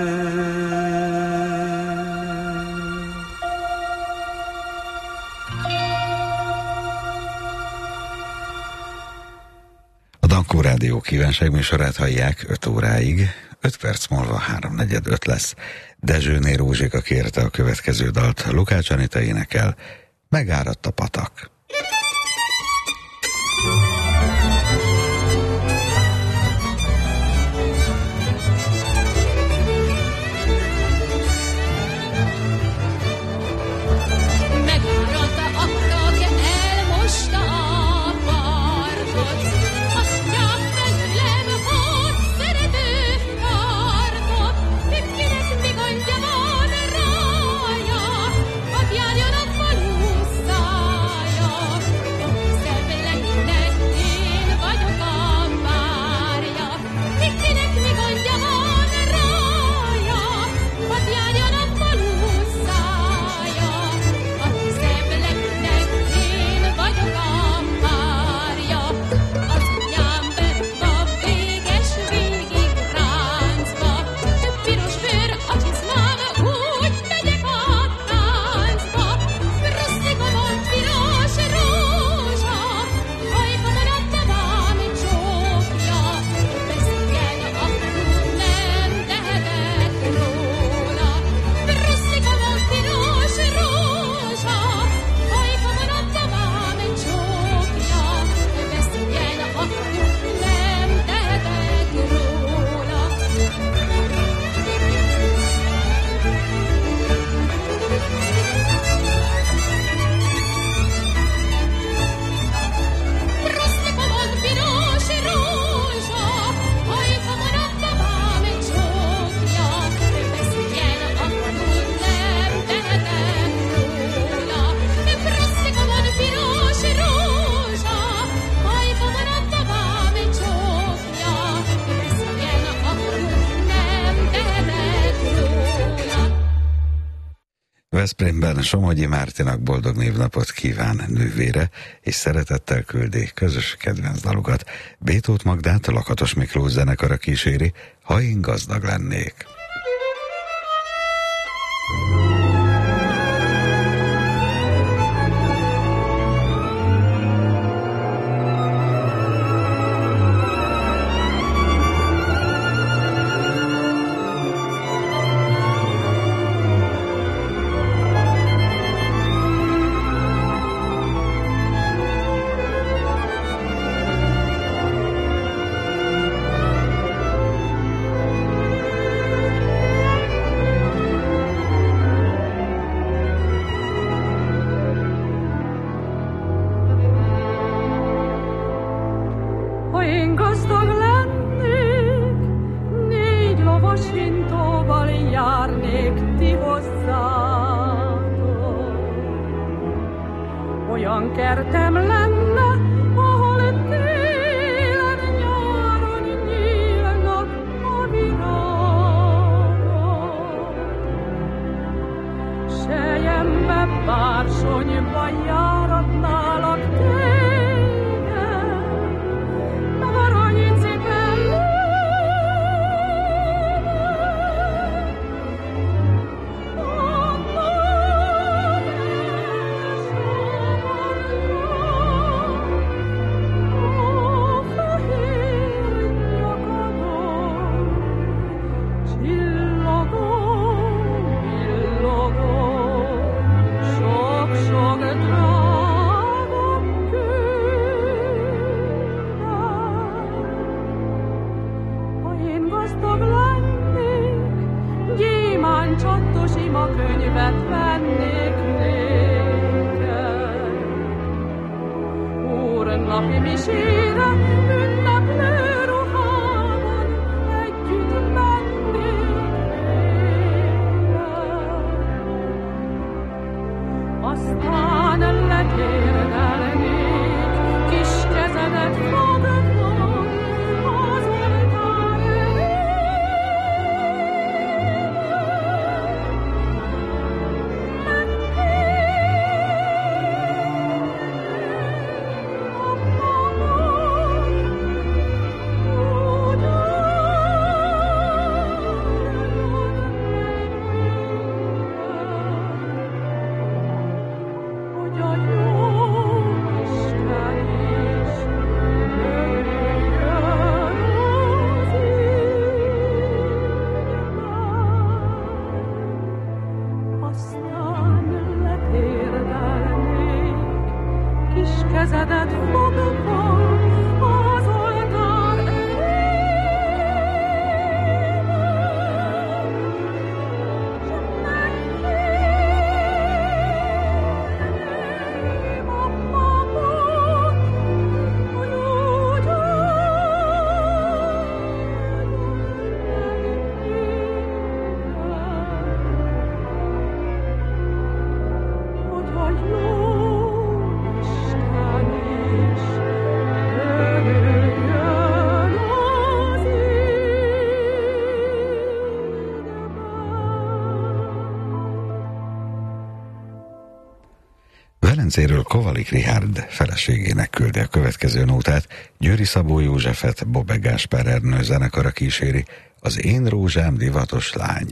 Dankó Rádió kívánságműsorát hallják 5 óráig, 5 perc múlva 3:45 lesz. Dezsőné Rózsika kérte a következő dalt, Lukács Anita énekel, Megáradt a patak. Járjon a falu szája, Veszprémben Somogyi Mártinak boldog névnapot kíván nővére, és szeretettel küldi közös kedvenc dalukat. Bétót Magdát a Lakatos Miklós zenekara kíséri, Ha én gazdag lennék. olyan kertem lenne, ahol télen, nyáron nyílnak a virágok. Selyembe, bársonyba járatnálak téged, meg aranycipellőbe. Csattos ima könyvet vennék néked. Úrnapi misére ünneplő ruhában együtt mennék néked. Aztán letérdelnék, kis kezedet fogva az oltár elé. Kezedet fogva az oltár Velencéről Kovalik Richárd feleségének küldi a következő nótát, Győri Szabó Józsefet Bobek Gáspár Ernő zenekara kíséri, az Én rózsám divatos lány.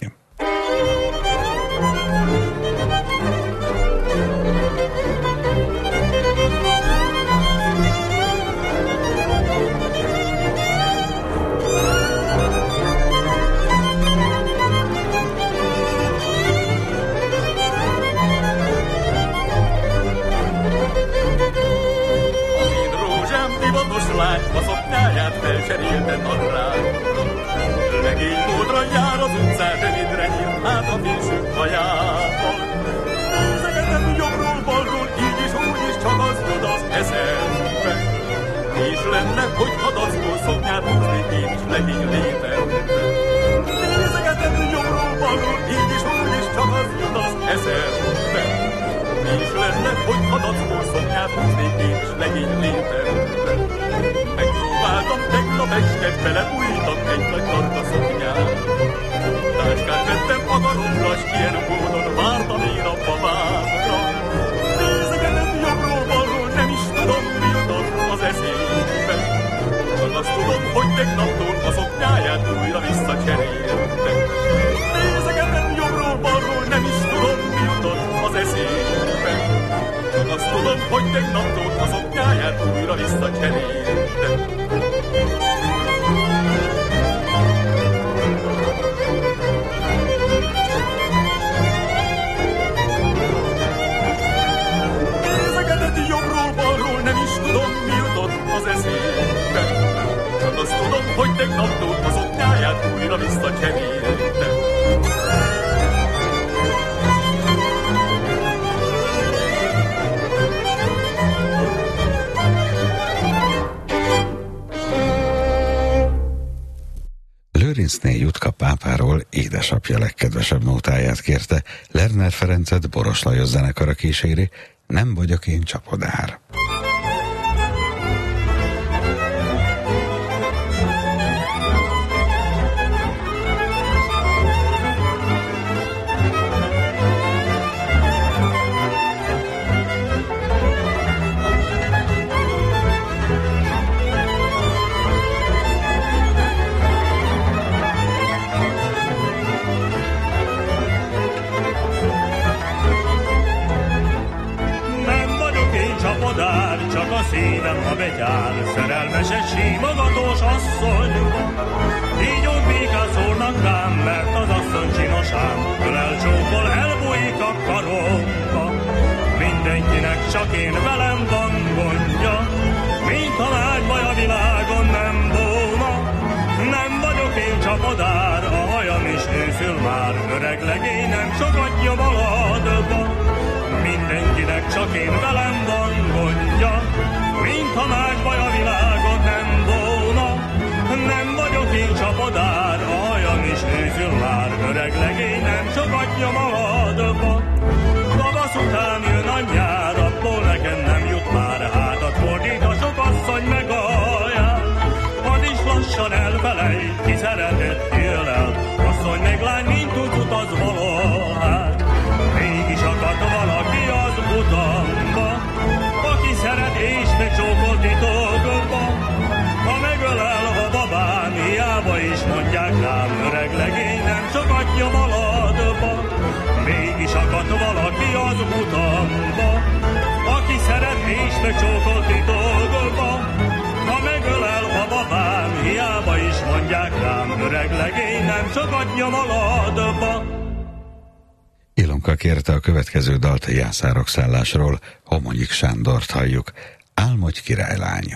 A szoknyáját felcserélte nadrágra. Legény módra jár az utcán, rövidre nyílt át a fésű hajával. Nézegetem jobbról, balról, így is, úgy is, csak az jut az eszembe. És lenne, hogy hadacból szoknyát húzni, én is legény létembe. Nézegetem jobbról, balról, így is, úgy is, csak az jut az eszembe. És lenne, hogy hadacból szoknyát húzni, én is legény létembe. Megpróbáltam tegnap estet, belebújtam egy nagy tarka szoknyát. Táskát vettem magamra, s ilyen módon vártam én a babámra. Nézegetem jobbról, balról, nem is tudom, mi jutott az eszébe. Csak azt tudom, hogy tegnaptól a szoknyáját újra visszacserélte. Nézegetem jobbról, balról, nem is tudom, mi jutott az eszébe. Csak azt tudom, hogy tegnaptól a szoknyáját újra visszacserélte. Nézegetett jobbról, balról, nem is tudom, mi jutott az eszébe. Csak azt tudom, hogy tegnaptól a szoknyáját újra visszacserélte. Lőrincné Jutka pápáról édesapja legkedvesebb nótáját kérte, Lerner Ferencet Boros Lajos zenekara kíséri, Nem vagyok én csapodár. Csak a szívem, ha betyár, szerelmes egy símogatós asszony. Így úgy békát szórnak rám, mert az asszony csinosám, ölel csókol, elbújik a karomba. Mindenkinek csak én velem van gondja, mintha nagy baj a világon nem volna. Nem vagyok én csapodár, a hajam is őszül már, öreg legényem sokat nyom a ladba. Mindenkinek csak én velem van gondja, mintha más baj a világon nem volna. Nem vagyok én csapodár, a hajam is őszül már, öreg legényem sokat nyom a ladba. Tavasz után jön a nyár, abból nekem nem jut már, hátat fordít a sok asszony meg alján. Az is lassan elfelejt, ki szeretett, él el, asszony meg lány, mint tudsz az valahát. Mégis akart valaki az utamba, aki szeret és megcsókol titokba. Ha megölel a babám, hiába is mondják rám, öreg legény nem sokat nyom a ladba. Mégis akart valaki az utamba, aki szeret és megcsókol titokba. Ha megölel a babám, hiába is mondják rám, öreg legény nem sokat nyom a ladba. Ilonka kérte a következő dalt a Jászárok szállásról, Homonyik Sándort halljuk. Álmodj királylány!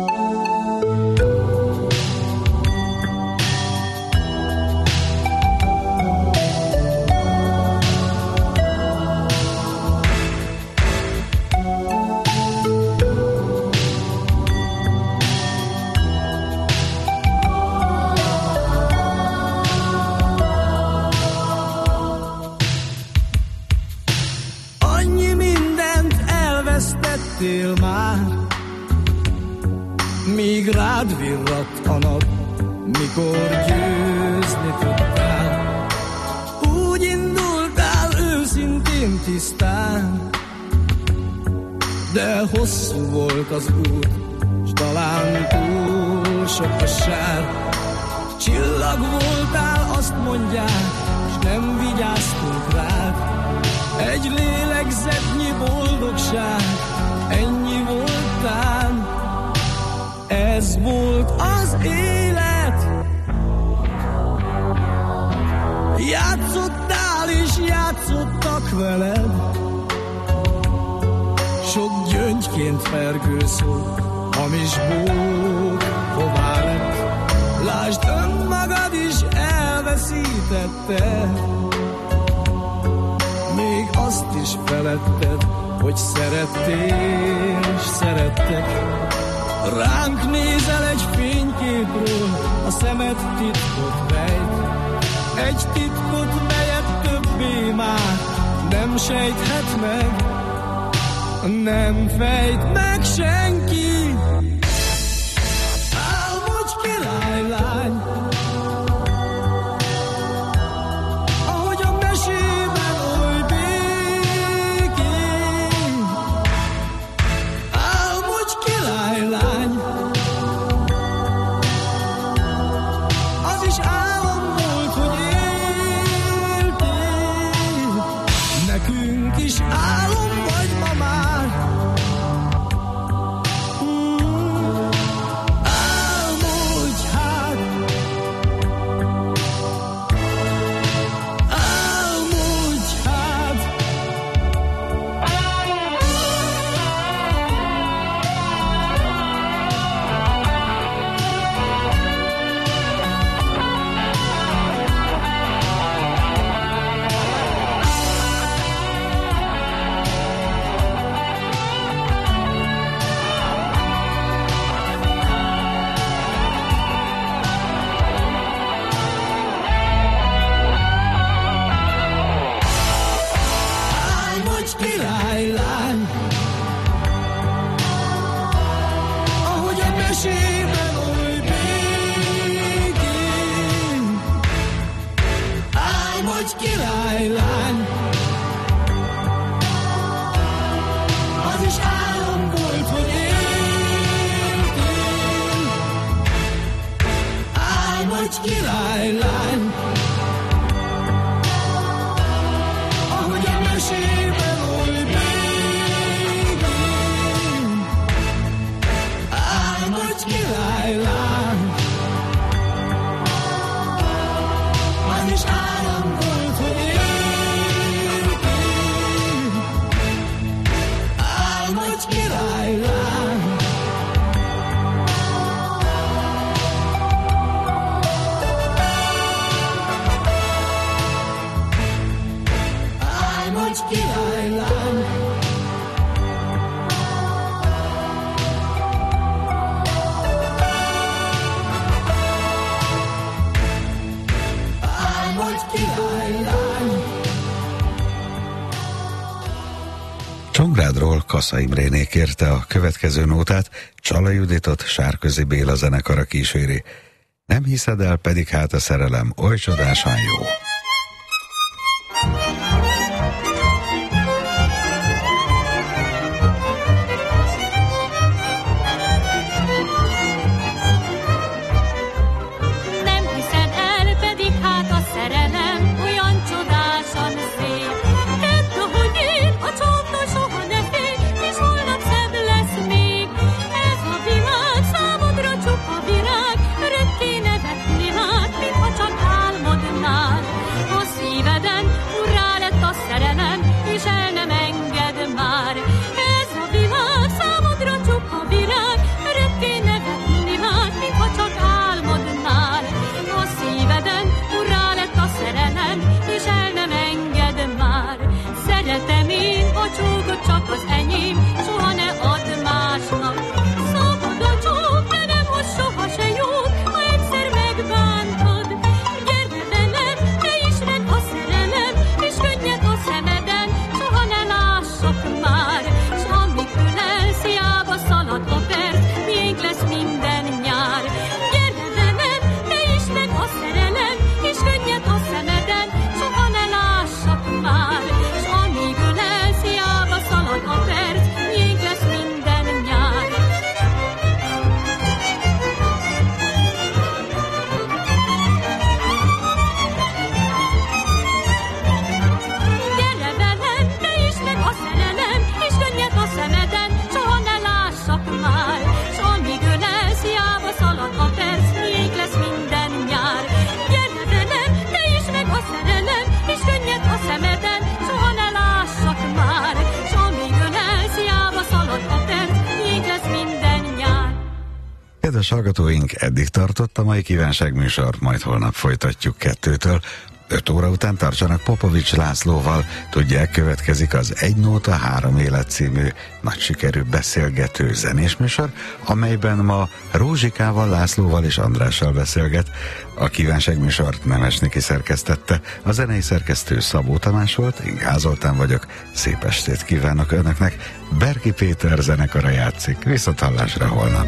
Már, míg rád virradt a nap, mikor győzni tudtál. Úgy indultál őszintén tisztán, de hosszú volt az út, s talán túl sok a sár. Csillag voltál, azt mondják, s nem vigyáztunk rád. Egy lélegzetnyi boldogság, ennyi voltál, ez volt az élet. Játszottál és játszottak veled, sok gyöngyként fergő szó, hamis bók, hová lett. Lásd, önmagad is elveszítetted, még azt is feledted, hogy szerettél és szerettek. Ránk nézel egy fényképről, a szemed titkot rejt. Egy titkot, melyet többé már nem sejthet meg, nem fejt meg senki. Álmodj királylány, ahogy a mesében oly békén. Álmodj királylány, az is álom volt, hogy éltél. Nekünk is álom vagy ma már, vagy királylány. Az is álom volt, hogy én áll vagy királylány. Ahogy a mesében oly még áll vagy királylány. Az is álom volt, hogy én áll vagy királylány. Áll vagy királylány. Csongrádról Kassa Imréné kérte a következő nótát, Csala Juditot Sárközi Béla zenekara kíséri. Nem hiszed el, pedig hát a szerelem oly csodásan jó. Csak az enyém, soha ne add másnak. Szabadon csók, de nem hoz soha se jót, ha egyszer megbántod. Gyere velem, te ismerd a szerelem, és könnyed a szemeden, soha ne lássak már. S amíg ölelsz, hiába szalad a perc, miénk lesz minden nyár. Gyere velem, te ismerd a szerelem, és könnyed a szemeden, soha ne lássak már. S amíg ölelsz, hiába szalad a perc, miénk lesz minden nyár. Gyere velem, te ismerd a szerelem, és könnyed a szemeden, soha ne lássak már. S amíg ölelsz, hiába szalad a perc, miénk lesz minden nyár. Gyere velem, te ismerd a szerelem, és könnyed a szemeden, soha ne lássak már. S amíg ölelsz, hiába szalad a perc, miénk lesz minden nyár. Kedves hallgatóink, eddig tartott a mai kívánságműsor, majd holnap folytatjuk 2-től. 5 óra után tartsanak Popovics Lászlóval. Tudják, következik az Egy nóta, 3 élet című nagy sikerű beszélgető zenés műsor, amelyben ma Rózsikával, Lászlóval és Andrással beszélget. A kívánságműsort Nemes Niki szerkesztette, a zenei szerkesztő Szabó Tamás volt, én Gál Zoltán vagyok. Szép estét kívánok önöknek. Berki Péter zenekara játszik. Viszonthallásra holnap.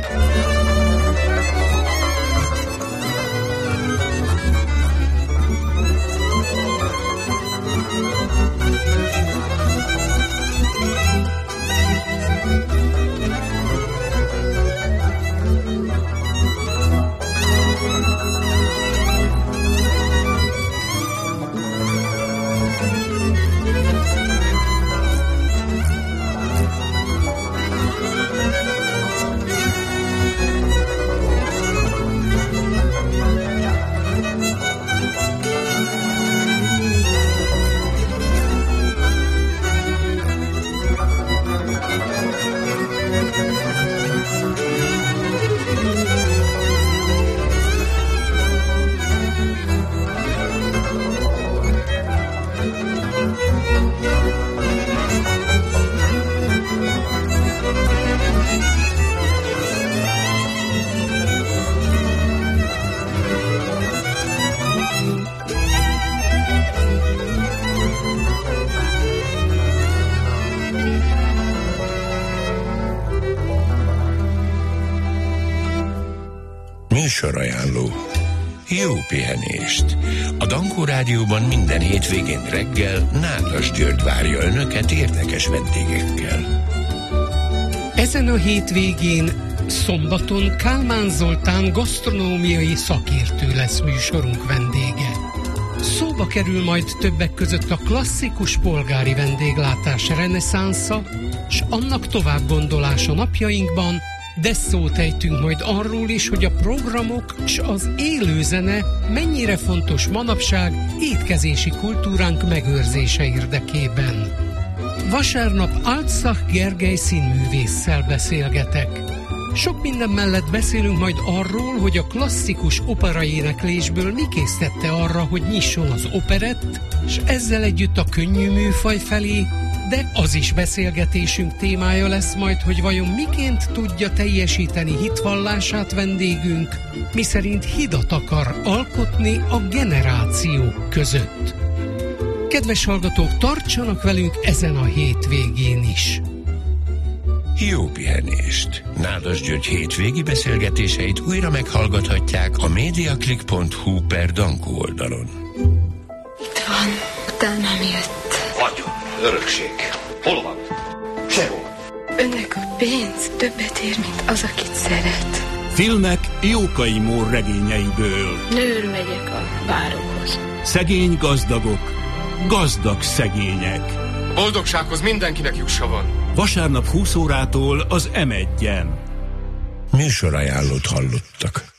Műsorajánló. jó pihenést! A Dankó Rádióban minden hétvégén reggel Nádas György várja Önöket érdekes vendégekkel. Ezen a hétvégén szombaton Kálmán Zoltán gasztronómiai szakértő lesz műsorunk vendége. Szóba kerül majd többek között a klasszikus polgári vendéglátás reneszánsza, s annak tovább gondolása napjainkban, de szót ejtünk majd arról is, hogy a programok s az élőzene mennyire fontos manapság étkezési kultúránk megőrzése érdekében. Vasárnap Altszach Gergely színművésszel beszélgetek. Sok minden mellett beszélünk majd arról, hogy a klasszikus operaéneklésből mi késztette arra, hogy nyisson az operett, és ezzel együtt a könnyű műfaj felé, de az is beszélgetésünk témája lesz majd, hogy vajon miként tudja teljesíteni hitvallását vendégünk, miszerint hidat akar alkotni a generációk között. Kedves hallgatók, tartsanak velünk ezen a hétvégén is! Jó pihenést! Nádas György hétvégi beszélgetéseit újra meghallgathatják a mediaclick.hu/Dankó oldalon. Itt van, utánam jött. Vagyon, örökség. Hol van? Sehol. Önnek a pénz többet ér, mint az, akit szeret. Filmek Jókai Mór regényeiből. Nőr megyek a várokhoz. Szegény gazdagok, gazdag szegények. Boldogsághoz mindenkinek jussa van. Vasárnap 20 órától az M1-en. Műsorajánlót hallottak.